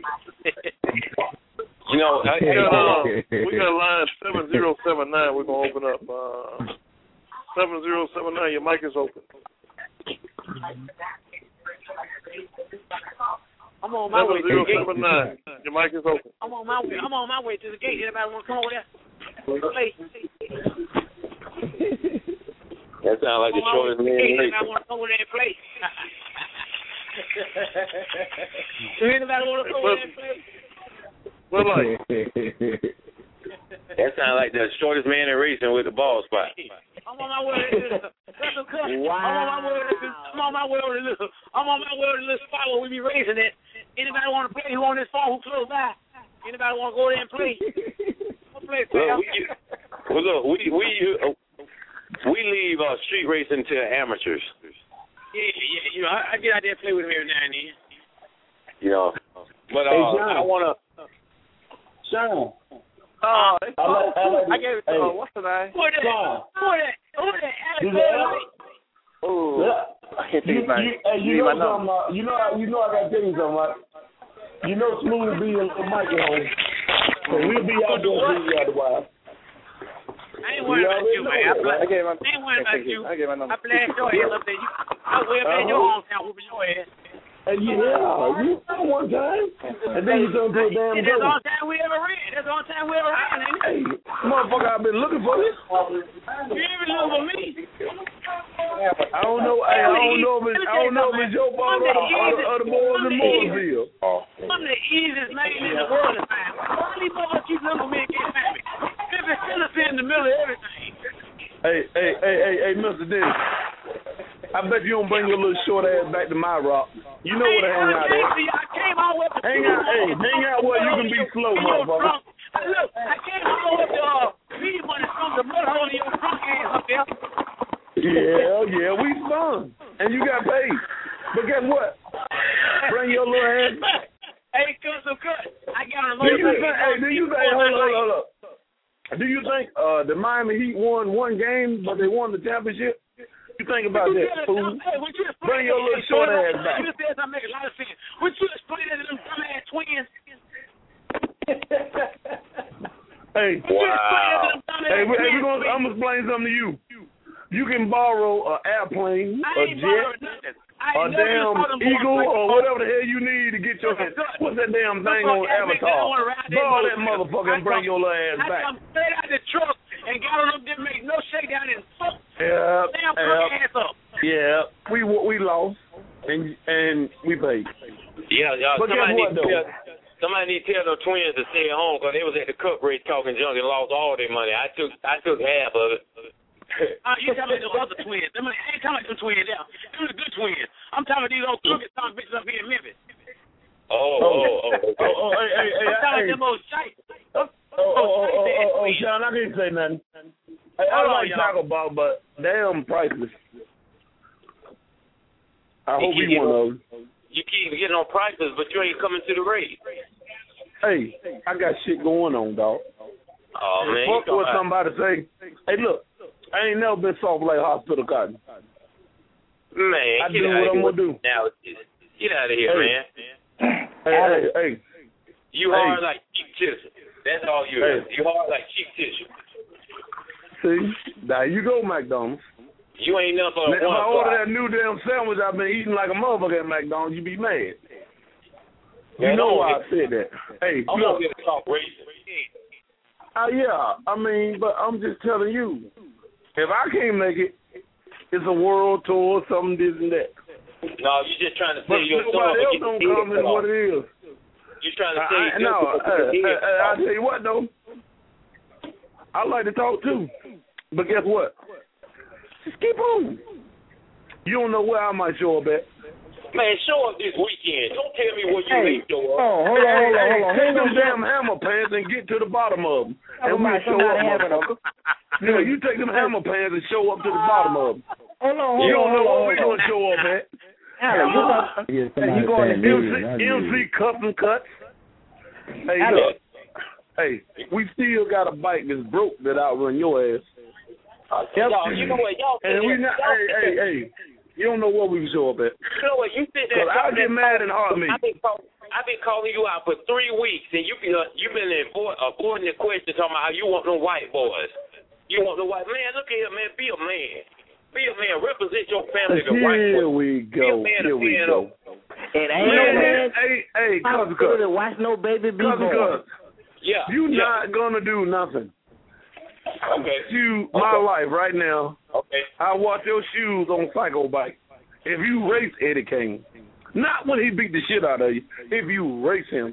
You know, I, we got, uh, we got line seven zero seven nine. We're gonna open up uh, seven zero seven nine. Your mic is open. I'm on my way to the gate. seven zero seven nine. Your mic is open. I'm on my way. I'm on my way to the gate. Anybody want to come over there? Play. That sounds like the shortest man in the race. I want to come over there and play. Do anybody want to come over there and play? What like? That sounds like the shortest man in racing with the ball spot. I'm on my way to wow. I'm on my way to I'm on my way to the little I'm on my way to the little spot where we be racing it. Anybody want to play who on this phone who close by? Anybody want to go there and play? Play, play. Well, we, well, look, we we uh, we leave uh, street racing to amateurs. Yeah, yeah, you know, I, I get out there and play with them every now and then. You know, but uh, hey, John. I want to. Sean. Oh, I, like, I, like I gave it to hey. uh, what's the name? Who that? Who that? Who that? Alex. Oh, I can't think of his name. Hey, you know something? Uh, you know, you know, I gotta tell you something. Right? You know, Smooth be in the Mikey home. So we'll be out there for you out a while. I ain't worried about you, man. I, I, gave my, I ain't worried about you. I, gave my number. I blast your ass up there. You, I way up there in your hometown whooping your ass. And yeah, you know one time. And then you don't do a damn That's the only time we ever ran. That's the only time we ever ran, ain't it? Hey, motherfucker, I've been looking for this. You ain't been looking for me. I don't know. I don't know if it's, I don't know if it's your fault or the other boys in Mooresville. I'm the easiest man in the world to find. Why these motherfuckers keep looking for me and can't find me? Fifty cents in the middle of everything. Hey, hey, hey, hey, hey, Mister Dennis. I bet you don't bring your little short ass back to my rock. You know where to hang out at. I came all the way up to Hang out, hey, hang out where you can be slow, motherfucker. Look, I came all the way up to uh, me when it comes to mud hole in your drunk ass up there. Yeah, yeah, we spun. And you got paid. But guess what? Bring your little ass back. Hey, cut some cut. I got a do you think, hey, do you think, hold on, hold on. Do you think uh, the Miami Heat won one game, but they won the championship? You think about that, fool. Hey, would you Bring your little short ass back. You said that make a lot of sense. Would you explain that to them dumbass twins? Hey, wow. Hey, we, hey we gonna, I'm gonna explain something to you. You can borrow an airplane, a jet, a damn eagle, or whatever the hell you need to get your. What's that damn thing on Avatar? Borrow that motherfucker and bring your little ass back. I come straight out the truck and got on them, didn't make no shakedown and fuck. Yeah, damn yeah, ass up. Yeah, we we lost and and we paid. Yeah, y'all. But somebody guess what need though? Tell, somebody need to tell the twins to stay at home because they was at the cup race talking junk and lost all their money. I took I took half of it. Uh, you talking about the other twins? Them, I ain't talking about them twins there. Them the good twins. I'm talking about these old crooked son bitches up here in Memphis. Oh, oh, oh, okay. oh, oh, hey, hey, hey, I'm talking hey. about them old shite. Oh, oh, oh, oh, oh, oh, Sean, I can't say nothing. Hey, I Hold on, like y'all. Taco Bell, but damn priceless. I You hope keep he one of getting- them. You keep getting on prices, but you ain't coming to the race. Hey, I got shit going on, dog. Oh, man. Fuck you what talking somebody say. Hey, look, I ain't never been soft like hospital cotton. Man, I get do out what of I'm here gonna do. Now, get out of here, Hey. man. Hey, hey, hey. You Hey. hard like cheap tissue. That's all you Hey. are. You hard like cheap tissue. See, there you go, McDonald's. You ain't nothing but Now, a if one I order fly. that new damn sandwich I've been eating like a motherfucker at McDonald's, you be mad. You Man, know I'm why gonna I said that. Hey, I'm look. gonna get a talk racing. Uh, yeah, I mean, but I'm just telling you, if I can't make it, it's a world tour, something this and that. No, you just trying to But say your nobody story. else don't come in what it is. You trying to I, say I, no, uh, uh, uh, I'll tell you what, though. I like to talk, too. But guess what? Just keep on. You don't know where I might show up at. Man, show up this weekend. Don't tell me what you Hey, may show up. Oh, hold on, Hey, hold on, hey, hold on. hey, Take them hey, damn hammer pants and get to the bottom of them. And we'll Somebody- show somebody up, having a- motherfucker. Yeah, you take them hammer pants and show up to the bottom of them. Hold on, hold You don't on, know hold what on, we hold going to show up at. Alan, you got- Yeah, Hey, you going to M C, M C custom cuts. Hey, Alan. look. Hey, we still got a bike that's broke that outrun your ass. Y'all, you know what? Y'all And sit we there- not, y'all hey, sit hey, there- hey. You don't know what we can show up at. You know what? You sit there. Because I'll get mad in a heartbeat. I've been, call, I've been calling you out for three weeks, and you been uh, you been avoid, avoiding the question talking about how you want no white boys. You want no white man. Look at here, man. Be a man. Be a man. Represent your family. The white Here boy. we go. Be a man, Here a we man go. It ain't Man, no man. hey, hey, cousin, Cousin cousin. Watch no baby be Cousin, born. cousin. Yeah. You yeah. not gonna do nothing. Okay. You, my Okay. life right now. Okay. I watch your shoes on Psycho Bike. If you race Eddie Kane, not when he beat the shit out of you. If you race him,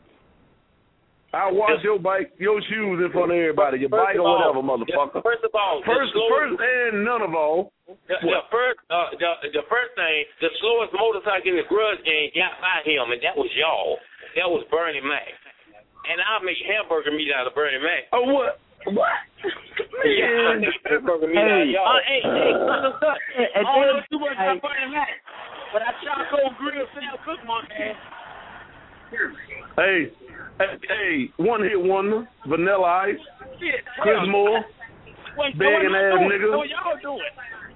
I watch your bike, your shoes in front of everybody, your First bike of or all, whatever, motherfucker. First of all, First, the slowest, first, and none of all. the, the first, uh, the, the first thing, the slowest motorcycle in the grudge game got by him, and that was y'all. That was Bernie Mac. And I'll make hamburger meat out of Bernie Mac. Oh, what? What? Yeah, I make hamburger meat out of Hey, y'all. Uh, hey, hey, cousin, cut. Hey, I don't know hey, too much hey. about Bernie Mac, but I charcoal grill Sam Cook, my man. Hey, hey, hey, one hit wonder, Vanilla Ice, Shit, Chris hell, Moore, Wait, begging ass nigga. What y'all doing?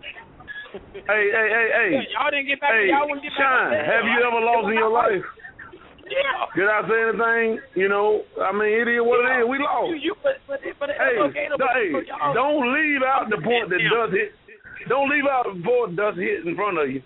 Hey, hey, hey, hey. Yeah, y'all didn't get back. Hey, y'all wouldn't get back. Shine, have you ever lost in your life? Yeah. Did I say anything? You know, I mean, it is what it is. We lost. You, you, but, but, but it's Hey, okay. no, hey, don't leave out the point that does hit. Don't leave out the point that does hit in front of you.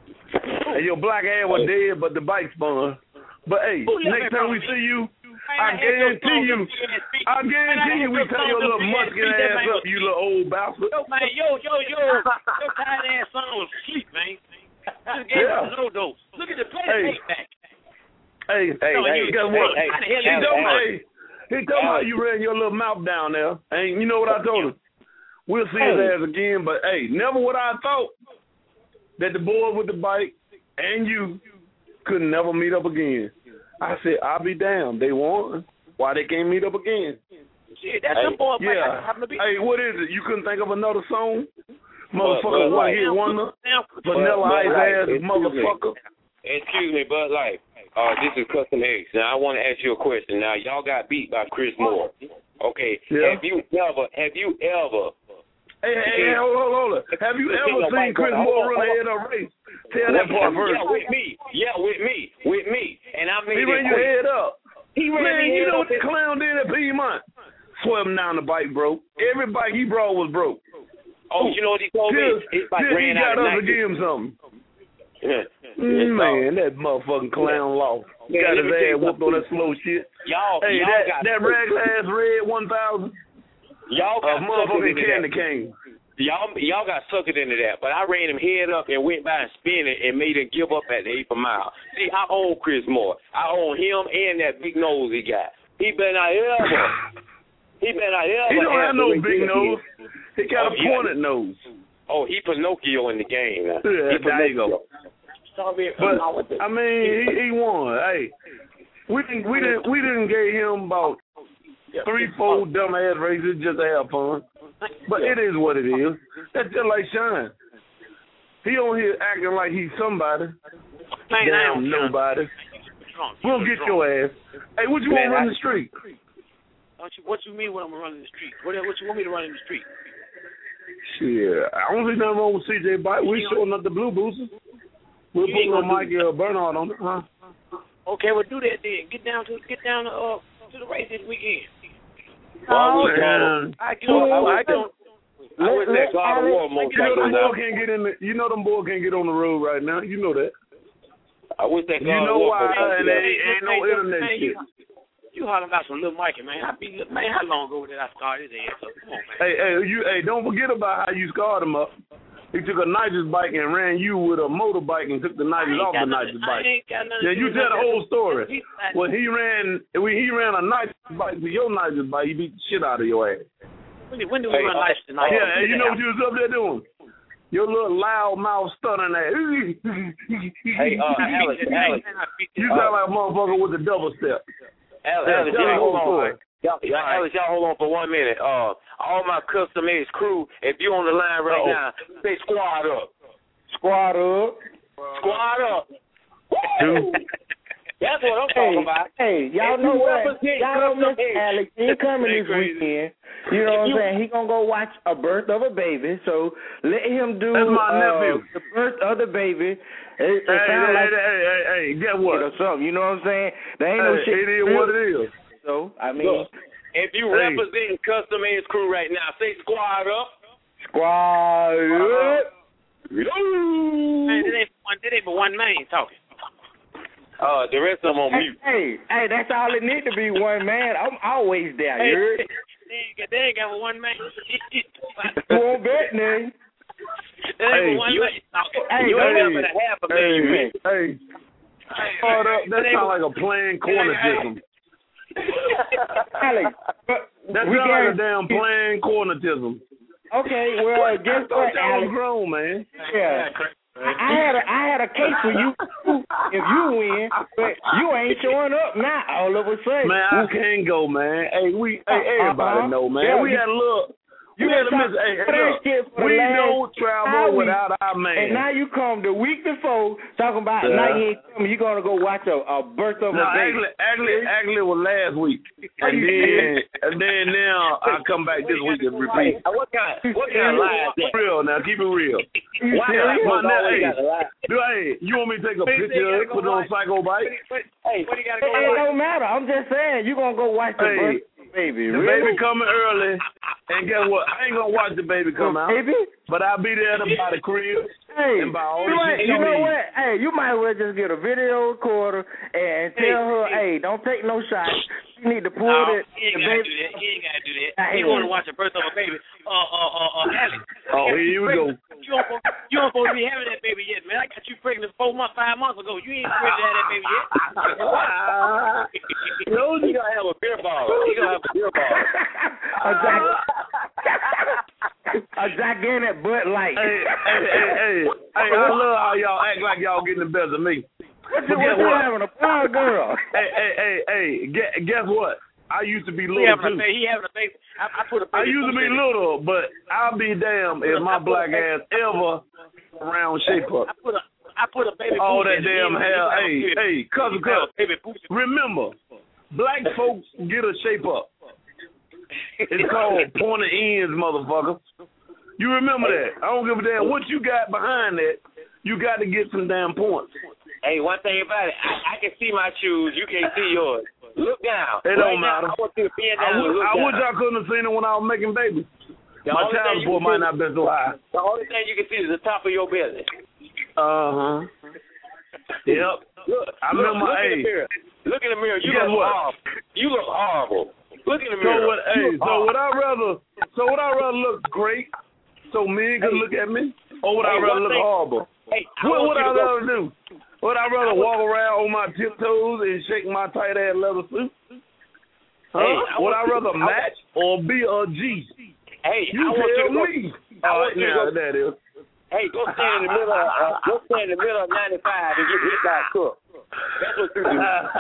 And your black ass was dead, but the bike spun. But hey, next time we see you, I guarantee you, I guarantee you, we tell your little musket ass up, you little old bastard. Yo, man, yo, yo, yo, yo, tired ass son was asleep, man. Just gave Yeah. him no dose. Look at the play Hey. tape back. Hey, hey, No, hey, you- guess what? hey, hey, he hey, told me, hey. hey, he told me how you ran your little mouth down there. And you know what I told him? We'll see his Hey. ass again, but hey, never would I have thought that the boy with the bike and you could never meet up again. I said, I'll be damned. They won. Why they can't meet up again? Shit, that's Hey, the boy, man. yeah. Happen to be. Hey, what is it? You couldn't think of another song? But- Motherfucker, but, one like- hit wonder. Now, Vanilla but, Ice like, ass excuse me. motherfucker. Excuse me, Bud Light. Uh, this is Custom X. Now, I want to ask you a question. Now, y'all got beat by Chris Moore. Okay. Yeah. Have you ever, have you ever, Hey, hey, hey, hold on, hold on. Have you ever seen Chris Moore run ahead of a race? Tell that part first. Yeah, with me. Yeah, with me. With me. And I made He it ran your quick. head up. He ran Man, me you head know up what the and- clown did at Piedmont? Swept him down the bike, bro. Every bike he brought was broke. Oh, you know what he told me? Till, His bike till he ran got out of us to night. give him something. Yeah. Mm, Man, that motherfucking clown lost. Yeah, got let his me tell you ass whooped on that something. slow shit. Y'all, Hey, y'all that got that regular ass red one thousand, Y'all a got suckered motherfucking into candy that. cane. Y'all, y'all got suckered into that, but I ran him head up and went by and spin it and made him give up at the eighth mile. See, I own Chris Moore. I own him and that big nose he got. He better not ever. He better not ever. He don't have no to big race nose. He got Oh, a yeah. pointed nose. Oh, he Pinocchio in the game. Man. Yeah, he there you go. Pinocchio. But I mean, he, he won. Hey, we didn't we didn't we didn't give him about three, four dumbass races just to have fun. But it is what it is. That's just like Shine. He on here acting like he's somebody. Man, Damn nobody. We'll get your ass. Hey, what you want to run the street? What you, what you mean when I'm running the street? What, what you want me to run in the street? Shit, I don't see nothing wrong with C J Bike. We showing up the blue boosters. We'll put little Mikey uh, Bernard on it, huh? Okay, well do that then. Get down to get down to uh to the race this weekend. Oh, man. I get on. I get on. I wish that God of War You know motorcycle them boys can't get in the. You know them boys can't get on the road right now. You know that. I wish that God You know of War why? motorcycle. And there ain't no internet man, shit. You, you hollering about some little Mikey, man. I be man. How long ago did I start his ass up? Come on, man. Hey, hey, you, hey, don't forget about how you scarred him up. He took a Nigel bike and ran you with a motorbike and took the Nigel off the Nigel bike. Yeah, you tell the whole story. When he ran, when he ran a Nigel bike with your Nigel bike, he beat the shit out of your ass. When, when do we hey, run lights tonight? Yeah, and you know what you was up there doing? Your little loud mouth stuttering ass. Hey, uh, Alex, Alex. You sound like a motherfucker with the double step. Alex, Alex, y'all hold on. Y'all, y'all, Alex, y'all hold on for one minute. Uh, all my Custom X crew, if you on the line right Uh-oh. now, say squad up. Squad up. Squad up. Woo! That's what I'm talking hey, about. Hey, y'all if know you what? Y'all don't miss Alex. He coming this weekend. You know what I'm saying? He gonna go watch a birth of a baby. So let him do That's my uh, nephew. the birth of the baby. It, it hey, sound hey, like hey, hey, hey, hey, get what? Or something. You know what I'm saying? There ain't hey, no shit. It is what it is. So I mean, look, if you hey. represent Custom X crew right now, say squad up. Squad up. Man, it ain't one. It ain't but one man talking. Uh, the rest of them on mute. Hey, hey, that's all it need to be, one man. I'm always there, you heard? They, they ain't got but one man. You won't bet, nigga. Hey, one you, man. Hey, you ain't hey, having a half a hey, million. Hey, hey. Hold up. That sounds like a plain cornetism. Alex, that sounds like a damn plain cornetism. Okay, well, guess what, Alex? Grown, man. Yeah. I had a I had a case for you if you win, but you ain't showing up now. All of a sudden, man, I can't go, man. Hey, we, hey, everybody uh-huh. know, man. Yeah, we you, had a little. You had a miss. Hey, hey, look, we don't travel without our man. And now you come the week before talking about yeah. now you ain't coming. You gonna go watch a, a birth of no, a baby. Actually, actually, actually, was last week, and then and then now I come back this week and repeat. What kind? What kind of lies? Real now, keep it real. Why? Hey, hey, you want me to take a picture, put it on Psycho Bike? Hey, what do you gotta go? It don't matter. I'm just saying you gonna go watch the hey, birth. Baby, the really? baby coming early, and guess what? I ain't gonna watch the baby come out, baby? but I'll be there to buy the crib hey, and buy all the shit you you know need. what? Hey, you might as well just get a video recorder and tell hey, her, hey, don't take no shots. You need to pull no, it. He ain't gotta do that. He ain't gotta do that. He want to watch the birth of a baby. Uh, uh, uh, uh, Alex. Oh, here we go. You don't, you don't supposed to be having that baby yet, man. I got you pregnant four months, five months ago. You ain't ready to have that baby yet. No, you gotta have a beer ball. You gotta have a beer ball. a, gigantic, a gigantic butt light. Hey, hey, hey, hey, hey! I love how y'all act like y'all getting the best of me. But guess what? Having a proud girl. Hey, hey, hey, hey! Guess, guess what? I used to be little he having too. A, he having a baby. I, I put a baby. I used to be little, but I'll be damn if my black ass ever around shape up. I put a, I put a baby. All that damn hair. Hey, hey, cousin, cousin. Remember, black folks get a shape up. It's called pointed ends, motherfucker. You remember that? I don't give a damn what you got behind that. You got to get some damn points. Hey, one thing about it, I, I can see my shoes. You can't see yours. Look down. It right don't matter. Now, I want you to bend I, down. would, look I down. wish I couldn't have seen it when I was making babies. The My child support might not be so high. The only thing you can see is the top of your belly. Uh huh. Yep. Look, I look, remember. Look hey, in the mirror. Look in the mirror. You guess look what? horrible. You look horrible. Look in the So mirror. what? Hey, so would I rather? So would I rather look great so men can hey. look at me, or would hey, I rather look thing, horrible? Hey, what would I rather go. do? Would I rather I walk around on my tiptoes and shake my tight ass leather suit? Huh? Hey, I would I rather to, match I, or be a G? Hey, you I tell want you to me. Go, All right, now go, that is. Hey, go stand in the middle. Of, uh, go stand in the middle of ninety-five and get hit by a truck. That's what you do.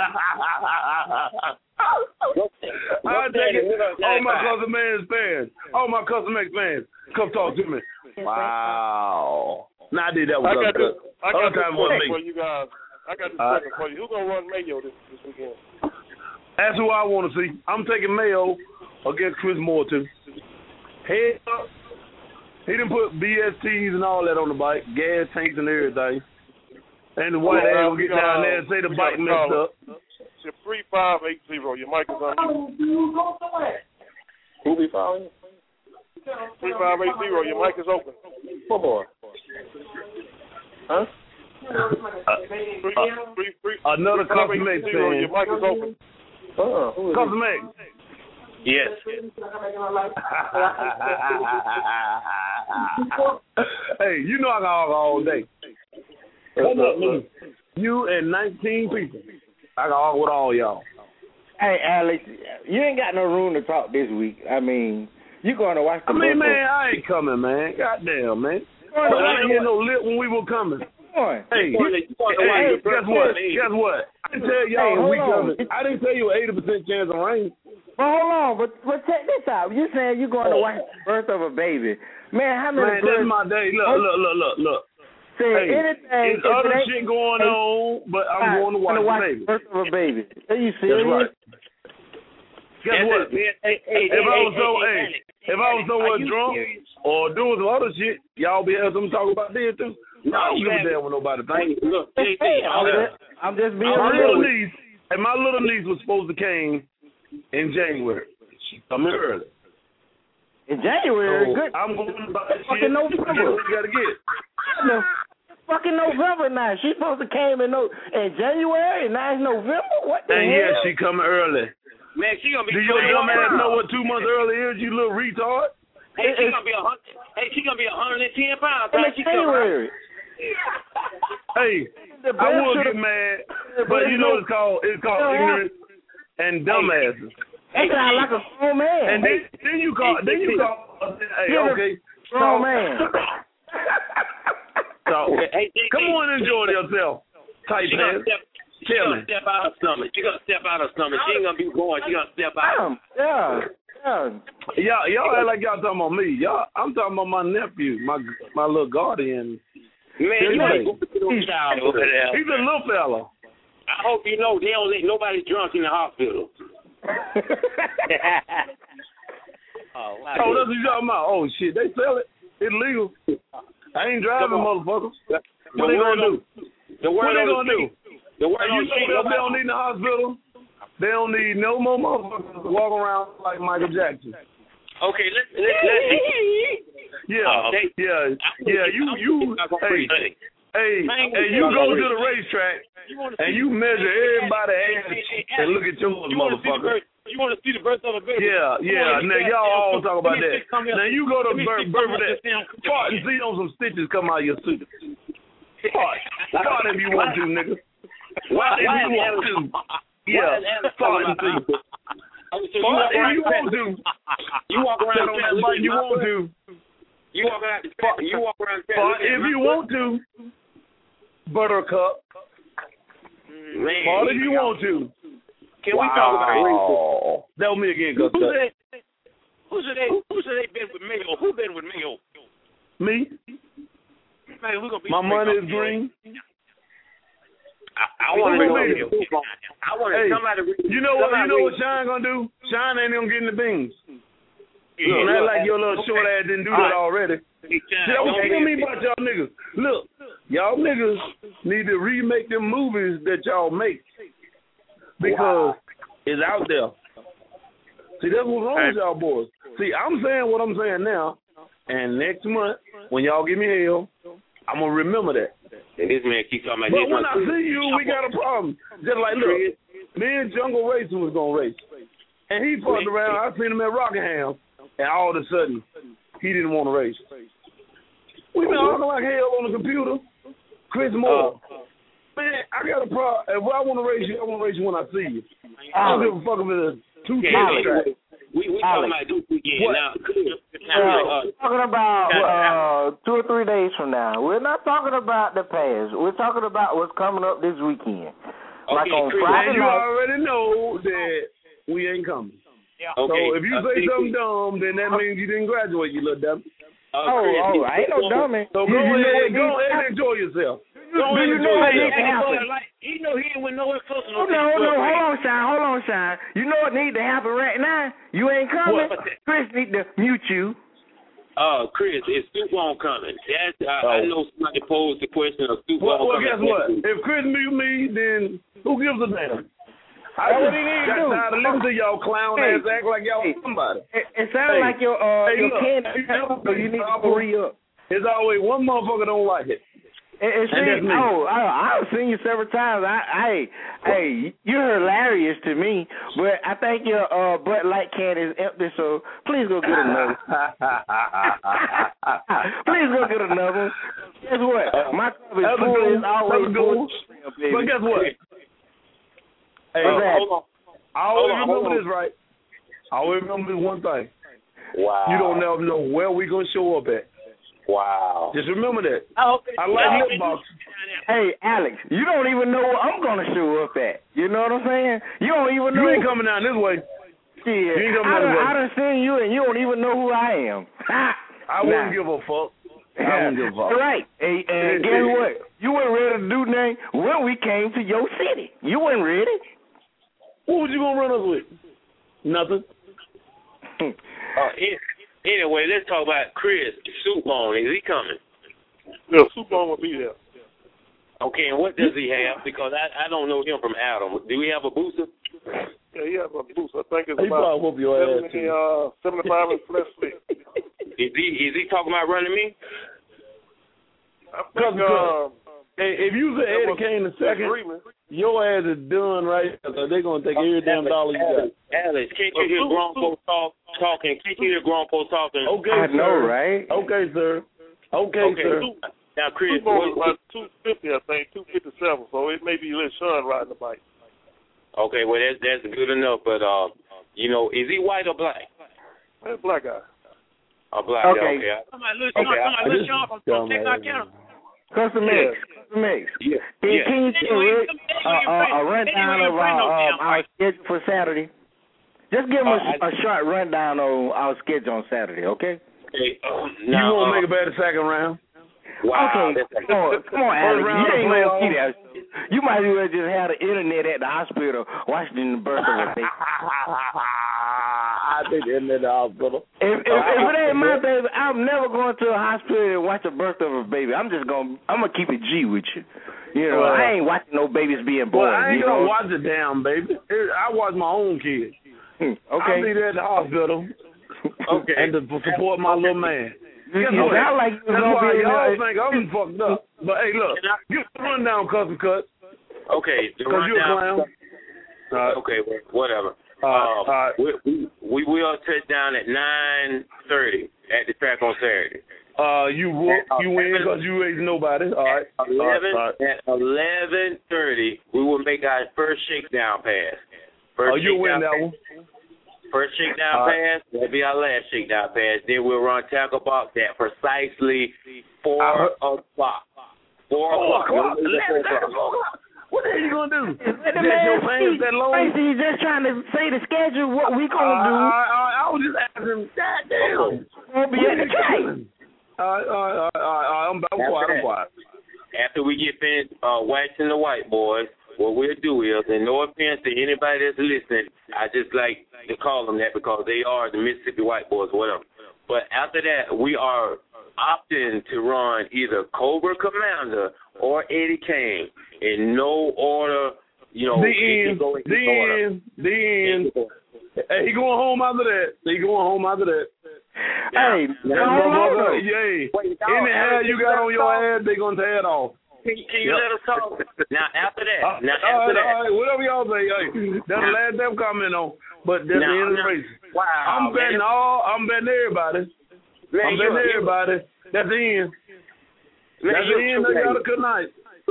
I take it. All my Custom X fans, all my Custom X fans, come talk to me. Wow. Nah, I did that one. I got this, I got this one for you guys. I got this uh, second for you. Who's gonna run Mayo this, this weekend? That's who I want to see. I'm taking Mayo against Chris Morton. Head up. He done put B S Ts and all that on the bike, gas tanks and everything. And the white ass will get down there and say the bike messed up. It's three five eight zero. Your mic is on you. Who be following? Three five eight zero. Your mic is open. What boy? Huh? Uh, three, three, three, Another Custom X fan. Your mic is open. Uh, Custom X. Yes. Hey, you know I can argue all day. Come up, me. You and nineteen people. I can argue with all y'all. Hey, Alex, you ain't got no room to talk this week. I mean, you going to watch the I mean, Buffalo. man, I ain't coming, man. Goddamn, man. I didn't hear no lip when we were coming. Hey, hey, hey, guess what? Guess what? I didn't tell y'all hey, we on. coming. I didn't tell you an eighty percent chance of rain. But hold on, but but check this out. You saying you're going to watch the birth of a baby, man? How many? Man, that's my day. Look, look, look, look, look. Say hey, anything. There's other shit going hey, on, but I'm going to watch, watch the baby. The birth of a baby. Are you serious? That's right. Guess that's what? Hey, hey, if hey, I was hey, so, hey, hey, Alex, if I was somewhere drunk serious? or doing some other shit, y'all be having something to talk about then too. No, I don't give a damn what nobody thinks. Look, hey, hey, I'm, just, I'm just being my real. Little niece, and my little niece was supposed to came in January. She coming early. In January? So Good. I'm going to buy shit. Fucking November. Get what you got to get. No, fucking November now. She supposed to came in, no, in January, and now it's November? What the and hell? yeah, she coming early. Man, she gonna be. Do your dumb ass know what two months early is, you little retard? Hey, she gonna be a hundred. Hey, she gonna be a hundred and ten pounds. In January. Hey, I will get mad, but you know it's called it's called ignorance and dumbasses. That sounds like a grown man. And then then you call then you call hey okay grown man. So come on, enjoy yourself, tight pants. She gonna step out her stomach. She gonna step out her stomach. She ain't gonna be going. She gonna step out. Yeah, yeah. Y'all, y'all act like y'all talking about me. Y'all, I'm talking about my nephew, my my little guardian. Man, you ain't he's, child over there. He's a little fella. I hope you know they don't let nobody drunk in the hospital. oh, wow. Oh, that's what you talking about. Oh shit, they sell it. It's legal. I ain't driving, motherfuckers. What the they gonna do? The what they gonna do? The word you know they don't need the hospital. They don't need no more motherfuckers to walk around like Michael Jackson. Okay, let's let's let's. Yeah, uh, they, yeah, yeah. You you hey hey hey you go to the racetrack and you measure everybody ass and look at yours, motherfucker. You want to see the birth of a baby? Yeah, yeah. Now y'all all talk about that. Now you go to Bernadette, fart and see on some stitches come out of your suit. Fart, fart if you want to, nigga. Fart if you want to. Yeah, fart and see. Fart if you want to. You walk around the bike you want to. You walk around. You walk around. Fart if you want to. Buttercup. Fart if you want to. Can wow. we talk about racism? Tell me again, Gus. Who said who said they who said they been with Mayo? Who been with Mayo? Me. Man, we gonna be my money is green. I, I want to Mayo. I want hey, somebody. You know what? You know what Shine gonna do? Shine ain't gonna get in the beans. Yeah, Look, not like your little okay. short ass didn't do that right. already. See, that's what you mean about y'all niggas. Look, y'all niggas need to remake them movies that y'all make. Because wow. it's out there. See, that's what's wrong with y'all boys. See, I'm saying what I'm saying now, and next month, when y'all give me hell, I'm going to remember that. And this man keeps talking about But when I see you, we got a problem. Just like, look, me and Jungle Racing was going to race. And he fucked around. I seen him at Rockingham, and all of a sudden, he didn't want to race. We been arguing like hell on the computer. Chris Moore. Uh, Man, I got a problem. If I want to race you, I want to race you when I see you. I don't give a fuck if it's a two yeah, track. We we talking about this weekend now. We're uh, talking about uh, two or three days from now. We're not talking about the past. We're talking about what's coming up this weekend. Like Okay, on Chris, Friday And you night. already know that we ain't coming. Yeah. So Okay. if you Uh, say see- something dumb, then that means you didn't graduate, you little dumb. Uh, Oh, Chris, oh, I ain't no dummy. So You- go you know ahead, what go needs to ahead and happen? enjoy yourself. Do Go ahead you and know enjoy what yourself. needs to happen? Like, he know he ain't went nowhere close to Oh, no, no, hold on, Shine, hold on, Shine. You know what needs to happen right now? You ain't coming. What? Chris need to mute you. Uh, Chris, is Super Bowl coming? That's I, I know somebody posed the question of Super Well, Bowl well, coming. guess what? If Chris mute me, then who gives a damn? I That's what just he need to got do. tired of listening to y'all clown Hey. ass act like y'all Hey. somebody. It, it sounds Hey. like your uh Hey, your look, candy, you never so you need to trouble. hurry up. There's always one motherfucker don't like it. And, and see, And that's me. oh, I, I've seen you several times. I, I, hey, you're hilarious to me, but I think your uh, Bud Light can is empty. So please go get another. Please go get another. Guess what? My cup is That's a full. good It's one. always That's a good full. one. Baby. But guess what? Hey, What's that? Hold on. I always Hold on, hold remember on. this, right? I always remember this one thing. Wow. You don't never know where we gonna show up at. Wow. Just remember that. Oh, I like lip box. Hey, Alex, you don't even know where I'm gonna show up at. You know what I'm saying? You don't even know. You ain't coming down this way. Yeah, You ain't coming I down done, this way. I done seen you, and you don't even know who I am. I wouldn't give a fuck. I wouldn't give a fuck. Right. And, and guess what? You weren't ready to do nothing when we came to your city. You weren't ready. What was you gonna run us with? Nothing. Uh, in- anyway, let's talk about Chris Soup Bone. Is he coming? Yeah, Super Bowl will be there. Okay, and what does he have? Because I, I don't know him from Adam. Do we have a booster? Yeah, he has a boost. I think it's He probably about whoop your ass seventy, too. uh, seventy-five in flesh fit. Is he is he talking about running me? I Cause, think, uh, hey, if you say that Eddie was Kane the second, agreement. your ass is done right. So they're gonna take every damn dollar you got. Alex, can't you hear grown folks talk, talking? Can't you hear grown folks talking? Okay, I sir. know, right? Okay, sir. Okay, Okay, sir. now, Chris, Super Bowl is what- about two fifty, I think, two fifty-seven. So it may be little Sean riding the bike. okay, well that's that's good enough. But uh, you know, is he white or black? That's a black guy. A black. Okay. Okay. Somebody little Okay, Sean, I- somebody little Sean from, from Texarkana. Custom Yeah. mix. Custom mix. Yeah. Can, Yeah. can you give Rick uh, uh, a rundown of our, um, our schedule for Saturday? Just give him a, Uh, I- a short rundown on our schedule on Saturday, okay? Okay. Um, You now, won't uh, make it back the second round. Wow. Okay, that's- come on, come on, Alex. round You of ain't gonna playoffs. see that. You might as well just have the internet at the hospital watching the birth of a baby. I think they're in the hospital. If, if, if it ain't my baby, I'm never going to a hospital and watch the birth of a baby. I'm just gonna, I'm gonna keep it G with you. You know, Well, I ain't watching no babies being born. Well, I ain't you gonna know? watch it down, baby. I watch my own kids. Hmm, I'll okay. be there at the hospital. Okay. And to support my little man. You, Guess you what? sound like you was That's gonna why be in y'all there. think I'm fucked up. But hey, look, give the rundown, Custom Cut. Okay. The Because you a rundown- clown. Okay, well, whatever. All right, um, all right. we, we we will touch down at nine thirty at the track on Saturday. Uh, you whoop, you win because you ain't nobody. All right. Eleven All right, all right. at eleven thirty, we will make our first shakedown pass. First Oh, you win shakedown that pass. one. First shakedown All pass, right. that'll be our last shakedown pass. Then we'll run tackle box at precisely four Uh, o'clock. Four Four o'clock. o'clock. We'll leave it Eleven, at four o'clock. o'clock. What the hell you gonna do? Let the That's man your fans speak. that long? Tracy, you just trying to say the schedule, what we Uh, gonna do. I, I, I was just asking. God damn. We'll be at the track. All right, all right, all right, all right. I'm, I'm quiet. I'm quiet. After we get finished uh, waxing the white boys, what we'll do is, and no offense to anybody that's listening, I just like to call them that because they are the Mississippi white boys or whatever. But after that, we are opting to run either Cobra Commander or Eddie Kane in no order, you know. The it can end. go in The order. end. The end. Hey, he going home after that. He going home after that. Hey, That no, motherfucker, no. yeah. Wait, no, Any hair Alex, you you got gotta on your talk. head, they gonna tear it off. Can, can you Yep. let us talk? Now, after that, Uh, now all after right, that, all right, whatever y'all say. Hey, that's the last damn comment on. But that's Now, the end of the now- race. wow, I'm betting man. all. I'm betting everybody. Man, I'm you betting a- you- everybody. That's the end. Man, That's you the a end true of y'all hater. good night.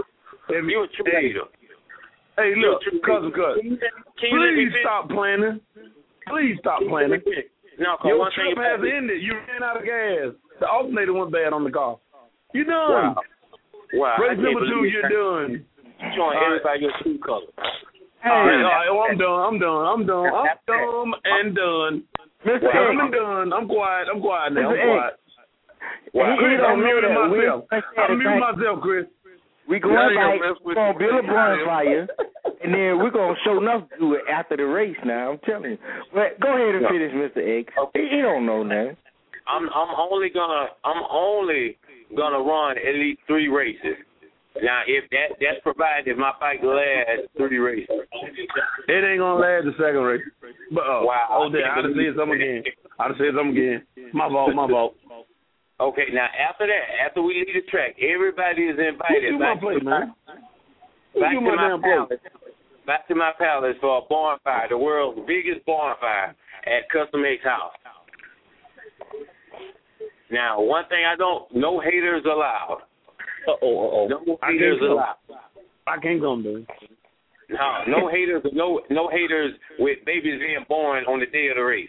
If You a true hey, hater. hey, You a look, true cousin, hater. cousin. Can you let- can you let me Please finish? stop planning. Please stop Can you let me planning. finish? No, cause Your one thing trip has about it- ended. You ran out of gas. The alternator went bad on the car. You done. Wow. Wow. I Race can't number two, believe you're that. done. showing everybody your true color. Hey, all right, all right, well, I'm done. I'm done. I'm done. I'm dumb and done. Mister Well, X. I'm done. I'm quiet. I'm quiet now. I'm Mister quiet. Wow. He, he I'm don't know muting that. myself. We, I'm muting myself, Chris. We going Yeah, like we're gonna build a bonfire, and then we're gonna show enough to do it after the race. Now I'm telling you. But go ahead and finish, Mister X. He, he don't know nothing. I'm I'm only gonna I'm only gonna run at least three races. Now, if that that's provided, if my bike lasts three races. It ain't gonna last the second race. But uh, wow, oh, damn, I'd have said something again. I'd have said something again. My fault. My fault. Okay, now after that, after we leave the track, everybody is invited Who back, my plate, to, man? back, Who to my my damn palace, back to my palace for a bonfire, the world's biggest bonfire at Custom X House. Now, one thing I don't, no haters allowed. Uh-oh, uh-oh. No I haters can't allowed. I can't come, dude. No, no haters, no no haters with babies being born on the day of the race.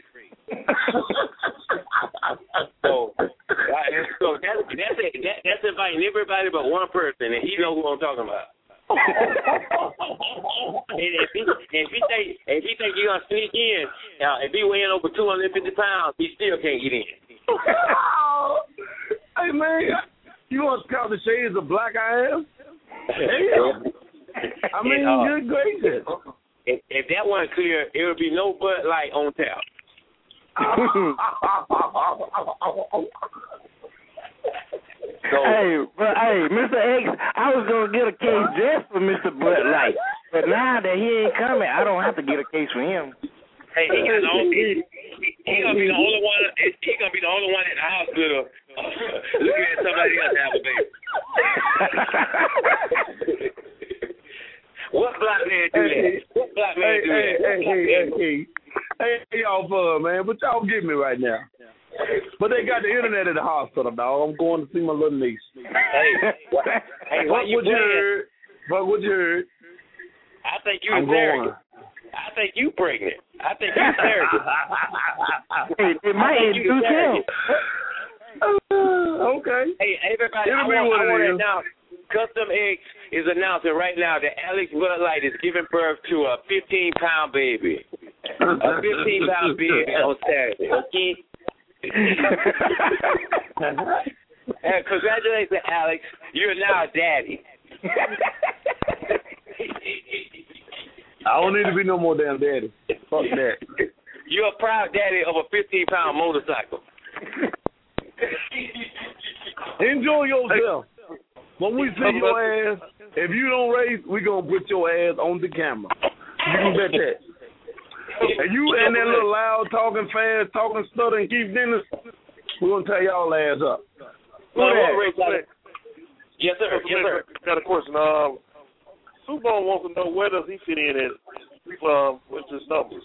so, right, so that's that's it. That, that's inviting everybody but one person, and he knows who I'm talking about. and if he if he think if he think you're gonna sneak in, uh, if he weighing over two hundred fifty pounds, he still can't get in. Hey man, you want to count the shades of black I am? Damn. I mean, and, uh, good gracious. If, if that wasn't clear, it would be no Bud Light on tap. So, hey, but hey, Mister X, I was gonna get a case just for Mister Bud Light, but now that he ain't coming, I don't have to get a case for him. Hey, he, got the only, he, he gonna be the only one. He gonna be the only one at the hospital looking at somebody else have a baby. What black man do that? What black man hey, do hey, that? Hey, hey, hey, hey, hey, hey, y'all fun, man, but y'all get me right now. But they got the internet at the hospital, dog. I'm going to see my little niece. Hey, what, hey, what you, you heard? What would you heard? I think you I'm married. I think you pregnant. I think you married. Hey, it might induce him. Okay. Hey, everybody, I It'll be want, what I it want to is. announce, Custom X is announcing right now that Alex Bud Light is giving birth to a fifteen pound baby. A fifteen pound baby on Saturday. Okay? And congratulations, Alex. You're now a daddy. I don't need to be no more damn daddy. Fuck that. You're a proud daddy of a fifteen pound motorcycle. Enjoy yourself. When we see your ass, if you don't race, we gonna put your ass on the camera. You can bet that. And you and that little loud talking fast, talking stuttering Keith Dennis, we're gonna tear y'all ass up. Who that? Yes, sir. Yes, sir. Got a question. Um, Super wants to know where does he fit in at? Um, what's his numbers?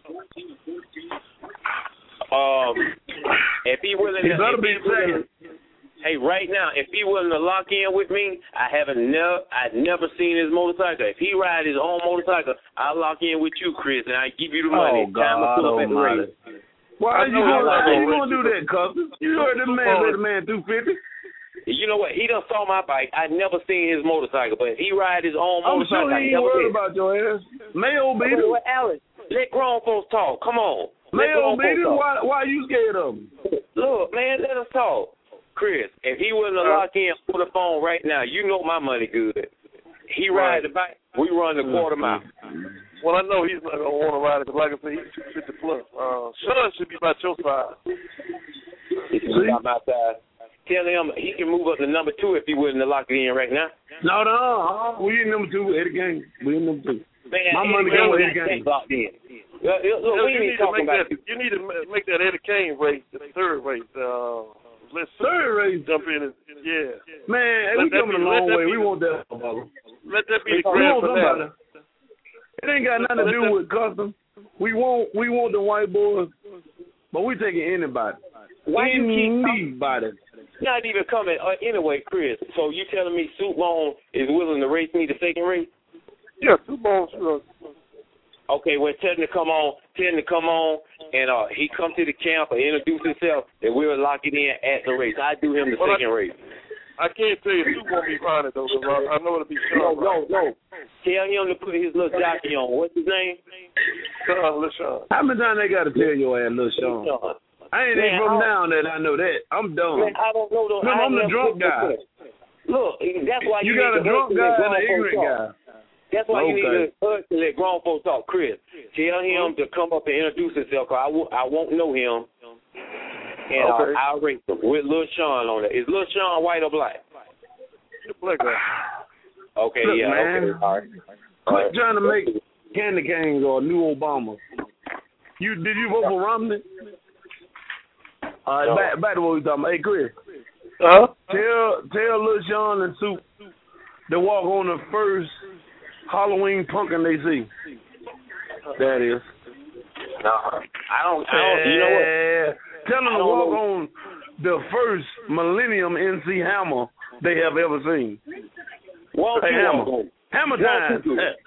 Um, if he willing, He to, better if be he willing, hey, right now, if he willing to lock in with me, I haven't never, I've never seen his motorcycle. If he ride his own motorcycle, I'll lock in with you, Chris, and I give you the money. Oh God Almighty! Why are you gonna, how you gonna do that, cousin? You heard the man let the man do fifty. You know what? He done saw my bike. I never seen his motorcycle, but if he ride his own I'm motorcycle, sure he ain't worried about your ass. Mayo beat him. Alex, let grown folks talk. Come on. Mayo beat him. Why? Why are you scared of him? Look, man, let us talk. Chris, if he willing to lock in for the phone right now, you know my money good. He ride the bike. We run the quarter mile. Well, I know he's not gonna want to ride it because, like I said, he's two fifty plus. Uh, Sean should be about your side. He should be about my side. Tell him he can move up to number two if he willing to lock it in right now. No, no, we in number two. Eddie Game. We in number two. Man, my Eddie money go with Game Eddie Game. locked in. Look, look, you, we need ain't to talking make about that, you need to make that Eddie Kane race, the third race. Uh, let's third race. Jump in and yeah. Man, let we coming be, a long way. Be, we want that, brother. Let that be the we grand want finale. It ain't got nothing to do with custom. We want we want the white boys, but we taking anybody. Why you keep anybody? Not even coming uh, anyway, Chris. So you telling me Soup Bone is willing to race me the second race? Yeah, Soup Bone's sure. Okay, well, tell him to come on. Tell him to come on, and uh, he come to the camp and introduce himself, and we'll lock it in at the race. I do him the well, second I, race. I can't tell you Soup won't be riding though. I, I know it'll be Sean. No, no, no. Tell him to put his little jockey on. What's his name? Sean LaShawn. How many times they got to tell your ass, Lil Sean? I ain't even from down there. I know that. I'm dumb. Man, I don't know. Look, I'm the drunk guy. Look, that's why you, you got need a drunk guy and an ignorant guy. That's why okay. you need to, uh, to let grown folks talk. Chris, tell him to come up and introduce himself, because I, w- I won't know him. And okay. I'll, I'll rate him with Lil Sean on it. Is Lil Sean white or black? Black guy. Okay, Look, yeah, man, okay. All right. Quit All right. trying to make candy canes or a new Obama. You Did you vote for Romney? All right, no. back, back to what we talking about. Hey, Chris. Uh-huh. Tell, tell Lil Sean and Soup to walk on the first Halloween pumpkin they see. That is. No, I don't. I don't. You know what? Tell them to walk know. on the first Millennium N C Hammer they have ever seen. Walk hey, Hammer. On. Hammer time.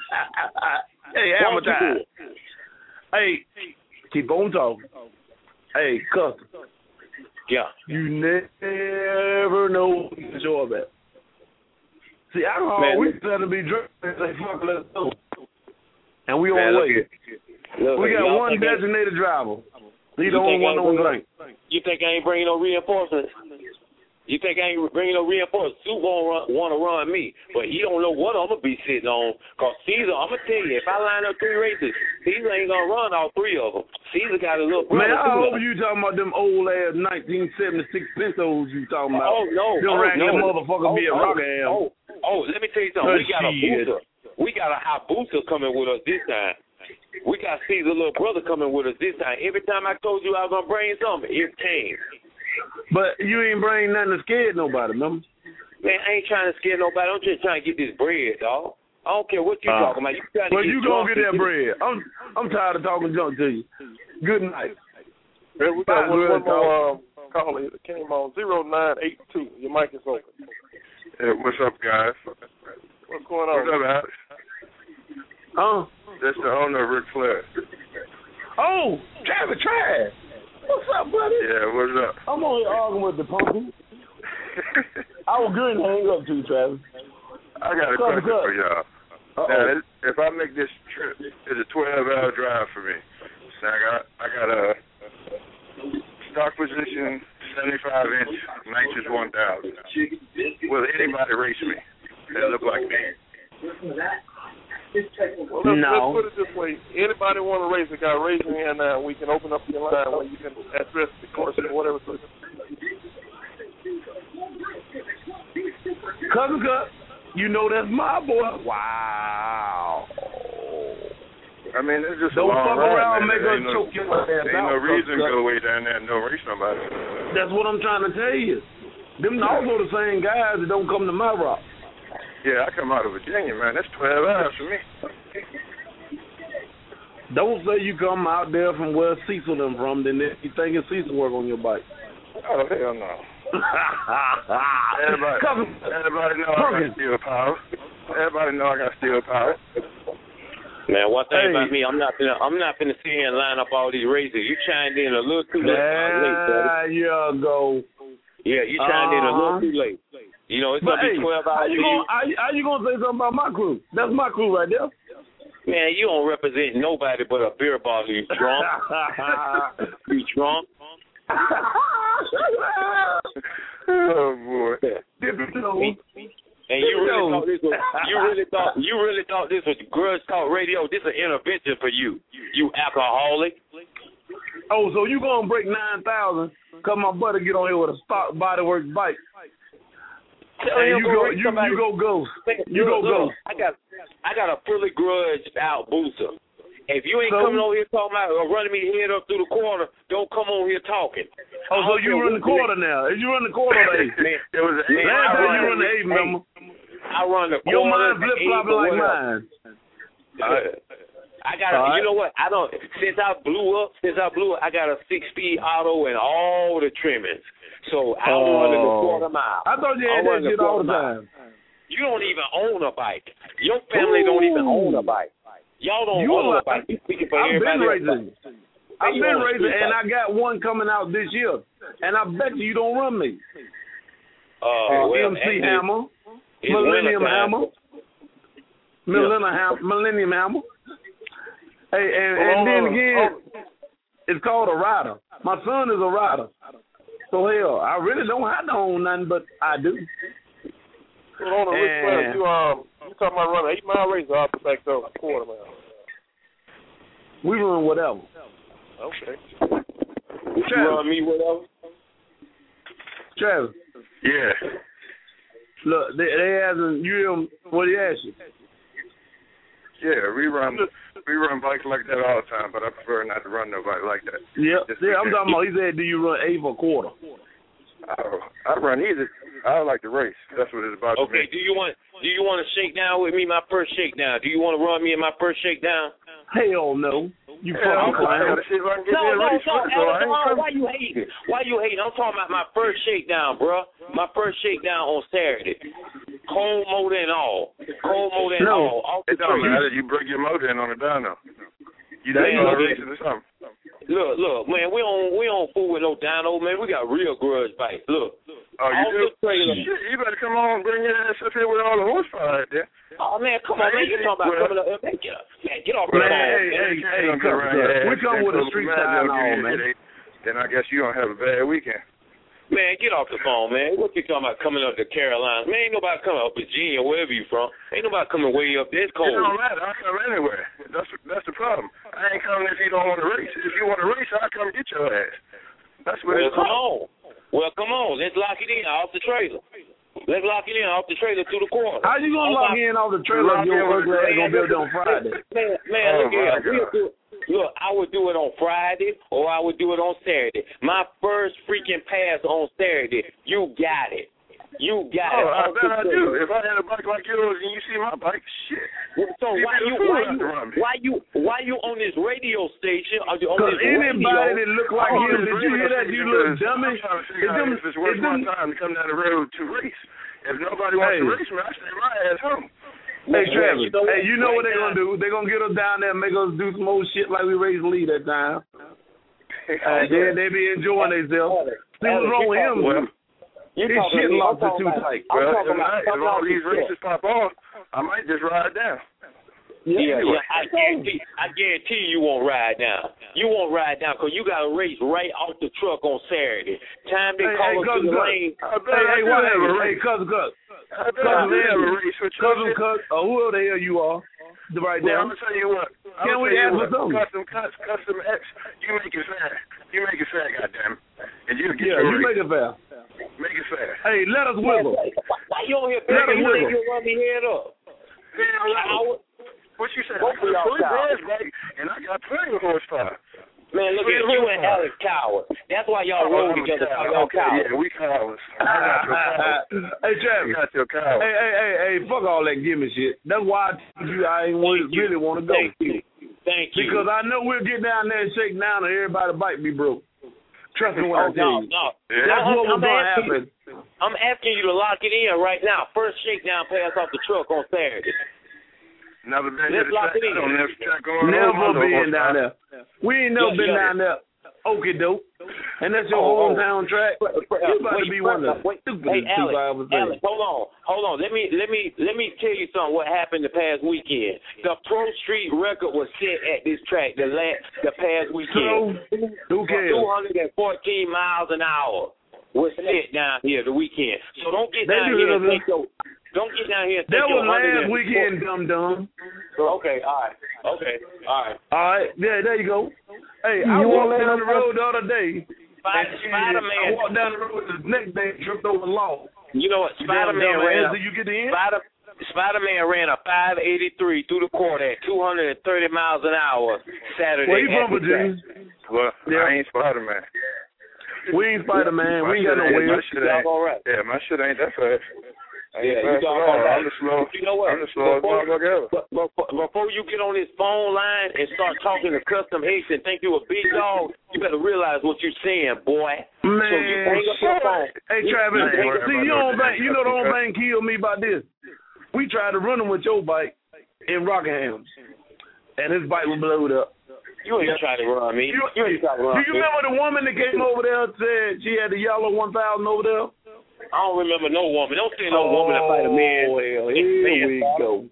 Hey, Hammer time. Hey, keep on talking. Hey, Custom. Yeah. You never know what you're sure about. See, alcohol, man, we trying to be drunk and say, fuck, let's go. And we man, on way. Look, we got one designated driver. He don't want no drink. You think I ain't bringing no reinforcements? You think I ain't bringing no reinforcements? Sue won't want to run me, but he don't know what I'm going to be sitting on. Because Caesar, I'm going to tell you, if I line up three races, Caesar ain't going to run all three of them. Caesar got a little brother. Man, I hope you talking about them old-ass nineteen seventy-six Pintos you talking about. Oh, no. Them oh, raggedy no. motherfucker oh, be a oh, Rockham. Oh, oh, let me tell you something. We got a booster. We got a hot booster coming with us this time. We got Caesar's little brother coming with us this time. Every time I told you I was going to bring something, it came. But you ain't bring nothing to scare nobody, remember? Man, I ain't trying to scare nobody. I'm just trying to get this bread, dog. I don't care what you uh, talking about. You trying to well, get you gonna get that bread. I'm I'm tired of talking junk to you. Good night. Yeah, we got one, one more um, caller that came on zero nine eight two. Your mic is open. Hey, what's up, guys? What's going on? What's up, Alex? Oh, that's the owner of Ric Flair. Oh, Travis, Travis. What's up, buddy? Yeah, what's up? I'm only arguing with the pumpkin. I was good to hang up to, Travis. I got a cut, question cut. for y'all. Uh-oh. Now, if I make this trip, it's a twelve-hour drive for me. So I got I got a stock position, seventy-five inch, nitrous one thousand. Will anybody race me that look like me? Well, let's, no. let's put it this way. Anybody want to race a guy, raise your hand now, and we can open up your line where you can address the question or whatever. Cousin Cut, you know that's my boy. Wow. I mean, it's just Don't a long fuck ride, around and man. make us no, choke your ass ain't out. no reason to go way down there and no race somebody. That's what I'm trying to tell you. Them also the same guys that don't come to my rock. Yeah, I come out of Virginia, man. That's twelve hours for me. Don't say you come out there from where Cecil them from, then you thinking Cecil work on your bike. Oh, hell no. everybody, everybody know I got steel power. Everybody know I got steel power. Man, one thing hey. about me, I'm not gonna, I'm not gonna sit here and line up all these races. You chimed in a little too late. There late, you go. Yeah, you chimed uh-huh. in a little too late. You know, it's but gonna hey, be twelve hours. How you, gonna, how, how you gonna say something about my crew? That's my crew right there. Man, you don't represent nobody but a beer bottle. You drunk? You drunk? Oh boy! And you really thought this was you really thought you really thought this was Grudge Talk Radio? This is an intervention for you, you alcoholic. Oh, so you gonna break nine thousand? Cause my buddy get on here with a stock bodyworks bike. And you go, you, you go ghost. You go ghost. I got, I got a fully grudged out booster. If you ain't so, coming over here talking about or running me head up through the quarter, don't come over here talking. Oh, so you run the quarter now? If you run the quarter, eight. Man, it was man, last time you run the eight, remember? I run the quarter. Your mind flip flopping like mine. Uh, I got a, right. You know what? I don't. Since I blew up, since I blew up, I got a six-speed auto and all the trimmings. So I oh. run the quarter mile. I thought you had that shit all the time. Mile. You don't even own a bike. Your family Ooh. don't even own a bike. Y'all don't you own are, a bike. You speaking for I've everybody been racing. I've been racing, and I bike. got one coming out this year. And I bet you, you don't run me. Uh, uh, well, M C Hammer, Millennium Hammer. Millennium, yeah. Ham- Millennium Hammer. Hey, and, oh, and then oh, again, oh. it's called a rider. My son is a rider. So hell, I really don't have to own nothing, but I do. Hold on, Rick Flair, you um, you talking about running eight mile race or off the back though, quarter mile? We run whatever. Okay. You run me whatever. Travis. Yeah. Look, they, they hasn't. You hear him? What he asked you? Yeah, we run we run bikes like that all the time, but I prefer not to run no bike like that. Yeah, yeah. I'm talking about. He said, "Do you run eighth or quarter?" Oh, I run either. I like to race. That's what it's about. Okay. Do you want Do you want to shake down with me? My first shakedown. Do you want to run me in my first shakedown? Hell no. You yeah, fucking clown. No, no, no, Alex, why you hating? Why you hating? I'm talking about my first shakedown, bro. My first shakedown on Saturday. Cold motor and all. Cold motor and no, all. It don't matter. You bring your motor in on the dyno. You don't know racing or something. Look, look, man, we don't we don't fool with no dyno, man. We got real grudge bikes. Look. Oh, you do? Shit, you better come on and bring your ass up here with all the horsepower out there. Oh, man, come on, man. You're talking about coming up. Man, get, man, get off the man, phone. Hey, hey, hey, come on. We come with a street side and all, man. Then I guess you don't have a bad weekend. Man, get off the phone, man. What you talking about coming up to Carolina? Man, ain't nobody coming up Virginia, wherever you from. Ain't nobody coming way up there. It's cold. It don't matter. I come anywhere. That's that's the problem. I ain't coming if you don't want to race. If you want to race, I'll come get your ass. That's what well, it's come about. on. Well, come on. Let's lock it in off the trailer. Let's lock it in off the trailer to the corner. How you gonna lock in off the trailer if your ugly ass gonna build it on Friday? Man, man oh look here. Look, I would do it on Friday or I would do it on Saturday. My first freaking pass on Saturday, you got it. You got oh, it. I bet I do. If I had a bike like yours and you see my bike, shit. So why you why you why you why you on this radio station? Are you on this anybody radio? that look like oh, him, did you hear that? You little dummy. I'm trying to figure out if it's worth my time to come down the road to race. If nobody wants hey. to race me, I stay my ass home. Hey, Travis, you know, hey, you know what they're going to do? They're going to get us down there and make us do some old shit like we raised Lee that time. And then they be enjoying themselves. See what's wrong with him? Well, his shit locked are too tight. Well, if all these races pop off, I might just ride down. Yeah, yeah, I guarantee, I guarantee you won't ride down. You won't ride down because you got to race right off the truck on Saturday. Time they hey, call hey, us to the lane. Hey, hey, what? Hey, cousin, cousin. Cousin, cousin, cousin. Oh, whoever the hell you are, right well, now. I'm gonna tell you what. Can we ask for something? Custom, custom X. You make it fair. You make it fair, goddamn. And you get yeah, your you race. make it fair. Make it fair. Hey, let us wiggle. Why you on here begging? You think you'll run me head up? Hell, what you said? I got a fully bad bike, and I got plenty of horsepower. Man, look at you and Alex Coward. That's why y'all oh, roll together. Y'all okay, cowards. yeah, we cowards. Hey, Travis. You got your cowards. Hey, hey, hey, hey, fuck all that gimme shit. That's why I told you I ain't want, really want to go. Thank you. Thank you. Because I know we'll get down there and shake down and everybody's bike be broke. Trust me when oh, I tell no, you. No. That's I'm, what was going to happen. I'm asking you to lock it in right now. First shakedown pass off the truck on Saturday. Never been Let's to the lock track. it in. I don't never track on Never road. been down there. We ain't never yeah, been yeah. down there. Okie doke. And that's your oh, hometown track. Wait, you about wait, to be wait, one of the wait, stupidest hey, people I ever seen. Alex, hold on, hold on. Let me let me let me tell you something. What happened the past weekend? The Pro Street record was set at this track the last the past weekend. So, who cares? Two hundred and fourteen miles an hour was set down here the weekend. So don't get down here and take your. Don't get down here and take that your. That was last weekend, dum dum. Okay, all right. Okay, all right. All right, yeah, there you go. Hey, I walked down the road the other day. Spider, Spider-Man. I walked down the road the next day and tripped over the law. You know what? Spider-Man ran. Did you get in? Spider, Spider-Man ran a five eighty-three through the court at two hundred thirty miles an hour Saturday. Where you from, Virginia? Well, yeah. I ain't Spider-Man. We ain't Spider-Man. We ain't got no wheels. All right. Yeah, my shit ain't that fast. Yeah, you got all right. I'm the slow. You know what? I'm the slowest motherfucker ever. But, but, before you get on this phone line and start talking to Custom X and think you a big dog, you better realize what you're saying, boy. Man, so you hang up your phone. Hey, Travis, see, you don't think, you know the only thing killed me about this? We tried to run him with your bike in Rockingham, and his bike was blowed up. You ain't trying to run me. You, you ain't trying to run me. Do you remember the woman that came over there and said she had the yellow one thousand over there? I don't remember no woman. Don't say no oh, woman to fight a man. Well, here we go.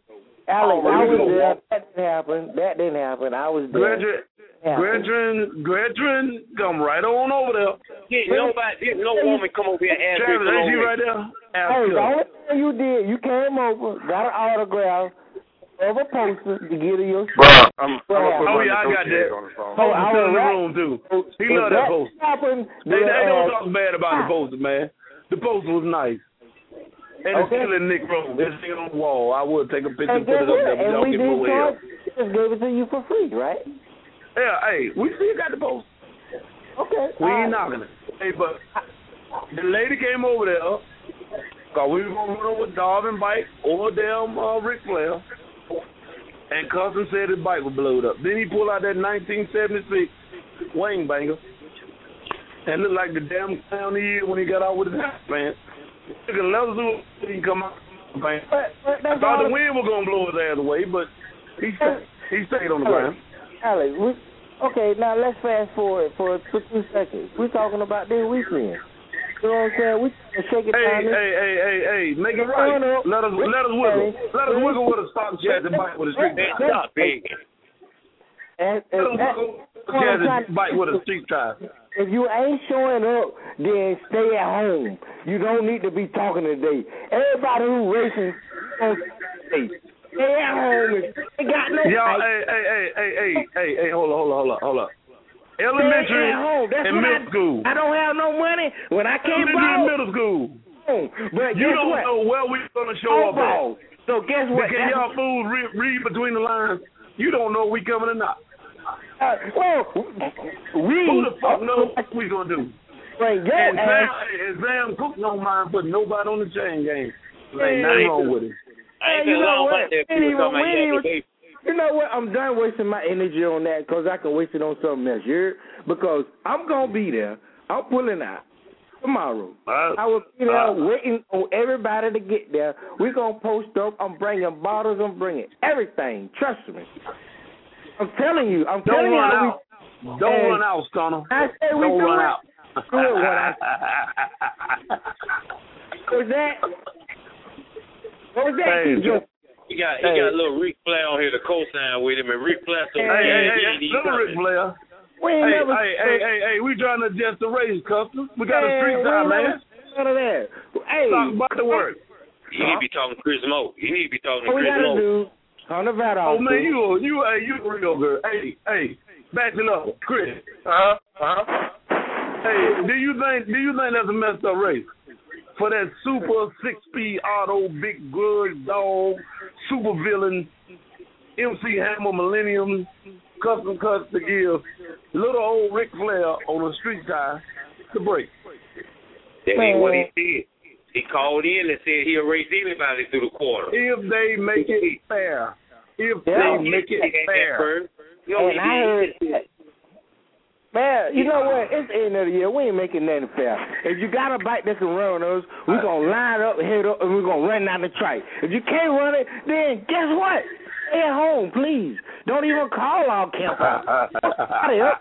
Alex, Oh, I you was go. there. That didn't happen. That didn't happen. I was there. Gretchen, Gretchen, Gretchen, come right on over there. Didn't nobody, didn't no woman come over here and ask me Travis, for ain't you no right there? Ask Hey, her. the only thing you did, you came over, got an autograph of a poster to get to your Bro, I'm, I'm gonna put Oh my yeah, I got that. negotiator on the phone. Poster I still in was the right. room too. He If love that that poster. happened, They, then, they don't uh, talk bad about the poster, man. The poster was nice. And it's Okay. still in Nick room. It's still on the wall. I would take a picture And and put it guess up what? there, but And y'all we get didn't more charge. hell. We just gave it to you for free, right? Yeah, hey, we still got the poster. Okay. We all ain't right. knocking it. Hey, but the lady came over there, cause we were gonna run over Darvin bike or damn uh, Ric Flair, and Cousin said his bike was blowed up. Then he pulled out that nineteen seventy-six wing banger, and looked like the damn clown he is when he got out with his hat pants. Took a leather suit, he come out. Man. But, but I that's thought all the wind was gonna blow his ass away, but he stayed, he stayed on the ground. Alex, we, okay, now let's fast forward for, for two seconds. We're talking about this weekend. You know what I'm saying? We can shake it Hey, down. hey, hey, hey, hey, make it right. Let us let us wiggle. Let us wiggle with a stock chassis bike with a street tire. Stop begging. And, Let and, us that, wiggle with a chassis bike with a street tire. if you ain't showing up, then stay at home. You don't need to be talking today. Everybody who racing, stay stay at home. They got no Y'all, fight. hey, hey, hey, hey, hey, hey, hey, hold on, hold on, hold on, hold on. Stay Elementary at home. That's and what middle I, school. I don't have no money when I can't Elementary and ball. middle school. But You guess don't what? know where we're gonna show Oh, up ball. at. So guess what? Can y'all fools read, read between the lines? You don't know if we coming or not. Uh, well, we Who the fuck knows what we gonna do? Right, yo, and Sam, ass, and Sam Cook don't mind putting nobody on the chain game. There ain't Yeah. nothing wrong with it. I ain't you been know long what? about that. We ain't People even- talking we about ain't even- yesterday. You know what? I'm done wasting my energy on that because I can waste it on something else. You heard? Because I'm gonna be there. I'm pulling out tomorrow. Uh, I will be there uh, waiting on everybody to get there. We're gonna post up. I'm bringing bottles. I'm bringing everything. Trust me. I'm telling you. I'm Don't telling you run how out. Don't and run out, Stunner. I say we Don't do run it. out. Do it when I. What was that? What was that? Hey, Keith Joe? He got he Hey. got a little Ric Flair on here to co-sign with him, and Ric Flair so Hey, hey, hey, he- he- little Ric Flair. We ain't Hey, never. hey, hey, hey, hey, we trying to adjust the race, Custom. We got a Man, street we time, ain't man. never- None of that. Hey, Talk about the work. You need to be talking to Chris Mo. You need to be talking to what we Chris gotta Mo. do? On the vat Oh off. man, you a- you hey, you a real good. Hey, hey, back it up, Chris. Uh-huh, uh-huh. Hey, do you think do you think that's a messed up race? For that super six speed auto, big good dog, super villain, M C Hammer Millennium, custom cuts to give little old Ric Flair on a street tire to break. That ain't what he did. He called in and said he'll race anybody through the quarter. If they make it fair. If Yeah. they make it fair. Yo, And I heard, man, you know what? It's the end of the year. We ain't making nothing fair. If you got a bike that can run on us, we're going to line up, head up, and we're going to run down the track. If you can't run it, then guess what? Stay at home, please. Don't even call our camp out. Hurry up.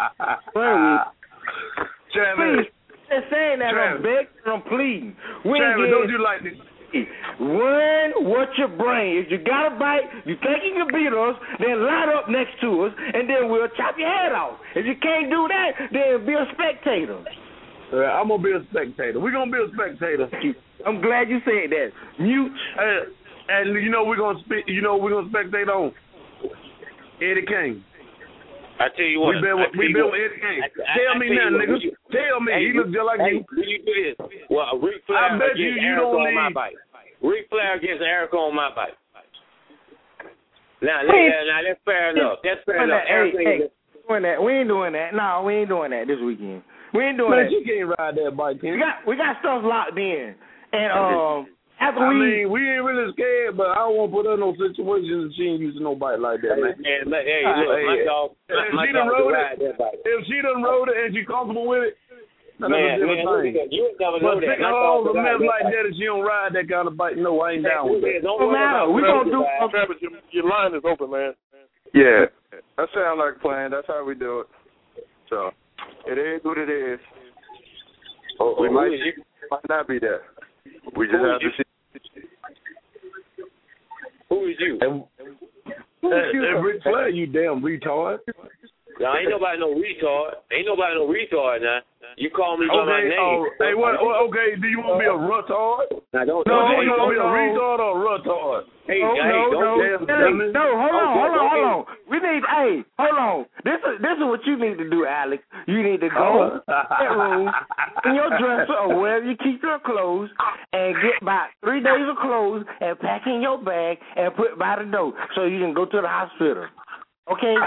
Travis, Please. Just saying that Travis. I'm begging and I'm pleading. We ain't Travis, getting- don't you like this? Run what you bring. If you got a bike, you think you can beat us, then line up next to us, and then we'll chop your head off. If you can't do that, then be a spectator. Uh, I'm gonna be a spectator. We're gonna be a spectator. I'm glad you said that. Mute. Uh, and you know we're gonna speak. You know we're gonna spectate on Eddie King. I tell you what. We been I with, tell we you been what. with Eddie King. I- I- Tell I me tell you nothing, what, nigga. you- Tell me. Hey, he look just like hey, you. Will you do this? Well, Ric Flair I bet you against you Erica don't on my need- bike. Ric Flair against Erica on my bike. Now, Hey. now, now that's fair enough. That's fair Doing enough. that. Hey, Erica hey, is- doing that. We ain't doing that. No, we ain't doing that this weekend. We ain't doing Man, that. you can't ride that bike, We King. got we got stuff locked in, and um after I we mean, we ain't really scared, but I don't want to put her in no situations that she ain't using no bike like that, man. Hey, look, hey, Uh, look, my hey, dog, if my, my she done dog rode can it, ride that bike. if she done rode it and she comfortable with it, that's Man, a man, different look thing. at that. You would never know But that. sticking My her dog on the can ride mess that like bike. that and she don't ride that kind of bike, no, I ain't down with that. Don't no worry matter. about We it. gonna do. Travis, your, your line is open, man. Yeah, that sounds like a plan. That's how we do it. So, it is what it is. Oh, We who might, is you? might not be there. We just Who have is to see. Who Who is you? And, and, and Ric Flair, you damn retard. Now, ain't nobody no retard. Ain't nobody no retard now. You call me by okay, my name. Oh, hey, what, okay, do you want to be a retard? Now, don't, no, don't, you don't, want to be a don't, retard or a retard? Hey, no, hey, no, don't no, damn, no, hold on, okay, hold on, okay. hold on. We need, hey, hold on. This is this is what you need to do, Alex. You need to go oh. to that room in your dresser or wherever you keep your clothes and get about three days of clothes and pack in your bag and put by the door so you can go to the hospital. Okay?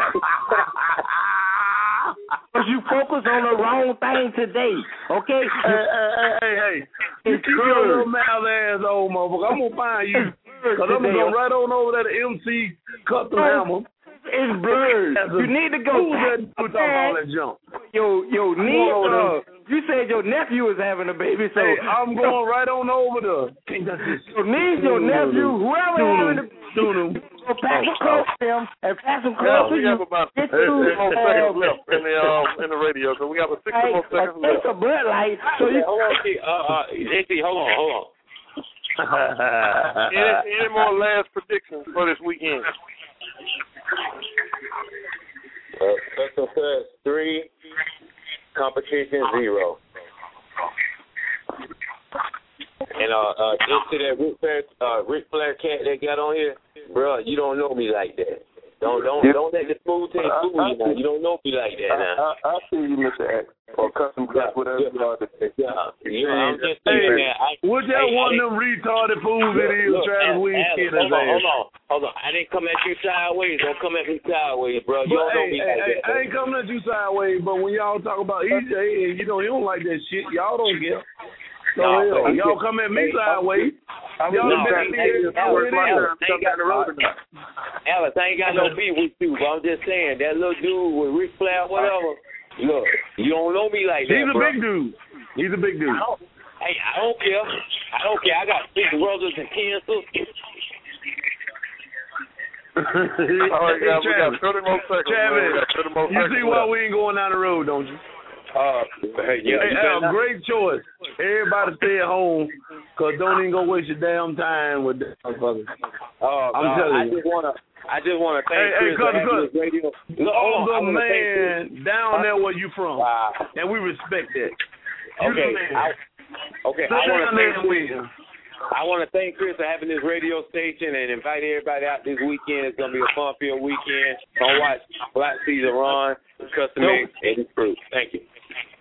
Because you focus on the wrong thing today. Okay? Hey, hey, hey, hey, hey. You It's keep your good. little mouth ass old motherfucker. I'm going to find you. Because I'm going to go right on over there to M C Custom Hammer. It's blurred. You need to go. Who was that dude talking all that junk? Your, your niece, uh, you said your nephew was having a baby, so. Hey, I'm going right on over there. Your niece, your nephew, whoever having a baby. Go pack some clothes to him and pack some clothes to we you. have about Get six you, more uh, seconds left in the um in the radio, so we have a six Hey, more seconds a case left. of Bud Light, so you. Hold on, see, uh, uh, J C, hold on, hold on. any, any more last predictions for this weekend? Uh, Special Fest three, competition zero. And uh, uh, just to that Ric Flair, uh, Ric Flair cat that got on here, bro, you don't know me like that. Don't don't don't let the smooth thing fool you now. You don't know me like that now. I, I, I see you, Mister X, or custom cut, whatever you are to say. Yeah, you know, I'm just saying that. I, Whichever hey, one I of them retarded fools it is, look, Travis Alex, Weed Alex, kid hold his on, ass. hold on, hold on. I didn't come at you sideways. Don't come at me sideways, bro. You But don't know hey, me hey, like hey, that. I ain't coming at you sideways, but when y'all talk about E J, and you know, you don't like that shit, y'all don't get. So No, hell, hey, y'all come at me hey, sideways. Y'all no, bet me hey, it's Alex, what it Alex, is. I ain't got, Alex, I ain't got no beef with you, but I'm just saying, that little dude with Ric Flair, whatever, look, you don't know me like that, He's a bro. big dude. He's a big dude. I don't, hey, I don't care. I don't care. I got big brothers and ten sisters. All right, guys, we got thirty more seconds. Travis, man. We got thirty more you seconds see why left. we ain't going down the road, don't you? Uh, hey, yeah, hey, you Al, better not- great choice. Everybody stay at home, cause don't even go waste your damn time with that motherfucker. Uh, I'm uh, telling I you. just wanna, I just wanna thank Hey, hey, Chris for cut, having cut. this radio. Look, All hold on, I the wanna thank Chris. man down there where you from, Wow. and we respect that. You Okay, the man. I, okay, Sit I want down to there thank and win. I want to thank Chris for having this radio station and invite everybody out this weekend. It's gonna be a fun-filled weekend. Don't watch Black Caesar Ron, Custom Nope. Mix, and his crew. Thank you.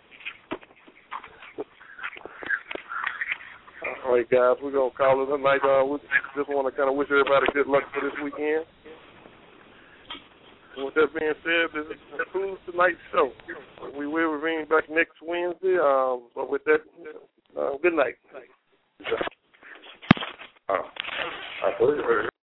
All right, guys, we're going to call it a night. Uh, we just want to kind of wish everybody good luck for this weekend. And with that being said, this concludes tonight's show. We will remain back next Wednesday. Um, but with that, uh, good night. Uh, I